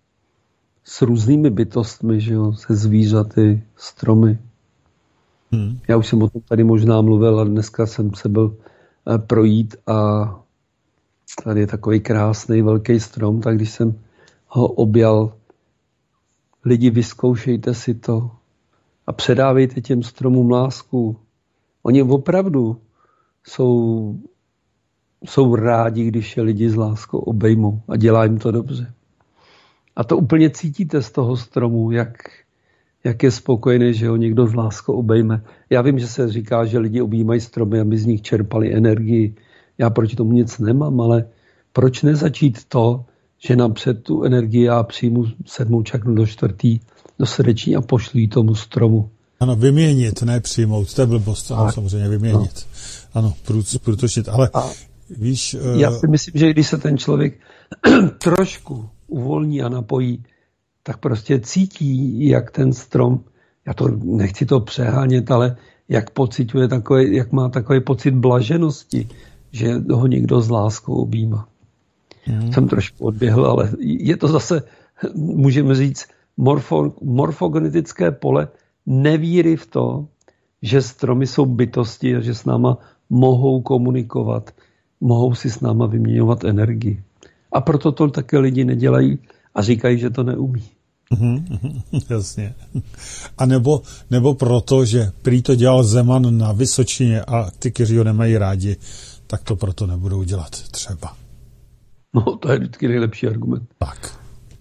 s různými bytostmi, že jo? Se zvířaty, stromy. Hmm. Já už jsem o tom tady možná mluvil a dneska jsem se byl projít a tady je takový krásný velký strom, tak když jsem ho objal, lidi, vyzkoušejte si to a předávejte těm stromům lásku. Oni opravdu jsou, jsou rádi, když je lidi s láskou obejmou a dělá jim to dobře. A to úplně cítíte z toho stromu, jak jak je spokojený, že ho někdo z láskou obejme. Já vím, že se říká, že lidi objímají stromy, aby z nich čerpali energii. Já proti tomu nic nemám, ale proč nezačít to, že napřed tu energii já přijmu sedmou čaknu do čtvrtý, do srdeční a pošlu tomu stromu. Ano, vyměnit, ne přijmout. To je blbost, ano, samozřejmě vyměnit. No. Ano, průtočit, ale a víš... Já si myslím, že když se ten člověk trošku uvolní a napojí, tak prostě cítí, jak ten strom, já to nechci to přehánět, ale jak pociťuje takový, jak má takový pocit blaženosti, že ho někdo s láskou objímá. Mm. Jsem trošku odběhl, ale je to zase, můžeme říct, morfo, morfogenetické pole nevíry v to, že stromy jsou bytosti a že s náma mohou komunikovat, mohou si s náma vyměňovat energii. A proto to také lidi nedělají a říkají, že to neumí. Mm, jasně. A nebo, nebo proto, že prý to dělal Zeman na Vysočině a ty, kteří ho nemají rádi, tak to proto nebudou dělat třeba. No, to je vždycky nejlepší argument. Tak.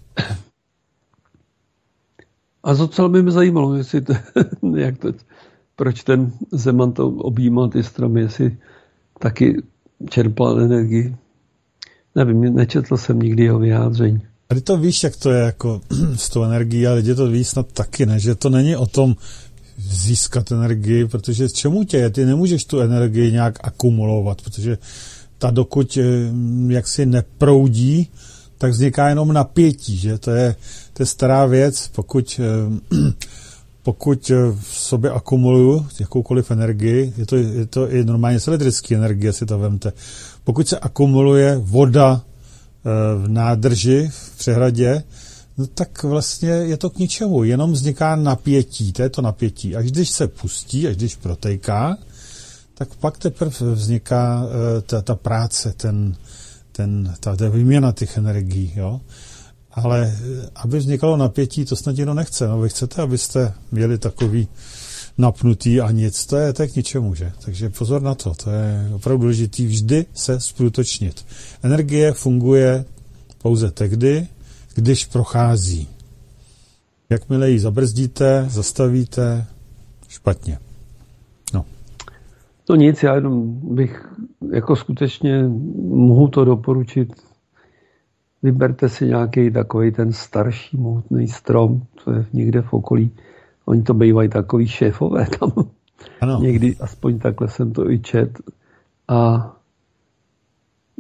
A docela by mě zajímalo, jestli to, jak to, proč ten Zeman to objímal ty stromy, jestli taky čerpal energii. Nevím, nečetl jsem nikdy jeho vyjádření. Tady to víš, jak to je jako s tou energií, ale lidi to ví snad taky, ne? Že to není o tom získat energii, protože čemu tě je? Ty nemůžeš tu energii nějak akumulovat, protože ta dokud jaksi neproudí, tak vzniká jenom napětí, že? To je, to je stará věc, pokud, pokud v sobě akumuluju jakoukoliv energii, je to, je to i normálně z elektrické energie, si to vemte. Pokud se akumuluje voda v nádrži, v přehradě, no tak vlastně je to k ničemu. Jenom vzniká napětí, to je to napětí. Až když se pustí, až když protejká, tak pak teprve vzniká ta, ta práce, ten, ten, ta, ta výměna těch energií. Jo? Ale aby vznikalo napětí, to snad někdo nechce. No, vy chcete, abyste měli takový napnutý a nic. To je, to je k ničemu, že? Takže pozor na to. To je opravdu důležitý vždy se zprůtočnit. Energie funguje pouze tehdy, když prochází. Jakmile ji zabrzdíte, zastavíte, špatně. No. To nic, já jenom bych jako skutečně mohu to doporučit. Vyberte si nějaký takový ten starší mohutný strom, co je někde v okolí. Oni to bývají takový šéfové tam. Ano. Někdy, aspoň takhle jsem to i čet. A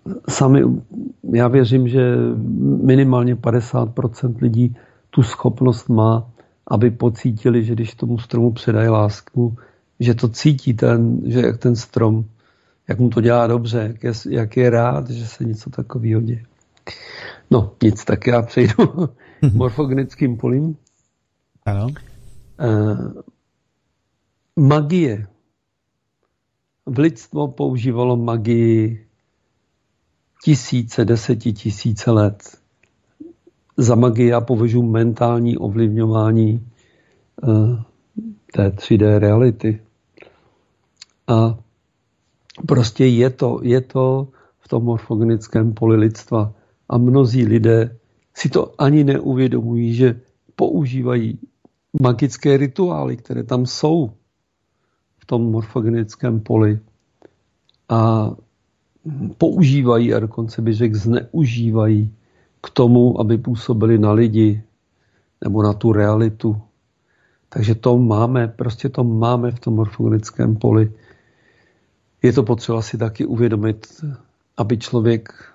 sami, já věřím, že minimálně padesát procent lidí tu schopnost má, aby pocítili, že když tomu stromu předají lásku, že to cítí ten, že jak ten strom, jak mu to dělá dobře, jak je, jak je rád, že se něco takového děje. No, nic, tak já přejdu morfogenickým polím. Ano. Uh, magie. V lidstvo používalo magii tisíce, desetitisíce let. Za magii já považuji mentální ovlivňování uh, té tři dé reality. A prostě je to, je to v tom morfogenickém poli lidstva. A mnozí lidé si to ani neuvědomují, že používají magické rituály, které tam jsou v tom morfogenickém poli. A používají, a dokonce bych řekl, zneužívají k tomu, aby působili na lidi nebo na tu realitu. Takže to máme, prostě to máme v tom morfogenickém poli. Je to potřeba si taky uvědomit, aby člověk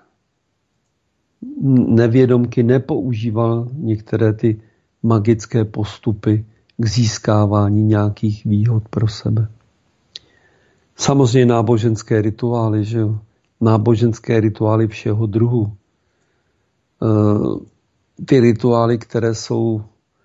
nevědomky nepoužíval některé ty magické postupy k získávání nějakých výhod pro sebe. Samozřejmě náboženské rituály, že jo? Náboženské rituály všeho druhu. Ty rituály, které jsou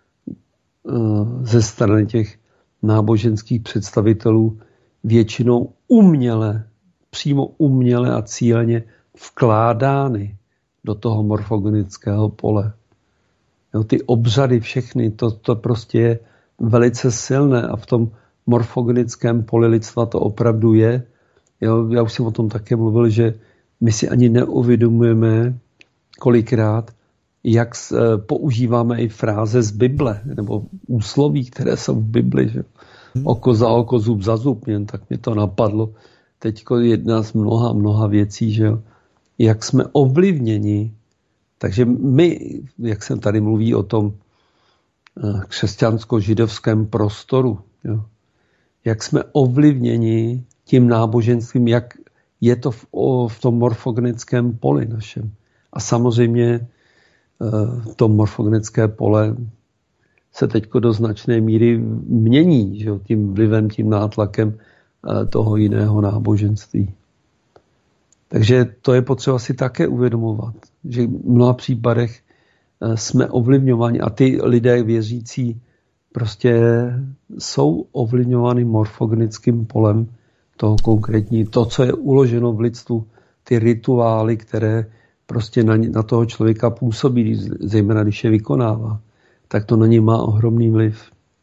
ze strany těch náboženských představitelů většinou uměle, přímo uměle a cíleně vkládány do toho morfogenického pole. Jo, ty obřady všechny, to, to prostě je velice silné a v tom morfogenickém poli lidstva to opravdu je. Jo, já už jsem o tom také mluvil, že my si ani neuvědomujeme kolikrát, jak používáme i fráze z Bible, nebo úsloví, které jsou v Bibli. Že? Oko za oko, zub za zub, jen tak mě to napadlo. Teďko jedna z mnoha, mnoha věcí, že jo? Jak jsme ovlivněni. Takže my, jak jsem tady mluví o tom křesťansko-židovském prostoru, jo? Jak jsme ovlivněni tím náboženstvím, jak je to v, o, v tom morfogenickém poli našem. A samozřejmě to morfogenické pole se teďko do značné míry mění, že jo? Tím vlivem, tím nátlakem toho jiného náboženství. Takže to je potřeba si také uvědomovat, že v mnoha případech jsme ovlivňováni a ty lidé věřící prostě jsou ovlivňovány morfogenickým polem toho konkrétní, to, co je uloženo v lidstvu, ty rituály, které prostě na, na toho člověka působí, zejména když je vykonává, tak to na něj má ohromný vliv.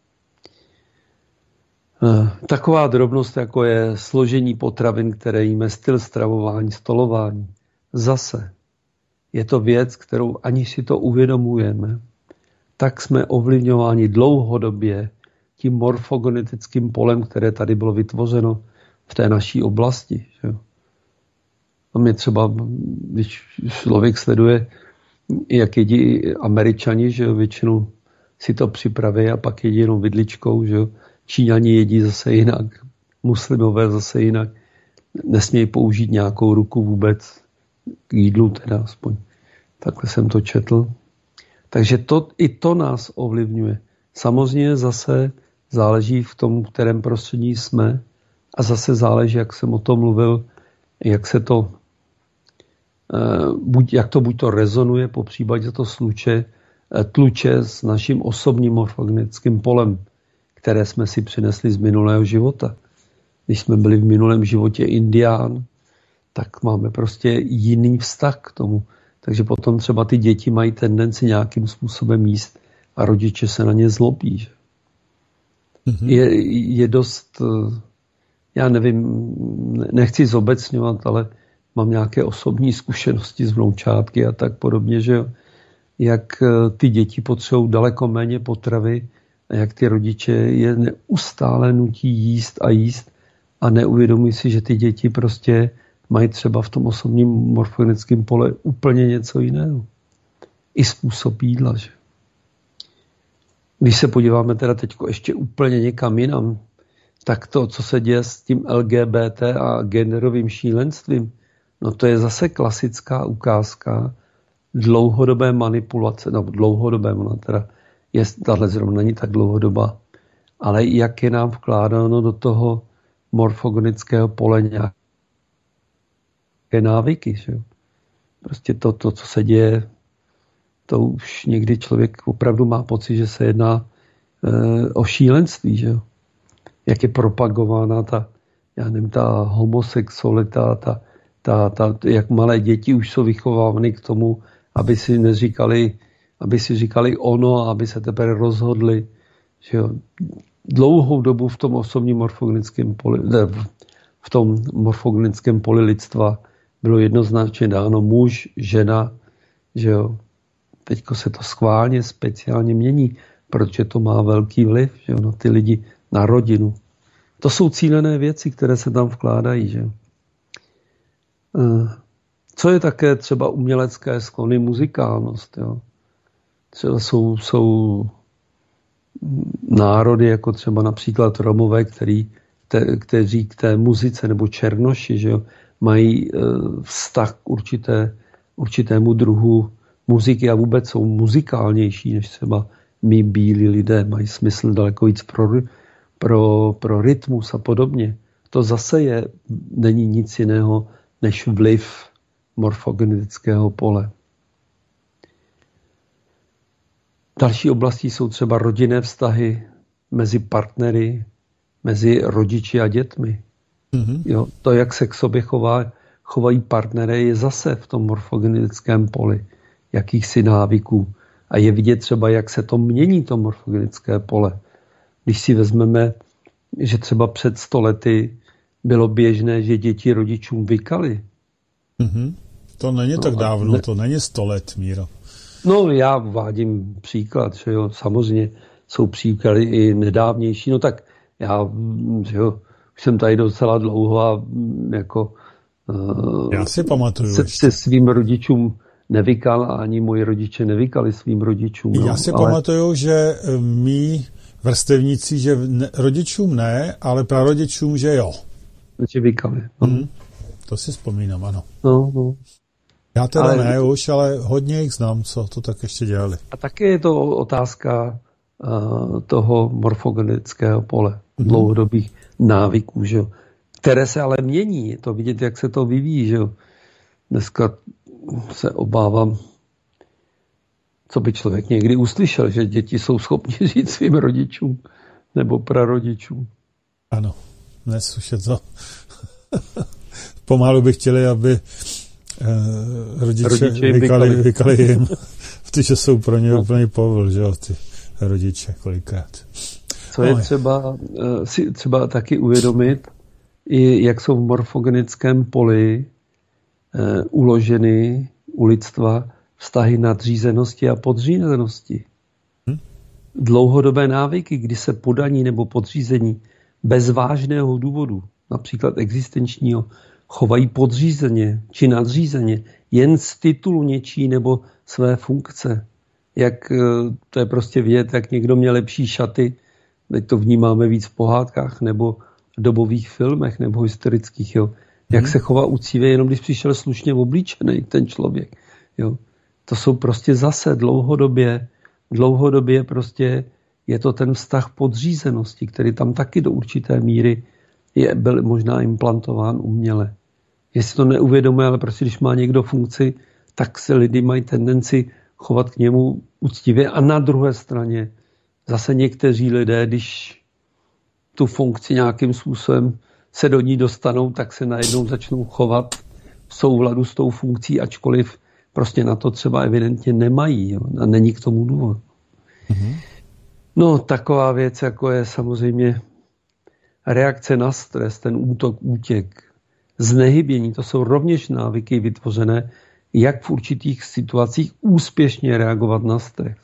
Taková drobnost, jako je složení potravin, které jíme, styl stravování, stolování. Zase je to věc, kterou ani si to uvědomujeme, tak jsme ovlivňováni dlouhodobě tím morfogenetickým polem, které tady bylo vytvořeno v té naší oblasti. Že? A mě třeba, když člověk sleduje, jak jedí Američani, že většinou si to připraví a pak jedí jenom vidličkou, že Číňani jedí zase jinak, muslimové zase jinak. Nesmějí použít nějakou ruku vůbec k jídlu, teda aspoň. Takhle jsem to četl. Takže to, i to nás ovlivňuje. Samozřejmě zase záleží v tom, v kterém prostředí jsme a zase záleží, jak jsem o tom mluvil, jak se to buď, jak to buď to rezonuje, po případě to sluče, tluče s naším osobním morfogenickým polem, které jsme si přinesli z minulého života. Když jsme byli v minulém životě indián, tak máme prostě jiný vztah k tomu. Takže potom třeba ty děti mají tendenci nějakým způsobem jíst a rodiče se na ně zlobí. Že? Mm-hmm. Je, je dost, já nevím, nechci zobecňovat, ale mám nějaké osobní zkušenosti z vnoučátky a tak podobně, že jak ty děti potřebují daleko méně potravy a jak ty rodiče je neustále nutí jíst a jíst a neuvědomují si, že ty děti prostě mají třeba v tom osobním morfogenickém pole úplně něco jiného. I způsob jídla. Že? Když se podíváme teda teď ještě úplně někam jinam, tak to, co se děje s tím L G B T a genderovým šílenstvím, No to je zase klasická ukázka dlouhodobé manipulace, no dlouhodobé, ona teda je, tahle zrovna není tak dlouhodobá, ale jak je nám vkládáno do toho morfogenického pole nějaké návyky, že jo. Prostě to, to, co se děje, to už někdy člověk opravdu má pocit, že se jedná e, o šílenství, že jo. Jak je propagována ta, já nevím, ta homosexualita, ta, ta, ta, jak malé děti už jsou vychovávány k tomu, aby si neříkali, aby si říkali ono a aby se teprve rozhodli, že jo. Dlouhou dobu v tom osobním morfogenickém poli, ne, v tom morfogenickém poli lidstva bylo jednoznačně dáno muž, žena, že jo. Teďko se to schválně speciálně mění, protože to má velký vliv, že jo, na ty lidi, na rodinu. To jsou cílené věci, které se tam vkládají, že jo. Co je také třeba umělecké sklony, muzikálnost, jo. Třeba jsou, jsou národy, jako třeba například Romové, který, te, kteří k té muzice, nebo Černoši, že jo, mají vztah k určité, určitému druhu muziky a vůbec jsou muzikálnější, než třeba my bílí lidé, mají smysl daleko víc pro, pro, pro rytmus a podobně. To zase je, není nic jiného, než vliv morfogenetického pole. Další oblasti jsou třeba rodinné vztahy mezi partnery, mezi rodiči a dětmi. Mm-hmm. Jo, to, jak se k sobě chová, chovají partnery, je zase v tom morfogenetickém poli jakýchsi návyků. A je vidět třeba, jak se to mění, to morfogenické pole. Když si vezmeme, že třeba před sto lety bylo běžné, že děti rodičům vykaly. Mm-hmm. To není no, tak dávno, ne... to není sto let, Míro. No, já uvádím příklad, že jo, samozřejmě jsou příklady i nedávnější, no tak já, že jo, už jsem tady docela dlouho a jako já si pamatuju se, se svým rodičům nevykal a ani moji rodiče nevykali svým rodičům. Já no, si ale... pamatuju, že mý vrstevníci, že ne, rodičům ne, ale prarodičům, že jo. Že vykali. No. Mm, to si vzpomínám, ano. No, no. Já teda ale... ne už, ale hodně jich znám, co to tak ještě dělali. A taky je to otázka uh, toho morfogenetického pole, mm. dlouhodobých návyků, že jo, které se ale mění. Je to vidět, jak se to vyvíjí, že jo. Dneska se obávám, co by člověk někdy uslyšel, že děti jsou schopni říct svým rodičům nebo prarodičům. Ano, dnes už je to. Pomalu by chtěli, aby eh, rodiče, rodiče jim vykali, vykali. vykali jim, protože jsou pro ně no. úplně povol, že jo, ty rodiče kolikrát. Co je třeba, si třeba taky uvědomit, i jak jsou v morfogenickém poli eh, uloženy u lidstva vztahy nadřízenosti a podřízenosti. Hm? Dlouhodobé návyky, kdy se podaní nebo podřízení bez vážného důvodu, například existenčního, chovají podřízeně či nadřízeně jen z titulu něčí nebo své funkce. Jak to je prostě vidět, jak někdo měl lepší šaty, teď to vnímáme víc v pohádkách nebo v dobových filmech nebo historických, jo. Jak hmm. se chová uctivě, jenom když přišel slušně oblíčený ten člověk. Jo. To jsou prostě zase dlouhodobě, dlouhodobě prostě je to ten vztah podřízenosti, který tam taky do určité míry je, byl možná implantován uměle. Jestli to neuvědomuje, ale prostě když má někdo funkci, tak se lidi mají tendenci chovat k němu uctivě. A na druhé straně zase někteří lidé, když tu funkci nějakým způsobem se do ní dostanou, tak se najednou začnou chovat v souladu s tou funkcí, ačkoliv prostě na to třeba evidentně nemají. Jo, a není k tomu důvod. Mm-hmm. No, taková věc, jako je samozřejmě reakce na stres, ten útok, útěk, znehybění, to jsou rovněž návyky vytvořené, jak v určitých situacích úspěšně reagovat na stres.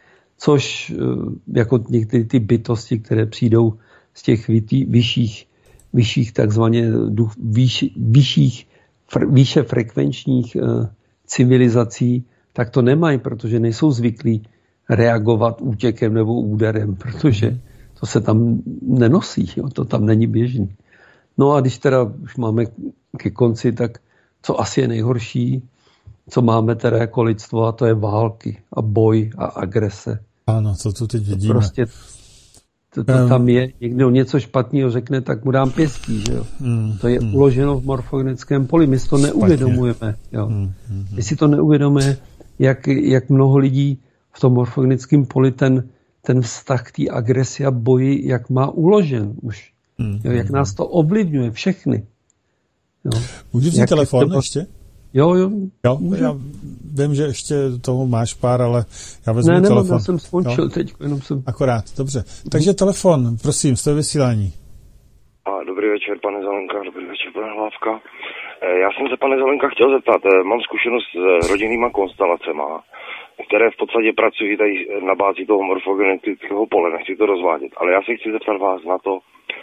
Což jako některé ty bytosti, které přijdou z těch vyšších, vyšších takzvaně vyš, vyšších, výše frekvenčních civilizací, tak to nemají, protože nejsou zvyklí reagovat útěkem nebo úderem, protože to se tam nenosí, jo, to tam není běžný. No a když teda už máme ke konci, tak co asi je nejhorší, co máme teda jako lidstvo, a to je války a boj a agrese. Ano, co tu teď vidíme. Prostě to, to tam je, někdo něco špatného řekne, tak mu dám pěstí, že jo. Mm, to je mm. uloženo v morfogenickém poli, my si to neuvědomujeme, jo. Mm, mm, my si to neuvědomujeme, jak, jak mnoho lidí v tom morfogenickém poli ten, ten vztah k té agresi a boji, jak má uložen už. Mm, jo, jak mm. nás to ovlivňuje, všechny. Jo. Můžu vzít telefon to... ještě? Jo, jo. jo já vím, že ještě toho máš pár, ale já vezmu ne, telefon. Ne, já jsem skončil teď, jenom jsem... Akorát, dobře. Takže telefon, prosím, jste vysílání. A dobrý večer, pane Zelenka, dobrý večer, pane Hlávka. Já jsem se, pane Zelenka, chtěl zeptat, mám zkušenost s rodinnýma konstelacema, které v podstatě pracují tady na bázi toho morfogenetického pole, nechci to rozvádět, ale já se chci zeptat vás na to,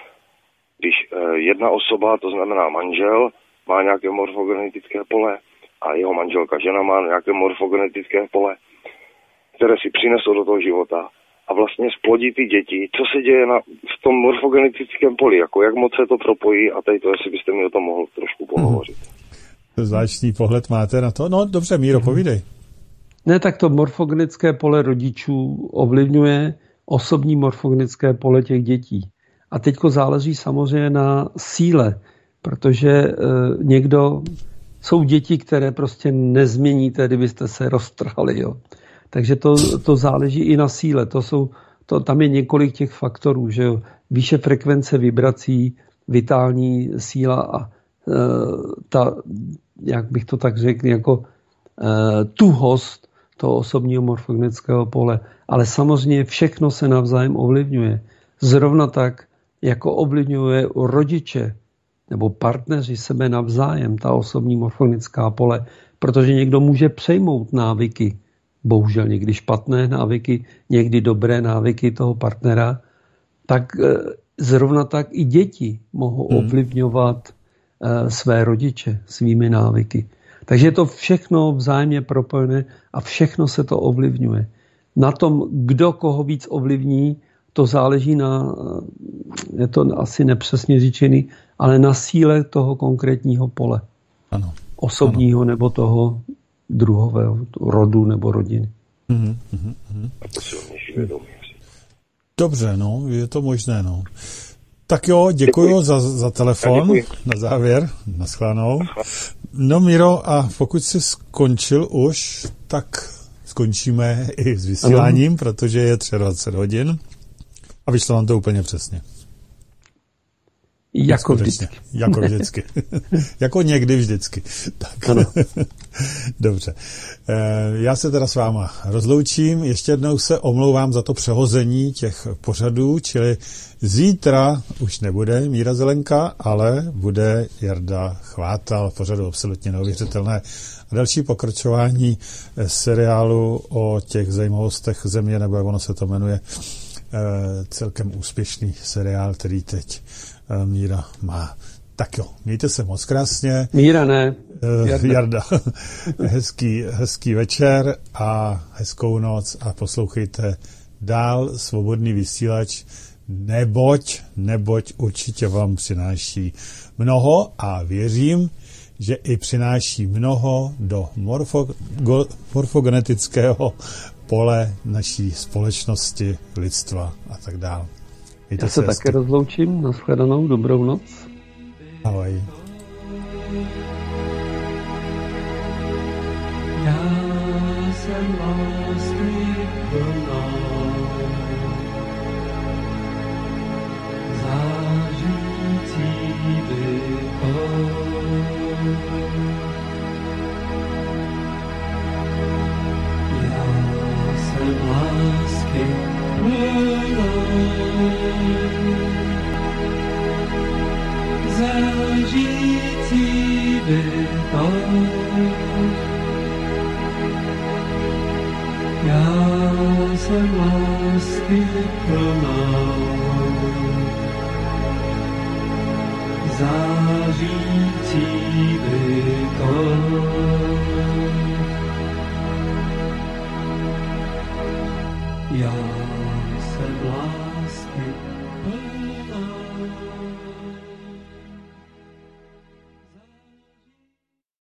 když jedna osoba, to znamená manžel, má nějaké morfogenetické pole a jeho manželka, žena má nějaké morfogenetické pole, které si přinesou do toho života a vlastně splodí ty děti. Co se děje na, v tom morfogenetickém poli? Jako jak moc se to propojí a tady to, jestli byste mi o tom mohl trošku pohovořit. Hmm. Zvláštní pohled máte na to? No dobře, Míro, povídej. Ne, tak to morfogenické pole rodičů ovlivňuje osobní morfogenické pole těch dětí. A teďko záleží samozřejmě na síle, protože e, někdo, jsou děti, které prostě nezměníte, kdybyste se roztrhali, jo. Takže to, to záleží i na síle, to jsou, to, tam je několik těch faktorů, že jo. Výše frekvence vibrací, vitální síla a e, ta, jak bych to tak řekl, jako e, tuhost toho osobního morfogenického pole. Ale samozřejmě všechno se navzájem ovlivňuje. Zrovna tak, jako ovlivňuje rodiče nebo partneři sebe navzájem, ta osobní morfogenická pole, protože někdo může přejmout návyky, bohužel někdy špatné návyky, někdy dobré návyky toho partnera, tak zrovna tak i děti mohou hmm. ovlivňovat své rodiče svými návyky. Takže je to všechno vzájemně propojené a všechno se to ovlivňuje. Na tom, kdo koho víc ovlivní, to záleží na, je to asi nepřesně řečený, ale na síle toho konkrétního pole. Ano. Osobního ano. nebo toho druhového rodu nebo rodiny. Mm, mm, mm. Dobře, no, je to možné, no. Tak jo, děkuju, děkuji. za, za telefon. Děkuji. Na závěr, naschledanou. No Miro, a pokud jsi skončil už, tak skončíme i s vysíláním, ano. protože je dvacet tři hodin a vyšlo nám to úplně přesně. Jako vždycky. Jako vždycky. Jako někdy vždycky. Tak. Ano. Dobře. Já se teda s váma rozloučím. Ještě jednou se omlouvám za to přehození těch pořadů, čili zítra už nebude Míra Zelenka, ale bude Jarda Chvátal, pořadu absolutně neuvěřitelné. A další pokračování seriálu o těch zajímavostech země, nebo jak ono se to jmenuje, celkem úspěšný seriál, který teď Míra má. Tak jo, mějte se moc krásně. Míra ne. Jarda. Jarda. Hezký, hezký večer a hezkou noc a poslouchejte dál Svobodný vysílač, neboť, neboť určitě vám přináší mnoho a věřím, že i přináší mnoho do morfo, go, morfogenetického pole naší společnosti, lidstva a tak dále. Já se, se také rozloučím. Nashledanou, dobrou noc. Ahoj. Já jsem lásky plná, zářící bytost. Já jsem lásky plná, zářící bytost. Já jsem lásky plná, zářící bytost.